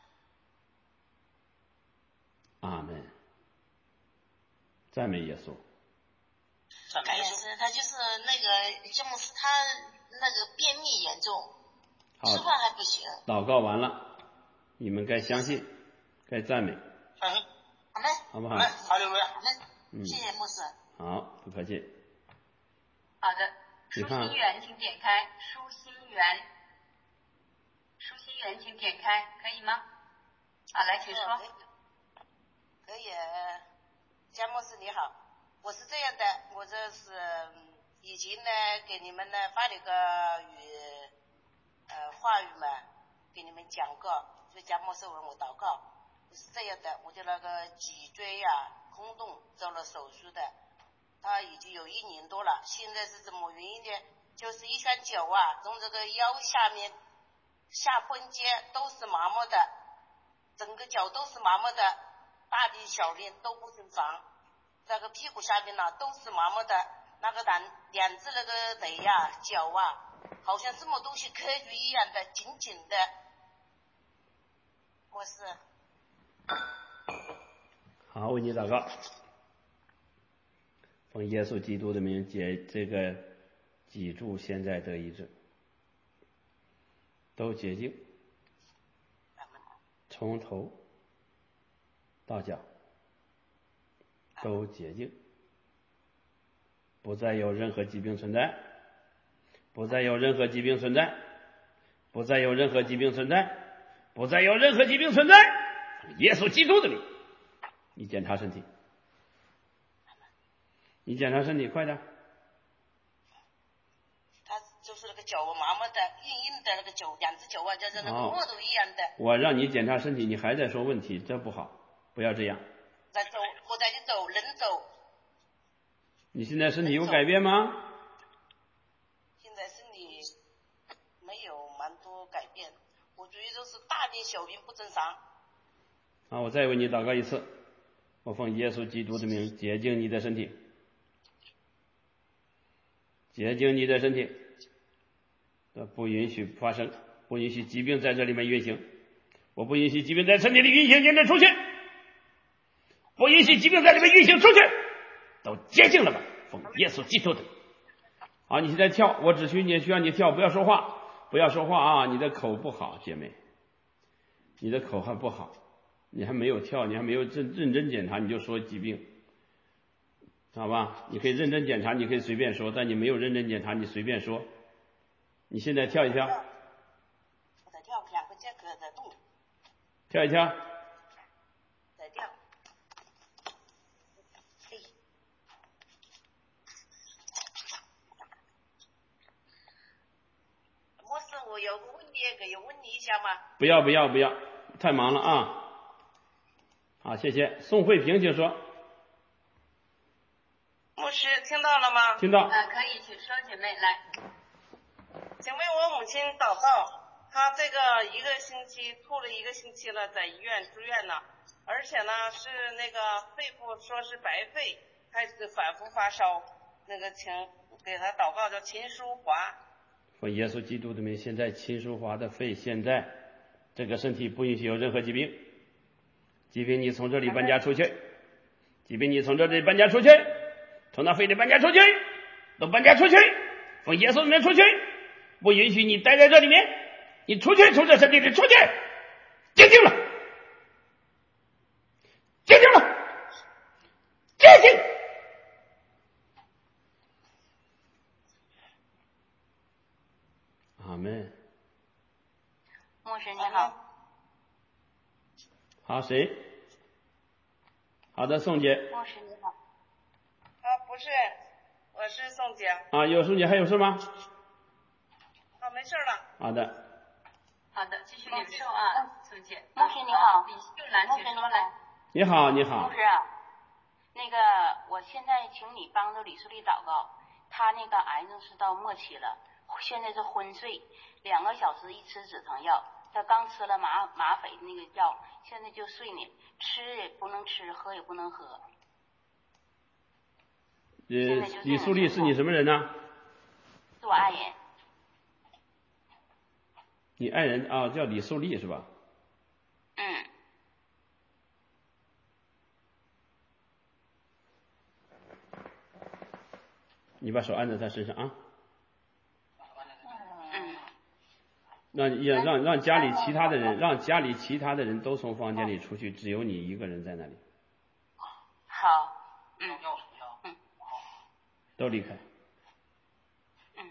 阿门。赞美耶稣。 感谢神，他就是那个詹姆斯，他那个便秘严重，吃饭还不行。 祷告完了，你们该相信，该赞美。 好嘞， 好不好？ 好嘞， 好嘞， 嗯， 谢谢牧师。 好，不客气。 好的，舒心园请点开，舒心园，舒心园请点开，可以吗？啊，来，请说。 可以，詹姆斯你好，我是这样的，我这是以前呢给你们呢发了个语呃话语嘛，给你们讲过，所以詹姆斯问我祷告，是这样的，我的那个脊椎呀、啊、空洞做了手术的，他已经有一年多了，现在是怎么原因呢？就是一双脚啊，从这个腰下面下关节都是麻木的，整个脚都是麻木的，大便小便都不正常，那个屁股下面呢、啊、都是麻木的，那个两两只那个腿呀、啊、脚啊，好像什么东西磕住一样的，紧紧的。我是。 好，为你祷告。奉耶稣基督的名，解这个脊柱现在得医治，都洁净，从头到脚都洁净，不再有任何疾病存在，不再有任何疾病存在，不再有任何疾病存在，不再有任何疾病存在。耶稣基督的名，你检查身体。你检查身体，快点。 他就是那个脚麻木的、硬硬的那个脚，两只脚啊，就是那个木头一样的。 我让你检查身体，你还在说问题，这不好，不要这样。 在走，我在这走，能走。 你现在身体有改变吗？ 现在身体没有蛮多改变，我主要就是大便小便不正常。 好，我再为你祷告一次，我奉耶稣基督的名洁净你的身体。洁净你的身体，不允许发生，不允许疾病在这里面运行。我不允许疾病在身体里运行，现在出去，不允许疾病在里面运行，出去，都洁净了吧，奉耶稣基督的。好，你现在跳，我只需你需要你跳，不要说话，不要说话啊！你的口不好，姐妹，你的口还不好，你还没有跳，你还没有认认真检查，你就说疾病。好吧，你可以认真检查，你可以随便说，但你没有认真检查，你随便说。你现在跳一跳， 我在跳，两个肩胛在动， 跳一跳， 在跳。嘿，牧师，我有个问题可以问你一下吗？ 不要不要不要，太忙了啊！好，谢谢。宋慧萍请说。 牧师听到了吗？ 听到。 啊，可以，请说，姐妹来。 请为我母亲祷告，她这个一个星期吐了一个星期了，在医院住院了，而且呢是那个肺部说是白肺，开始反复发烧，那个请给她祷告叫秦淑华。 奉耶稣基督的名，现在秦淑华的肺现在这个身体不允许有任何疾病，疾病你从这里搬家出去，疾病你从这里搬家出去。从那肺里搬家出去，都搬家出去，奉耶稣的名出去，不允许你待在这里面，你出去，从这身体里出去，洁净了，洁净了，洁净。阿门。 师你好。 好，谁？好的，宋姐。 牧师你好。 啊，不是，我是宋姐。 啊，有宋姐还有事吗？ 啊，没事了。 好的。 好的，继续领受啊，宋姐。 牧师你好。 李秀兰，请说来。 你好，你好。 牧师啊，那个我现在请你帮着李素丽祷告，她那个癌症是到末期了，现在是昏睡，两个小时一吃止疼药，她刚吃了麻麻肥那个药，现在就睡呢，吃也不能吃，喝也不能喝。 呃，李素丽是你什么人呢？ 是我爱人。 你爱人啊，叫李素丽是吧？ 嗯。 你把手按在他身上啊。 嗯。 让让让让家里其他的人，让家里其他的人都从房间里出去，只有你一个人在那里。 好。嗯。嗯。 都离开。 嗯。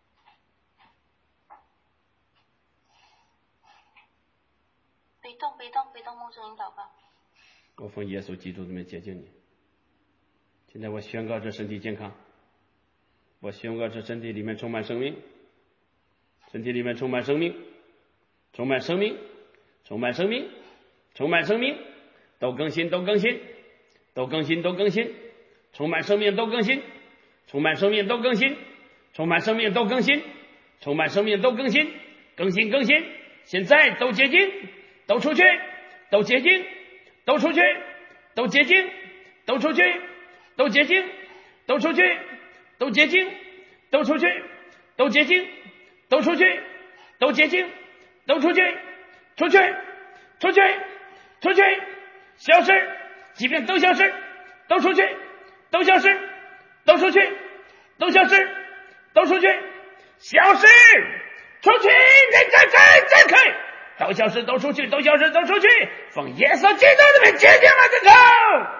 别动，别动，别动，牧师你祷告。 我奉耶稣基督的名洁净你。现在我宣告这身体健康，我宣告这身体里面充满生命，身体里面充满生命，充满生命，充满生命，充满生命，都更新，都更新，都更新，都更新，充满生命都更新，充满生命都更新，充满生命都更新，充满生命都更新，更新更新，现在都洁净，都出去，都洁净，都出去，都洁净，都出去，都洁净，都出去，都洁净，都出去，都洁净，都出去，都洁净，都出去，出去，出去，出去，消失，疾病都消失，都出去，都消失，都出去，都消失，都出去，消失，出去，再再再再开，都消失，都出去，都消失，都出去，奉耶稣基督的名洁净了这口。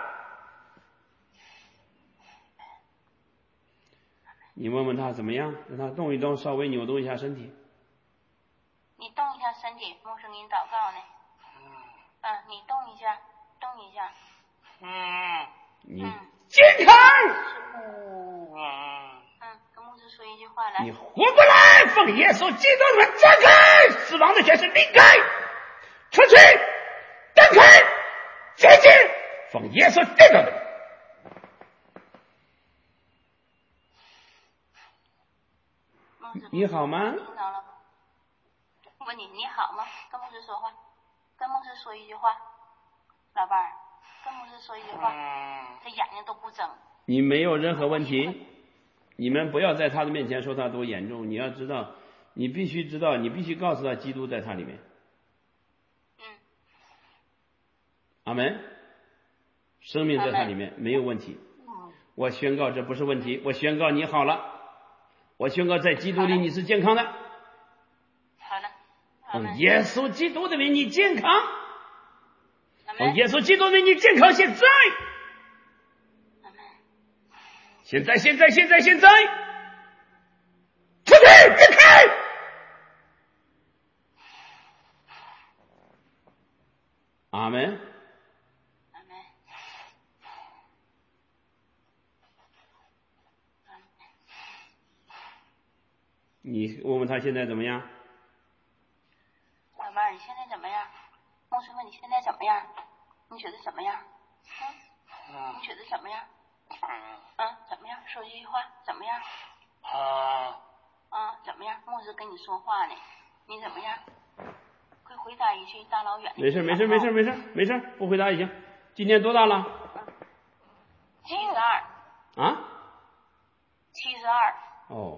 你问问他怎么样，让他动一动，稍微扭动一下身体。 你动一下身体，牧师给你祷告呢。嗯，你动一下，动一下。 嗯。 你健康。 嗯。 嗯，跟牧师说一句话来。 你活过来，奉耶稣基督的名展开，死亡的全是离开，出去，展开，洁净，奉耶稣基督的名。你好吗？ 听到了吗？问你你好吗？跟牧师说话，跟牧师说一句话，老伴儿，跟牧师说一句话，他眼睛都不睁。 你没有任何问题，你们不要在他的面前说他多严重，你要知道，你必须知道，你必须告诉他基督在他里面。 嗯。 阿门。生命在他里面没有问题。我宣告这不是问题，我宣告你好了。我宣告在基督里你是健康的。 好的。 奉耶稣基督的名你健康。奉耶稣基督的名你健康，现在。现在现在现在现在。出去，离开。阿门。你问问他现在怎么样？ 老妹儿，你现在怎么样？牧师问你现在怎么样？你觉得怎么样？嗯？你觉得怎么样？嗯？怎么样？说一句话，怎么样？ 啊。 啊，怎么样？牧师跟你说话呢，你怎么样？快回答一句，大老远的。 没事没事没事没事没事，不回答也行。今年多大了？ 七十二。 啊？ 七十二。 哦。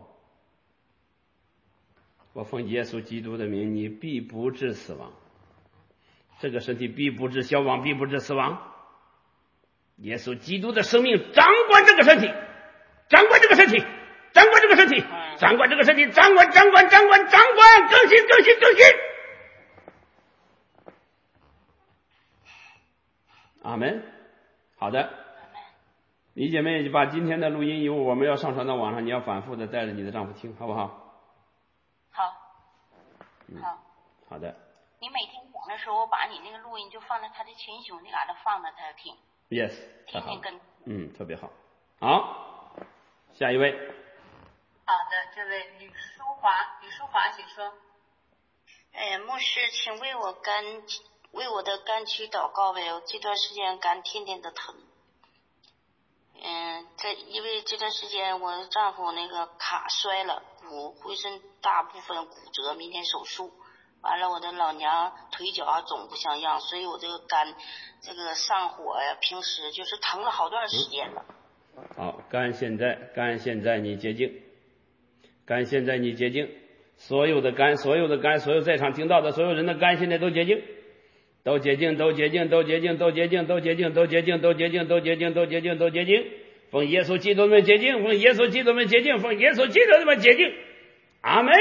我奉耶稣基督的名，你必不致死亡，这个身体必不致消亡，必不致死亡。耶稣基督的生命掌管这个身体，掌管这个身体，掌管这个身体，掌管这个身体，掌管掌管掌管掌管，更新更新更新。阿门。好的，李姐妹，把今天的录音，以后我们要上传到网上，你要反复的带着你的丈夫听，好不好？ 好。 嗯， 好。 好的。 你每天讲的时候，我把你那个录音就放在他的群雄那嘎达放着他听。 Yes， 天天跟。 嗯，特别好。好，下一位。 好的，这位吕淑华，吕淑华，请说。 哎，牧师，请为我肝为我的肝区祷告呗，我这段时间肝天天的疼。嗯，这因为这段时间我丈夫那个卡摔了，骨浑身大部分骨折，明天手术。完了，我的老娘腿脚啊肿不像样，所以我这个肝这个上火呀，平时就是疼了好段时间了。 好，肝现在肝现在你洁净，肝现在你洁净，所有的肝，所有的肝，所有在场听到的所有人的肝现在都洁净，都洁净，都洁净，都洁净，都洁净，都洁净，都洁净，都洁净，都洁净，都洁净，都洁净，奉耶稣基督的名洁净，奉耶稣基督的名洁净，奉耶稣基督的名洁净。阿门。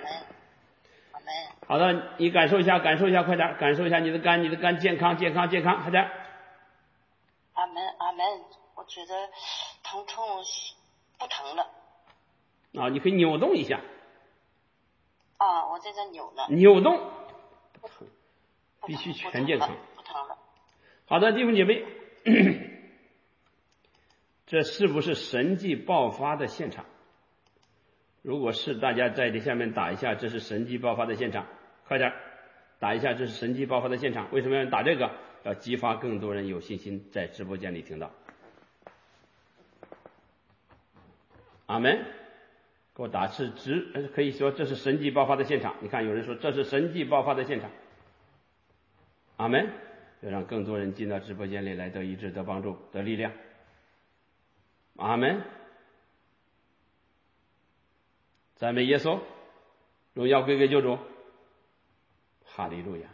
好的，你感受一下，感受一下，快点，感受一下你的肝，你的肝健康，健康，健康，快点。 阿门，阿门。我觉得疼痛不疼了。 啊，你可以扭动一下。 啊，我在这扭呢。 扭动。必须全健康。 不疼了。 好的，弟兄姐妹，这是不是神迹爆发的现场？如果是，大家在这下面打一下，这是神迹爆发的现场，快点打一下，这是神迹爆发的现场。为什么要打这个？要激发更多人有信心在直播间里听到。阿门。给我打是直，可以说这是神迹爆发的现场。你看，有人说这是神迹爆发的现场。阿门。要让更多人进到直播间里来得医治、得帮助、得力量。阿门。赞美耶稣，荣耀归给救主，哈利路亚。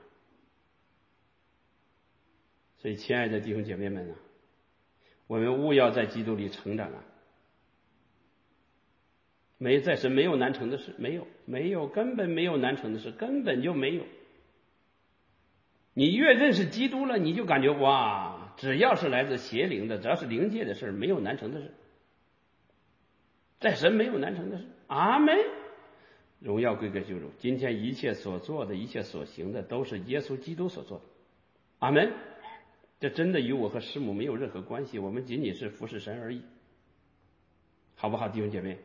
所以，亲爱的弟兄姐妹们啊，我们务要在基督里成长啊！没在神没有难成的事，没有，没有，根本没有难成的事，根本就没有。你越认识基督了，你就感觉哇，只要是来自邪灵的，只要是灵界的事，没有难成的事。在神没有难成的事。阿门。荣耀归给救主。今天一切所做的一切所行的都是耶稣基督所做的。阿门。这真的与我和师母没有任何关系，我们仅仅是服侍神而已，好不好，弟兄姐妹？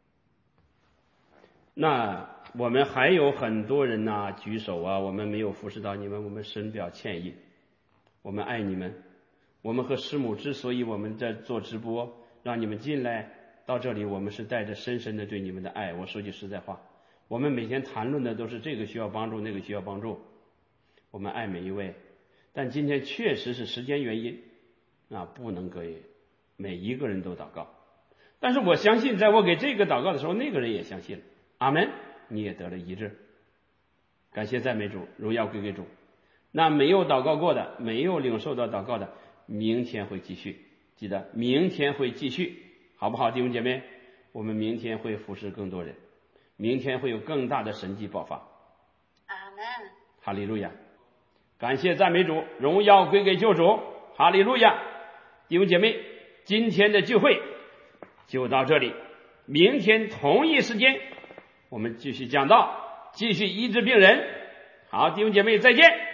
那我们还有很多人呐、啊、举手啊，我们没有服侍到你们，我们深表歉意，我们爱你们。我们和师母之所以我们在做直播，让你们进来到这里，我们是带着深深的对你们的爱。我说句实在话，我们每天谈论的都是这个需要帮助，那个需要帮助，我们爱每一位。但今天确实是时间原因啊，不能给每一个人都祷告。但是我相信，在我给这个祷告的时候，那个人也相信了。阿门，你也得了医治。感谢赞美主，荣耀归给主。那没有祷告过的，没有领受到祷告的，明天会继续，记得明天会继续，好不好，弟兄姐妹？我们明天会服侍更多人，明天会有更大的神迹爆发。 阿门。 哈利路亚。感谢赞美主，荣耀归给救主，哈利路亚。弟兄姐妹，今天的聚会就到这里，明天同一时间我们继续讲道，继续医治病人。好，弟兄姐妹再见。